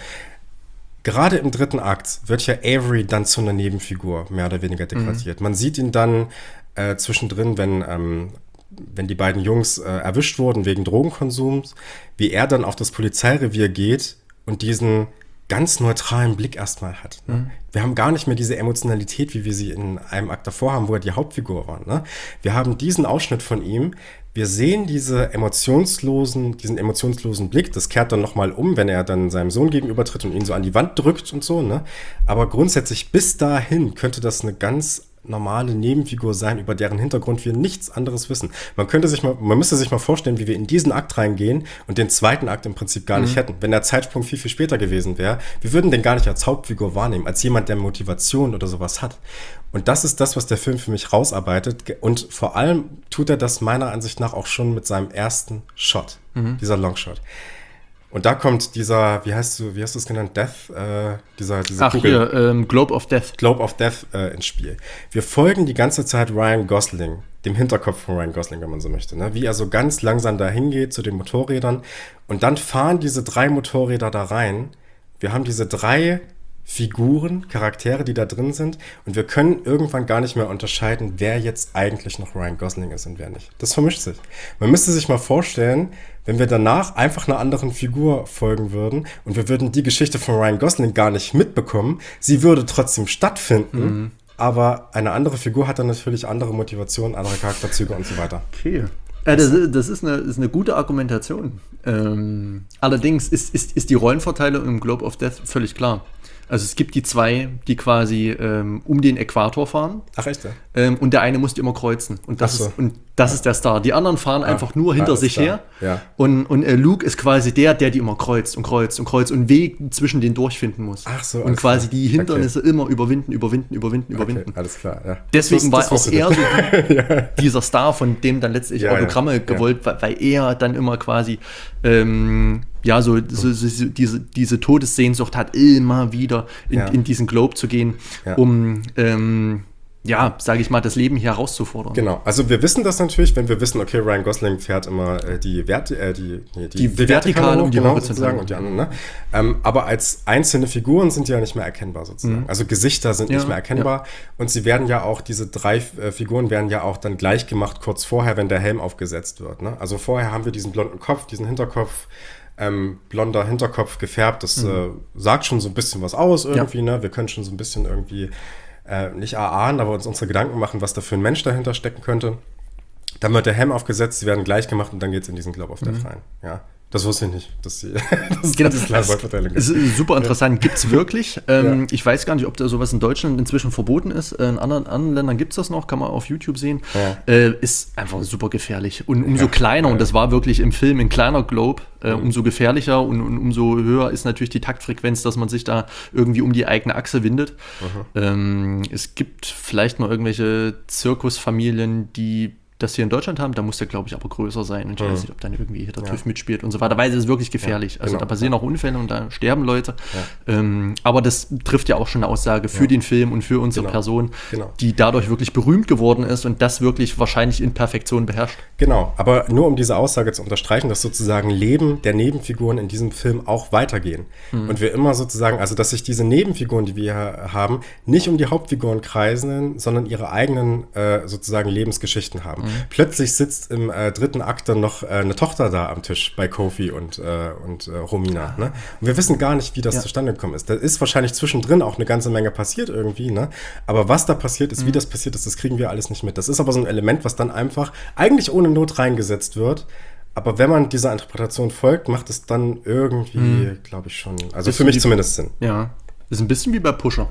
Gerade im dritten Akt wird ja Avery dann zu einer Nebenfigur, mehr oder weniger degradiert. Mhm. Man sieht ihn dann äh, zwischendrin, wenn... Ähm, wenn die beiden Jungs äh, erwischt wurden wegen Drogenkonsums, wie er dann auf das Polizeirevier geht und diesen ganz neutralen Blick erstmal hat. Ne? Mhm. Wir haben gar nicht mehr diese Emotionalität, wie wir sie in einem Akt davor haben, wo er die Hauptfigur war. Ne? Wir haben diesen Ausschnitt von ihm, wir sehen diese emotionslosen, diesen emotionslosen Blick, das kehrt dann nochmal um, wenn er dann seinem Sohn gegenübertritt und ihn so an die Wand drückt und so. Ne? Aber grundsätzlich bis dahin könnte das eine ganz normale Nebenfigur sein, über deren Hintergrund wir nichts anderes wissen. Man könnte sich mal, man müsste sich mal vorstellen, wie wir in diesen Akt reingehen und den zweiten Akt im Prinzip gar mhm. nicht hätten. Wenn der Zeitsprung viel, viel später gewesen wäre, wir würden den gar nicht als Hauptfigur wahrnehmen, als jemand, der Motivation oder sowas hat. Und das ist das, was der Film für mich rausarbeitet. Und vor allem tut er das meiner Ansicht nach auch schon mit seinem ersten Shot, mhm. dieser Longshot. Und da kommt dieser, wie heißt du, wie hast du es genannt, Death, äh, dieser, diese Ach, Kugel. Hier, ähm, Globe of Death. Globe of Death äh, ins Spiel. Wir folgen die ganze Zeit Ryan Gosling, dem Hinterkopf von Ryan Gosling, wenn man so möchte, ne? Wie er so ganz langsam dahin geht zu den Motorrädern. Und dann fahren diese drei Motorräder da rein. Wir haben diese drei Figuren, Charaktere, die da drin sind. Und wir können irgendwann gar nicht mehr unterscheiden, wer jetzt eigentlich noch Ryan Gosling ist und wer nicht. Das vermischt sich. Man müsste sich mal vorstellen, wenn wir danach einfach einer anderen Figur folgen würden und wir würden die Geschichte von Ryan Gosling gar nicht mitbekommen, sie würde trotzdem stattfinden, mhm. aber eine andere Figur hat dann natürlich andere Motivationen, andere Charakterzüge und so weiter. Okay. Äh, das, das ist, eine, ist eine gute Argumentation. Ähm, allerdings ist, ist, ist die Rollenverteilung im Globe of Death völlig klar. Also es gibt die zwei, die quasi ähm, um den Äquator fahren. Ach echt, ja? Ähm, und der eine muss die immer kreuzen. Und das, so. ist, und das ja. ist der Star. Die anderen fahren ah, einfach nur hinter sich her. Ja. Und, und äh, Luke ist quasi der, der die immer kreuzt und kreuzt und kreuzt und Weg zwischen denen durchfinden muss. Ach so. Und quasi klar. die Hindernisse okay. immer überwinden, überwinden, überwinden, okay, überwinden. Alles klar, ja. Deswegen das, war das auch er so ja. dieser Star, von dem dann letztlich ja, Autogramme ja. gewollt, weil, weil er dann immer quasi ähm, ja, so, so, so diese, diese Todessehnsucht hat, immer wieder in, ja. in diesen Globe zu gehen, ja. um, ähm, ja, sage ich mal, das Leben hier herauszufordern. Genau, also wir wissen das natürlich, wenn wir wissen, okay, Ryan Gosling fährt immer äh, die, Verti- äh, die, nee, die, die, die Vertikale und die genau, sozusagen und die anderen, ne? Ähm, aber als einzelne Figuren sind die ja nicht mehr erkennbar sozusagen. Mhm. Also Gesichter sind ja, nicht mehr erkennbar ja. und sie werden ja auch, diese drei äh, Figuren werden ja auch dann gleich gemacht, kurz vorher, wenn der Helm aufgesetzt wird, ne? Also vorher haben wir diesen blonden Kopf, diesen Hinterkopf, Ähm, blonder Hinterkopf gefärbt, das mhm. äh, sagt schon so ein bisschen was aus irgendwie, ja. ne? Wir können schon so ein bisschen irgendwie äh, nicht erahnen, aber uns unsere Gedanken machen, was da für ein Mensch dahinter stecken könnte. Dann wird der Helm aufgesetzt, sie werden gleich gemacht und dann geht es in diesen Globe of Death mhm. rein. Ja. Das wusste ich nicht, dass sie das genau, das klare Rollenverteilung ist. Super interessant, gibt es wirklich. Ähm, ja. Ich weiß gar nicht, ob da sowas in Deutschland inzwischen verboten ist. In anderen, anderen Ländern gibt es das noch, kann man auf YouTube sehen. Ja. Äh, ist einfach super gefährlich. Und umso ja. kleiner, und das war wirklich im Film ein kleiner Globe, äh, mhm. umso gefährlicher und, und umso höher ist natürlich die Taktfrequenz, dass man sich da irgendwie um die eigene Achse windet. Mhm. Ähm, es gibt vielleicht noch irgendwelche Zirkusfamilien, die das hier in Deutschland haben, da muss der, glaube ich, aber größer sein. Und ich mhm. weiß nicht, ob dann irgendwie der TÜV ja. mitspielt und so weiter, weil es ist wirklich gefährlich. Ja, genau. Also da passieren auch Unfälle und da sterben Leute. Ja. Ähm, aber das trifft ja auch schon eine Aussage für ja. den Film und für unsere genau. Person, genau. die dadurch wirklich berühmt geworden ist und das wirklich wahrscheinlich in Perfektion beherrscht. Genau, aber nur um diese Aussage zu unterstreichen, dass sozusagen Leben der Nebenfiguren in diesem Film auch weitergehen. Mhm. Und wir immer sozusagen, also dass sich diese Nebenfiguren, die wir hier haben, nicht um die Hauptfiguren kreisen, sondern ihre eigenen äh, sozusagen Lebensgeschichten haben. Mhm. Plötzlich sitzt im äh, dritten Akt dann noch äh, eine Tochter da am Tisch bei Kofi und, äh, und äh, Romina. Ne? Und wir wissen gar nicht, wie das ja. zustande gekommen ist. Da ist wahrscheinlich zwischendrin auch eine ganze Menge passiert irgendwie. Ne? Aber was da passiert ist, mhm. wie das passiert ist, das kriegen wir alles nicht mit. Das ist aber so ein Element, was dann einfach eigentlich ohne Not reingesetzt wird. Aber wenn man dieser Interpretation folgt, macht es dann irgendwie, mhm. glaube ich schon, also ist für mich zumindest Sinn. Ja, ist ein bisschen wie bei Pusher.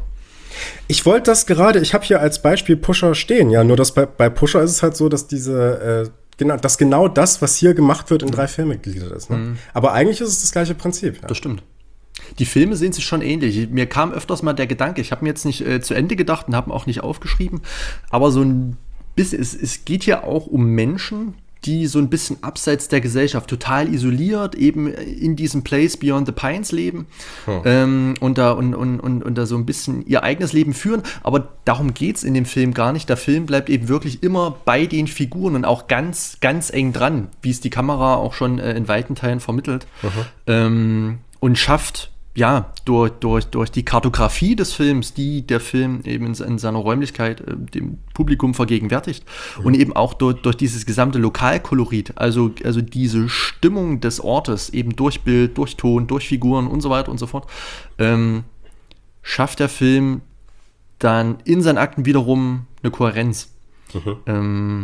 Ich wollte das gerade, ich habe hier als Beispiel Pusher stehen, ja, nur dass bei, bei Pusher ist es halt so, dass diese, äh, genau, dass genau das, was hier gemacht wird, in drei Filme gegliedert ist. Ne? Mhm. Aber eigentlich ist es das gleiche Prinzip. Ja. Das stimmt. Die Filme sehen sich schon ähnlich. Mir kam öfters mal der Gedanke, ich habe mir jetzt nicht äh, zu Ende gedacht und habe auch nicht aufgeschrieben, aber so ein bisschen, es, es geht ja auch um Menschen, die so ein bisschen abseits der Gesellschaft, total isoliert, eben in diesem Place Beyond the Pines leben oh. ähm, und, da, und, und, und, und da so ein bisschen ihr eigenes Leben führen. Aber darum geht es in dem Film gar nicht. Der Film bleibt eben wirklich immer bei den Figuren und auch ganz, ganz eng dran, wie es die Kamera auch schon äh, in weiten Teilen vermittelt. Ähm, und schafft ja, durch, durch, durch die Kartografie des Films, die der Film eben in, in seiner Räumlichkeit äh, dem Publikum vergegenwärtigt mhm. und eben auch durch, durch dieses gesamte Lokalkolorit, also, also diese Stimmung des Ortes, eben durch Bild, durch Ton, durch Figuren und so weiter und so fort, ähm, schafft der Film dann in seinen Akten wiederum eine Kohärenz. Mhm. Ähm,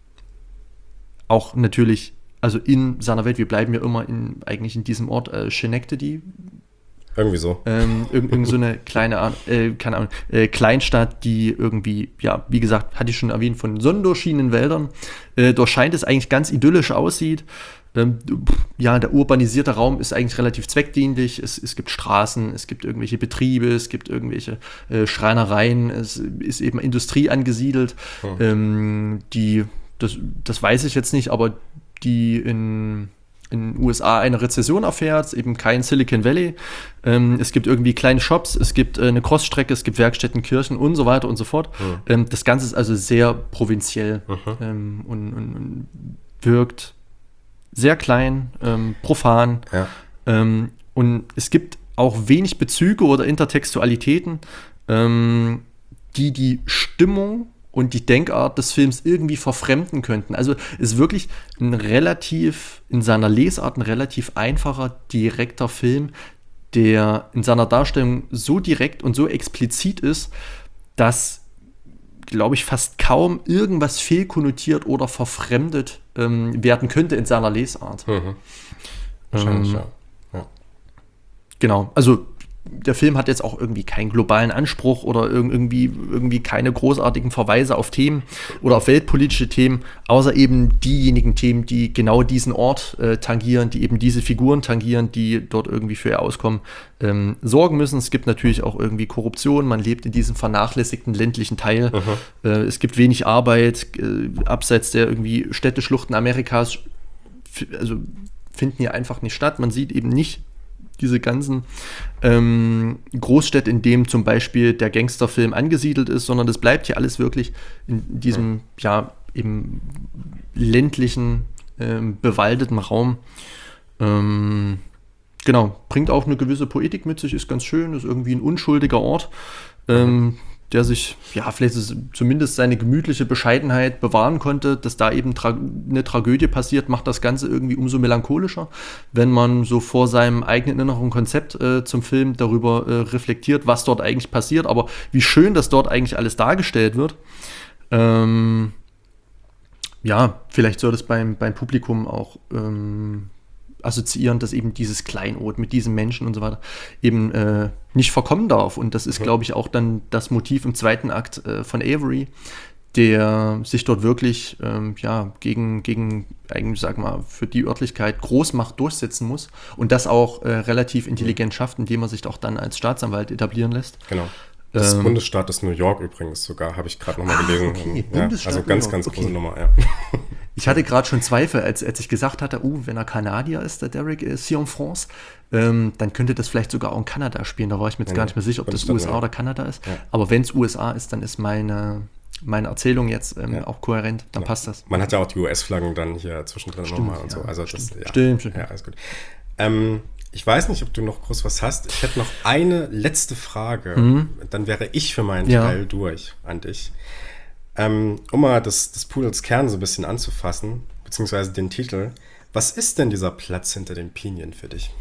auch natürlich, also in seiner Welt, wir bleiben ja immer in, eigentlich in diesem Ort äh, Schenectady, irgendwie so. Ähm, irgend, irgend so eine kleine, äh, keine Ahnung, äh, Kleinstadt, die irgendwie, ja, wie gesagt, hatte ich schon erwähnt, von sonnendurchschienenen Wäldern äh, durchscheint es eigentlich ganz idyllisch aussieht. Ähm, ja, der urbanisierte Raum ist eigentlich relativ zweckdienlich. Es, es gibt Straßen, es gibt irgendwelche Betriebe, es gibt irgendwelche äh, Schreinereien, es ist eben Industrie angesiedelt. Hm. Ähm, die, das, das weiß ich jetzt nicht, aber die in in den U S A eine Rezession erfährt, eben kein Silicon Valley. Ähm, es gibt irgendwie kleine Shops, es gibt äh, eine Crossstrecke, es gibt Werkstätten, Kirchen und so weiter und so fort. Mhm. Ähm, das Ganze ist also sehr provinziell mhm. ähm, und, und, und wirkt sehr klein, ähm, profan. Ja. Ähm, und es gibt auch wenig Bezüge oder Intertextualitäten, ähm, die die Stimmung und die Denkart des Films irgendwie verfremden könnten. Also ist wirklich ein relativ, in seiner Lesart ein relativ einfacher, direkter Film, der in seiner Darstellung so direkt und so explizit ist, dass, glaube ich, fast kaum irgendwas fehlkonnotiert oder verfremdet ähm, werden könnte in seiner Lesart. Mhm. Wahrscheinlich, ähm, ja. ja. Genau, also der Film hat jetzt auch irgendwie keinen globalen Anspruch oder irgendwie, irgendwie keine großartigen Verweise auf Themen oder auf weltpolitische Themen, außer eben diejenigen Themen, die genau diesen Ort äh, tangieren, die eben diese Figuren tangieren, die dort irgendwie für ihr Auskommen ähm, sorgen müssen. Es gibt natürlich auch irgendwie Korruption, man lebt in diesem vernachlässigten ländlichen Teil. Äh, es gibt wenig Arbeit, äh, abseits der irgendwie Städteschluchten Amerikas, f- also finden hier einfach nicht statt. Man sieht eben nicht diese ganzen ähm, Großstädte, in denen zum Beispiel der Gangsterfilm angesiedelt ist, sondern das bleibt hier alles wirklich in diesem, ja, eben ländlichen, ähm, bewaldeten Raum. Ähm, genau, bringt auch eine gewisse Poetik mit sich, ist ganz schön, ist irgendwie ein unschuldiger Ort, ähm, der sich, ja, vielleicht ist zumindest seine gemütliche Bescheidenheit bewahren konnte, dass da eben tra- eine Tragödie passiert, macht das Ganze irgendwie umso melancholischer, wenn man so vor seinem eigenen inneren Konzept äh, zum Film darüber äh, reflektiert, was dort eigentlich passiert, aber wie schön, dass dort eigentlich alles dargestellt wird. Ähm, ja, vielleicht soll das beim, beim Publikum auch ähm, assoziieren, dass eben dieses Kleinod mit diesen Menschen und so weiter eben äh, nicht verkommen darf. Und das ist, mhm. glaube ich, auch dann das Motiv im zweiten Akt äh, von Avery, der sich dort wirklich ähm, ja, gegen, gegen, eigentlich, sag mal, für die Örtlichkeit Großmacht durchsetzen muss und das auch äh, relativ intelligent mhm. schafft, indem er sich auch dann als Staatsanwalt etablieren lässt. Genau. Das ähm, Bundesstaat ist New York übrigens sogar, habe ich gerade nochmal ah, gelesen. Okay. Ja, Bundesstaat also ganz, ganz okay. große Nummer, ja. Ich hatte gerade schon Zweifel, als, als ich gesagt hatte, uh, wenn er Kanadier ist, der Derek ist hier en France, ähm, dann könnte das vielleicht sogar auch in Kanada spielen. Da war ich mir jetzt ja, gar nicht mehr sicher, ob das U S A ja. oder Kanada ist. Ja. Aber wenn es U S A ist, dann ist meine, meine Erzählung jetzt ähm, ja. auch kohärent, dann ja. passt das. Man hat ja auch die U S-Flaggen dann hier zwischendrin stimmt, nochmal und ja, so. Also stimmt, das, ja. stimmt, stimmt. Ja, alles gut. Ähm, ich weiß nicht, ob du noch groß was hast. Ich hätte noch eine letzte Frage. Mhm. Dann wäre ich für meinen ja. Teil durch an dich. Ähm, um mal das, das Pudels Kern so ein bisschen anzufassen, beziehungsweise den Titel. Was ist denn dieser Platz hinter den Pinien für dich?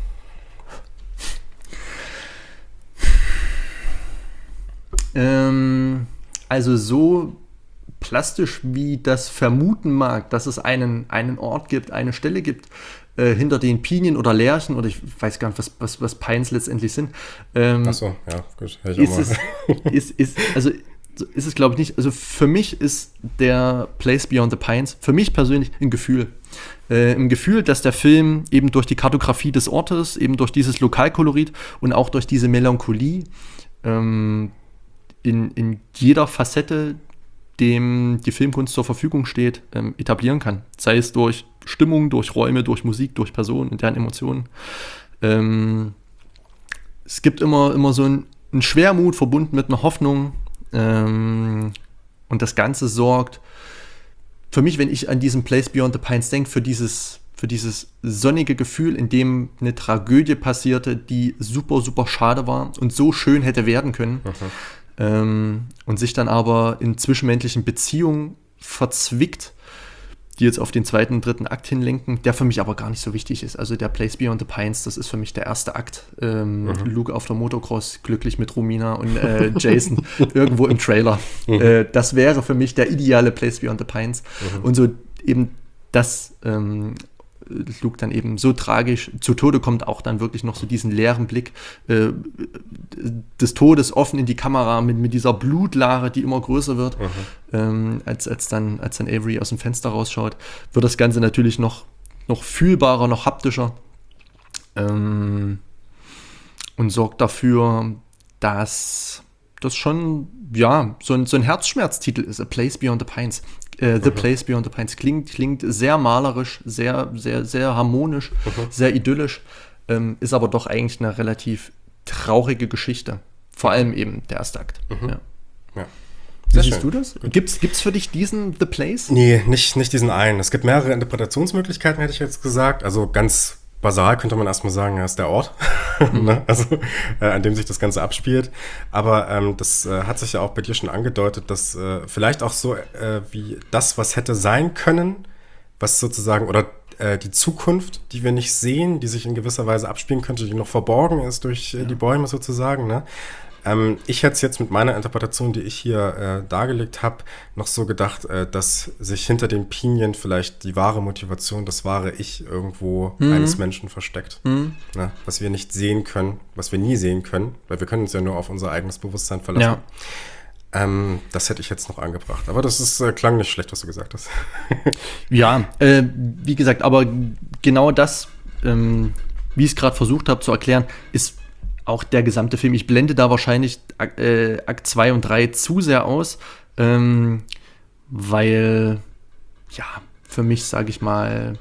Ähm, also so plastisch, wie das vermuten mag, dass es einen, einen Ort gibt, eine Stelle gibt, äh, hinter den Pinien oder Lärchen, oder ich weiß gar nicht, was, was, was Pines letztendlich sind. Ähm, Ach so, ja, gut. Hör ich ist auch mal. Es, ist, ist, also so ist es, glaube ich, nicht. Also für mich ist der Place Beyond the Pines, für mich persönlich ein Gefühl. Äh, ein Gefühl, dass der Film eben durch die Kartografie des Ortes, eben durch dieses Lokalkolorit und auch durch diese Melancholie ähm, in, in jeder Facette dem die Filmkunst zur Verfügung steht, ähm, etablieren kann. Sei es durch Stimmung, durch Räume, durch Musik, durch Personen und deren Emotionen. Ähm, es gibt immer, immer so ein, ein Schwermut verbunden mit einer Hoffnung. Ähm, und das Ganze sorgt für mich, wenn ich an diesen Place Beyond the Pines denke, für dieses, für dieses sonnige Gefühl, in dem eine Tragödie passierte, die super, super schade war und so schön hätte werden können. Mhm. Ähm, und sich dann aber in zwischenmenschlichen Beziehungen verzwickt, die jetzt auf den zweiten und dritten Akt hinlenken, der für mich aber gar nicht so wichtig ist. Also der Place Beyond the Pines, das ist für mich der erste Akt. Ähm, mhm. Luke auf der Motocross, glücklich mit Romina und äh, Jason irgendwo im Trailer. Mhm. Äh, das wäre für mich der ideale Place Beyond the Pines. Mhm. Und so eben das ähm, Luke dann eben so tragisch zu Tode kommt, auch dann wirklich noch so diesen leeren Blick äh, des Todes offen in die Kamera mit, mit dieser Blutlache, die immer größer wird, mhm. ähm, als, als, dann, als dann Avery aus dem Fenster rausschaut, wird das Ganze natürlich noch, noch fühlbarer, noch haptischer ähm, und sorgt dafür, dass das schon ja, so ein, so ein Herzschmerztitel ist, A Place Beyond the Pines. Uh, The mhm. Place Beyond the Pines klingt, klingt sehr malerisch, sehr, sehr, sehr harmonisch, mhm. sehr idyllisch, ähm, ist aber doch eigentlich eine relativ traurige Geschichte. Vor allem eben der erste Akt. Mhm. Ja. Ja. Wie siehst du das? Gibt es für dich diesen The Place? Nee, nicht, nicht diesen einen. Es gibt mehrere Interpretationsmöglichkeiten, hätte ich jetzt gesagt. Also ganz basal könnte man erstmal sagen, er ist der Ort, mhm. ne? Also äh, an dem sich das Ganze abspielt. Aber ähm, das äh, hat sich ja auch bei dir schon angedeutet, dass äh, vielleicht auch so äh, wie das, was hätte sein können, was sozusagen, oder äh, die Zukunft, die wir nicht sehen, die sich in gewisser Weise abspielen könnte, die noch verborgen ist durch äh, ja. die Bäume sozusagen, ne? Ähm, ich hätte es jetzt mit meiner Interpretation, die ich hier äh, dargelegt habe, noch so gedacht, äh, dass sich hinter den Pinien vielleicht die wahre Motivation, das wahre Ich irgendwo mhm. eines Menschen versteckt. Mhm. Ne? Was wir nicht sehen können, was wir nie sehen können, weil wir können uns ja nur auf unser eigenes Bewusstsein verlassen. Ja. Ähm, das hätte ich jetzt noch angebracht. Aber das ist, äh, klang nicht schlecht, was du gesagt hast. Ja, äh, wie gesagt, aber genau das, ähm, wie ich es gerade versucht habe zu erklären, ist auch der gesamte Film. Ich blende da wahrscheinlich äh, Akt zwei und drei zu sehr aus, ähm, weil, ja, für mich, sage ich mal,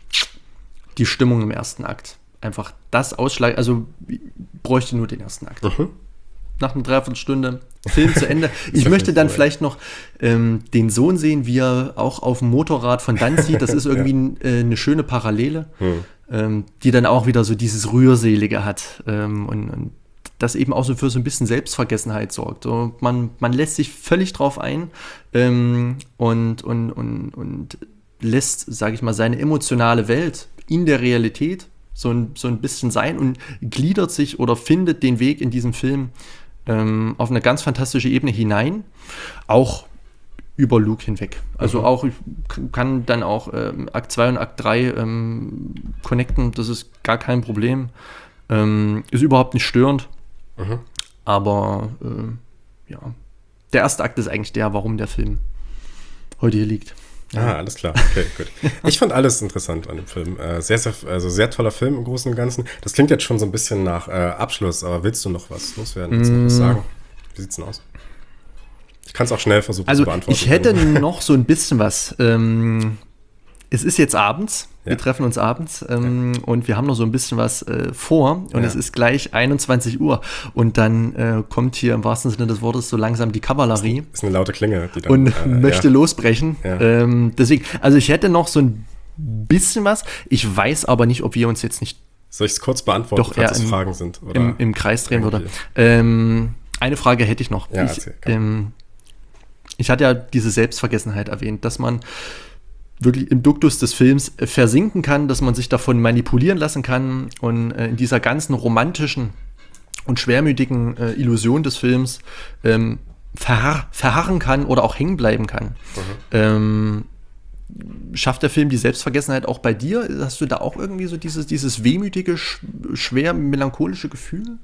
die Stimmung im ersten Akt einfach das Ausschlag, also ich bräuchte nur den ersten Akt. Mhm. Nach einer Dreiviertelstunde, Film zu Ende. Ich möchte dann vielleicht noch ähm, den Sohn sehen, wie er auch auf dem Motorrad von dann zieht. Das ist irgendwie ja. äh, eine schöne Parallele, hm. ähm, die dann auch wieder so dieses Rührselige hat ähm, und, und das eben auch so für so ein bisschen Selbstvergessenheit sorgt. So, man, man lässt sich völlig drauf ein ähm, und, und, und, und lässt, sage ich mal, seine emotionale Welt in der Realität so ein, so ein bisschen sein und gliedert sich oder findet den Weg in diesem Film ähm, auf eine ganz fantastische Ebene hinein, auch über Luke hinweg. Also mhm. auch, ich kann dann auch ähm, Akt zwei und Akt drei ähm, connecten, das ist gar kein Problem. Ähm, ist überhaupt nicht störend, mhm. aber äh, ja, der erste Akt ist eigentlich der, warum der Film heute hier liegt. Ah, alles klar. Okay, gut. Ich fand alles interessant an dem Film. Äh, sehr, sehr, also sehr toller Film im Großen und Ganzen. Das klingt jetzt schon so ein bisschen nach äh, Abschluss, aber willst du noch was loswerden? Willst du noch was sagen? Wie sieht's denn aus? Ich kann es auch schnell versuchen also zu beantworten. Ich hätte noch so ein bisschen was. Ähm, es ist jetzt abends. Ja. Wir treffen uns abends ähm, ja. und wir haben noch so ein bisschen was äh, vor und ja. es ist gleich einundzwanzig Uhr und dann äh, kommt hier im wahrsten Sinne des Wortes so langsam die Kavallerie. Das ist eine laute Klinge. Die dann, und äh, möchte ja. losbrechen. Ja. Ähm, deswegen, also ich hätte noch so ein bisschen was. Ich weiß aber nicht, ob wir uns jetzt nicht Soll ich es kurz beantworten, doch falls es im, Fragen sind? Oder im, im Kreis drehen würde. Ähm, eine Frage hätte ich noch. Ja, ich, ähm, ich hatte ja diese Selbstvergessenheit erwähnt, dass man wirklich im Duktus des Films versinken kann, dass man sich davon manipulieren lassen kann und äh, in dieser ganzen romantischen und schwermütigen äh, Illusion des Films ähm, verharr- verharren kann oder auch hängen bleiben kann. Mhm. Ähm, schafft der Film die Selbstvergessenheit auch bei dir? Hast du da auch irgendwie so dieses, dieses wehmütige, sch- schwer melancholische Gefühl?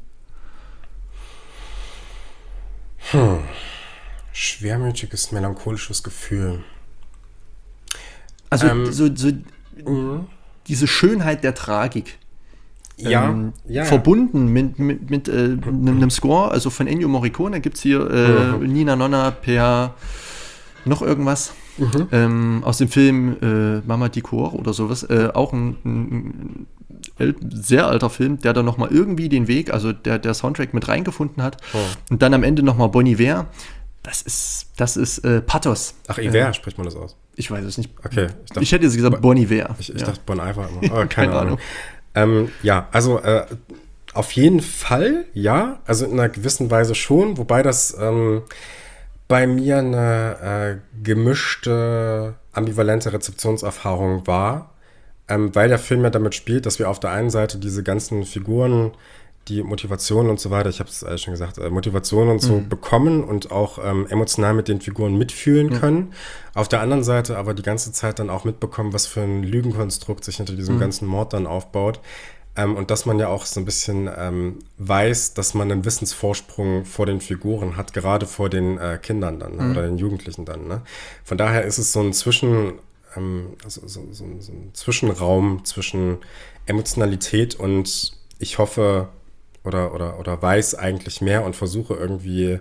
Hm. Schwermütiges, melancholisches Gefühl. Also ähm, so, so mhm. diese Schönheit der Tragik. Ja, ähm, ja, verbunden mit, mit, mit äh, einem Score, also von Ennio Morricone gibt es hier äh, mhm. Nina Nonna per noch irgendwas mhm. ähm, aus dem Film äh, Mama Dicor oder sowas. Äh, auch ein, ein, ein sehr alter Film, der da nochmal irgendwie den Weg, also der, der Soundtrack mit reingefunden hat. Oh. Und dann am Ende nochmal Bon Iver. Das ist, das ist äh, Pathos. Ach, Iver äh, spricht man das aus? Ich weiß es nicht. Okay. Ich, dachte, ich hätte jetzt gesagt Bon Iver. Ich, ich ja. dachte Bon Iver immer. Oh, keine, keine Ahnung. Ahnung. Ähm, ja, also äh, auf jeden Fall, ja. Also in einer gewissen Weise schon. Wobei das ähm, bei mir eine äh, gemischte, ambivalente Rezeptionserfahrung war. Ähm, weil der Film ja damit spielt, dass wir auf der einen Seite diese ganzen Figuren, die Motivation und so weiter, ich habe es äh, schon gesagt, äh, Motivation und so mhm. bekommen und auch ähm, emotional mit den Figuren mitfühlen ja. können. Auf der anderen Seite aber die ganze Zeit dann auch mitbekommen, was für ein Lügenkonstrukt sich hinter diesem mhm. ganzen Mord dann aufbaut. Ähm, und dass man ja auch so ein bisschen ähm, weiß, dass man einen Wissensvorsprung vor den Figuren hat, gerade vor den äh, Kindern dann ne? mhm. oder den Jugendlichen dann. Ne? Von daher ist es so ein Zwischen... Ähm, also so, so, so ein Zwischenraum zwischen Emotionalität und ich hoffe oder, oder, oder weiß eigentlich mehr und versuche irgendwie,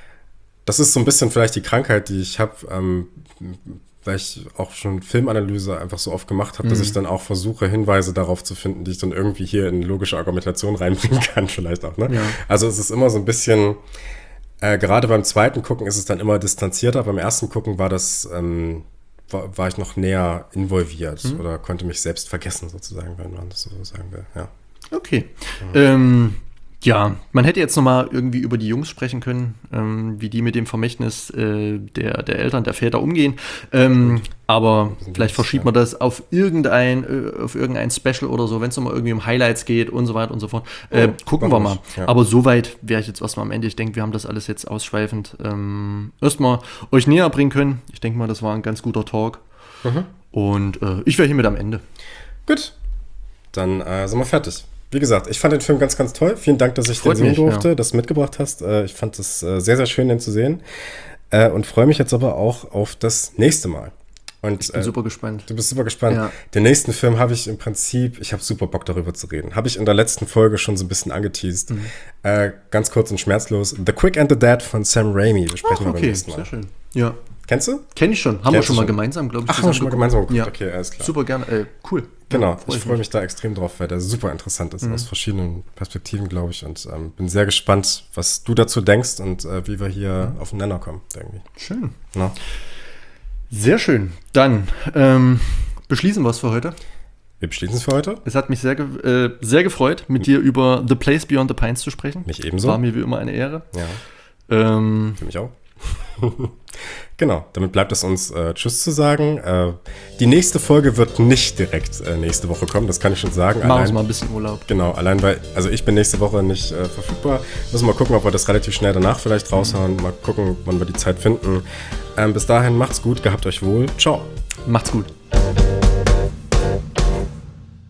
das ist so ein bisschen vielleicht die Krankheit, die ich habe, ähm, weil ich auch schon Filmanalyse einfach so oft gemacht habe, mhm. dass ich dann auch versuche, Hinweise darauf zu finden, die ich dann irgendwie hier in logische Argumentation reinbringen kann vielleicht auch. Ne? Ja. Also es ist immer so ein bisschen, äh, gerade beim zweiten Gucken ist es dann immer distanzierter, beim ersten Gucken war das ähm, War, war ich noch näher involviert mhm. oder konnte mich selbst vergessen, sozusagen, wenn man das so sagen will. Ja. Okay. Ja. Ähm, ja, man hätte jetzt nochmal irgendwie über die Jungs sprechen können, ähm, wie die mit dem Vermächtnis äh, der, der Eltern, der Väter umgehen. Ähm, aber vielleicht verschiebt man das auf irgendein, äh, auf irgendein Special oder so, wenn es nochmal irgendwie um Highlights geht und so weiter und so fort. Äh, oh, gucken wir mal. Ja. Aber soweit wäre ich jetzt erstmal am Ende. Ich denke, wir haben das alles jetzt ausschweifend ähm, erstmal euch näher bringen können. Ich denke mal, das war ein ganz guter Talk. Mhm. Und äh, ich wäre hiermit am Ende. Gut, dann äh, sind wir fertig. Wie gesagt, ich fand den Film ganz, ganz toll. Vielen Dank, dass ich Freut den sehen mich, durfte, ja. dass du mitgebracht hast. Ich fand es sehr, sehr schön, den zu sehen. Und freue mich jetzt aber auch auf das nächste Mal. Und, ich bin äh, super gespannt. Du bist super gespannt. Ja. Den nächsten Film habe ich im Prinzip, ich habe super Bock darüber zu reden. Habe ich in der letzten Folge schon so ein bisschen angeteased. Mhm. Äh, ganz kurz und schmerzlos. The Quick and the Dead von Sam Raimi. Wir sprechen Ach, okay. beim nächsten Mal. Sehr schön. Ja. Kennst du? Kenn ich schon. Haben Kennst wir schon mal schon? gemeinsam, glaube ich. Ach, haben wir schon mal gemeinsam geguckt? Ja. Okay, alles klar. Super gerne. Äh, cool. Genau, ja, freu ich freue mich da extrem drauf, weil der super interessant ist, mhm. aus verschiedenen Perspektiven, glaube ich. Und ähm, bin sehr gespannt, was du dazu denkst und äh, wie wir hier mhm. auf den Nenner kommen. Irgendwie. Schön. Na? Sehr schön. Dann ähm, beschließen wir es für heute. Wir beschließen es für heute. Es hat mich sehr, ge- äh, sehr gefreut, mit dir über The Place Beyond the Pines zu sprechen. Mich ebenso. War mir wie immer eine Ehre. Ja. Ähm, für mich auch. Genau, damit bleibt es uns, äh, Tschüss zu sagen. Äh, die nächste Folge wird nicht direkt äh, nächste Woche kommen, das kann ich schon sagen. Machen wir mal ein bisschen Urlaub. Genau, allein weil, also ich bin nächste Woche nicht äh, verfügbar. Müssen wir mal gucken, ob wir das relativ schnell danach vielleicht raushauen. Mal gucken, wann wir die Zeit finden. Ähm, bis dahin, macht's gut, gehabt euch wohl. Ciao. Macht's gut.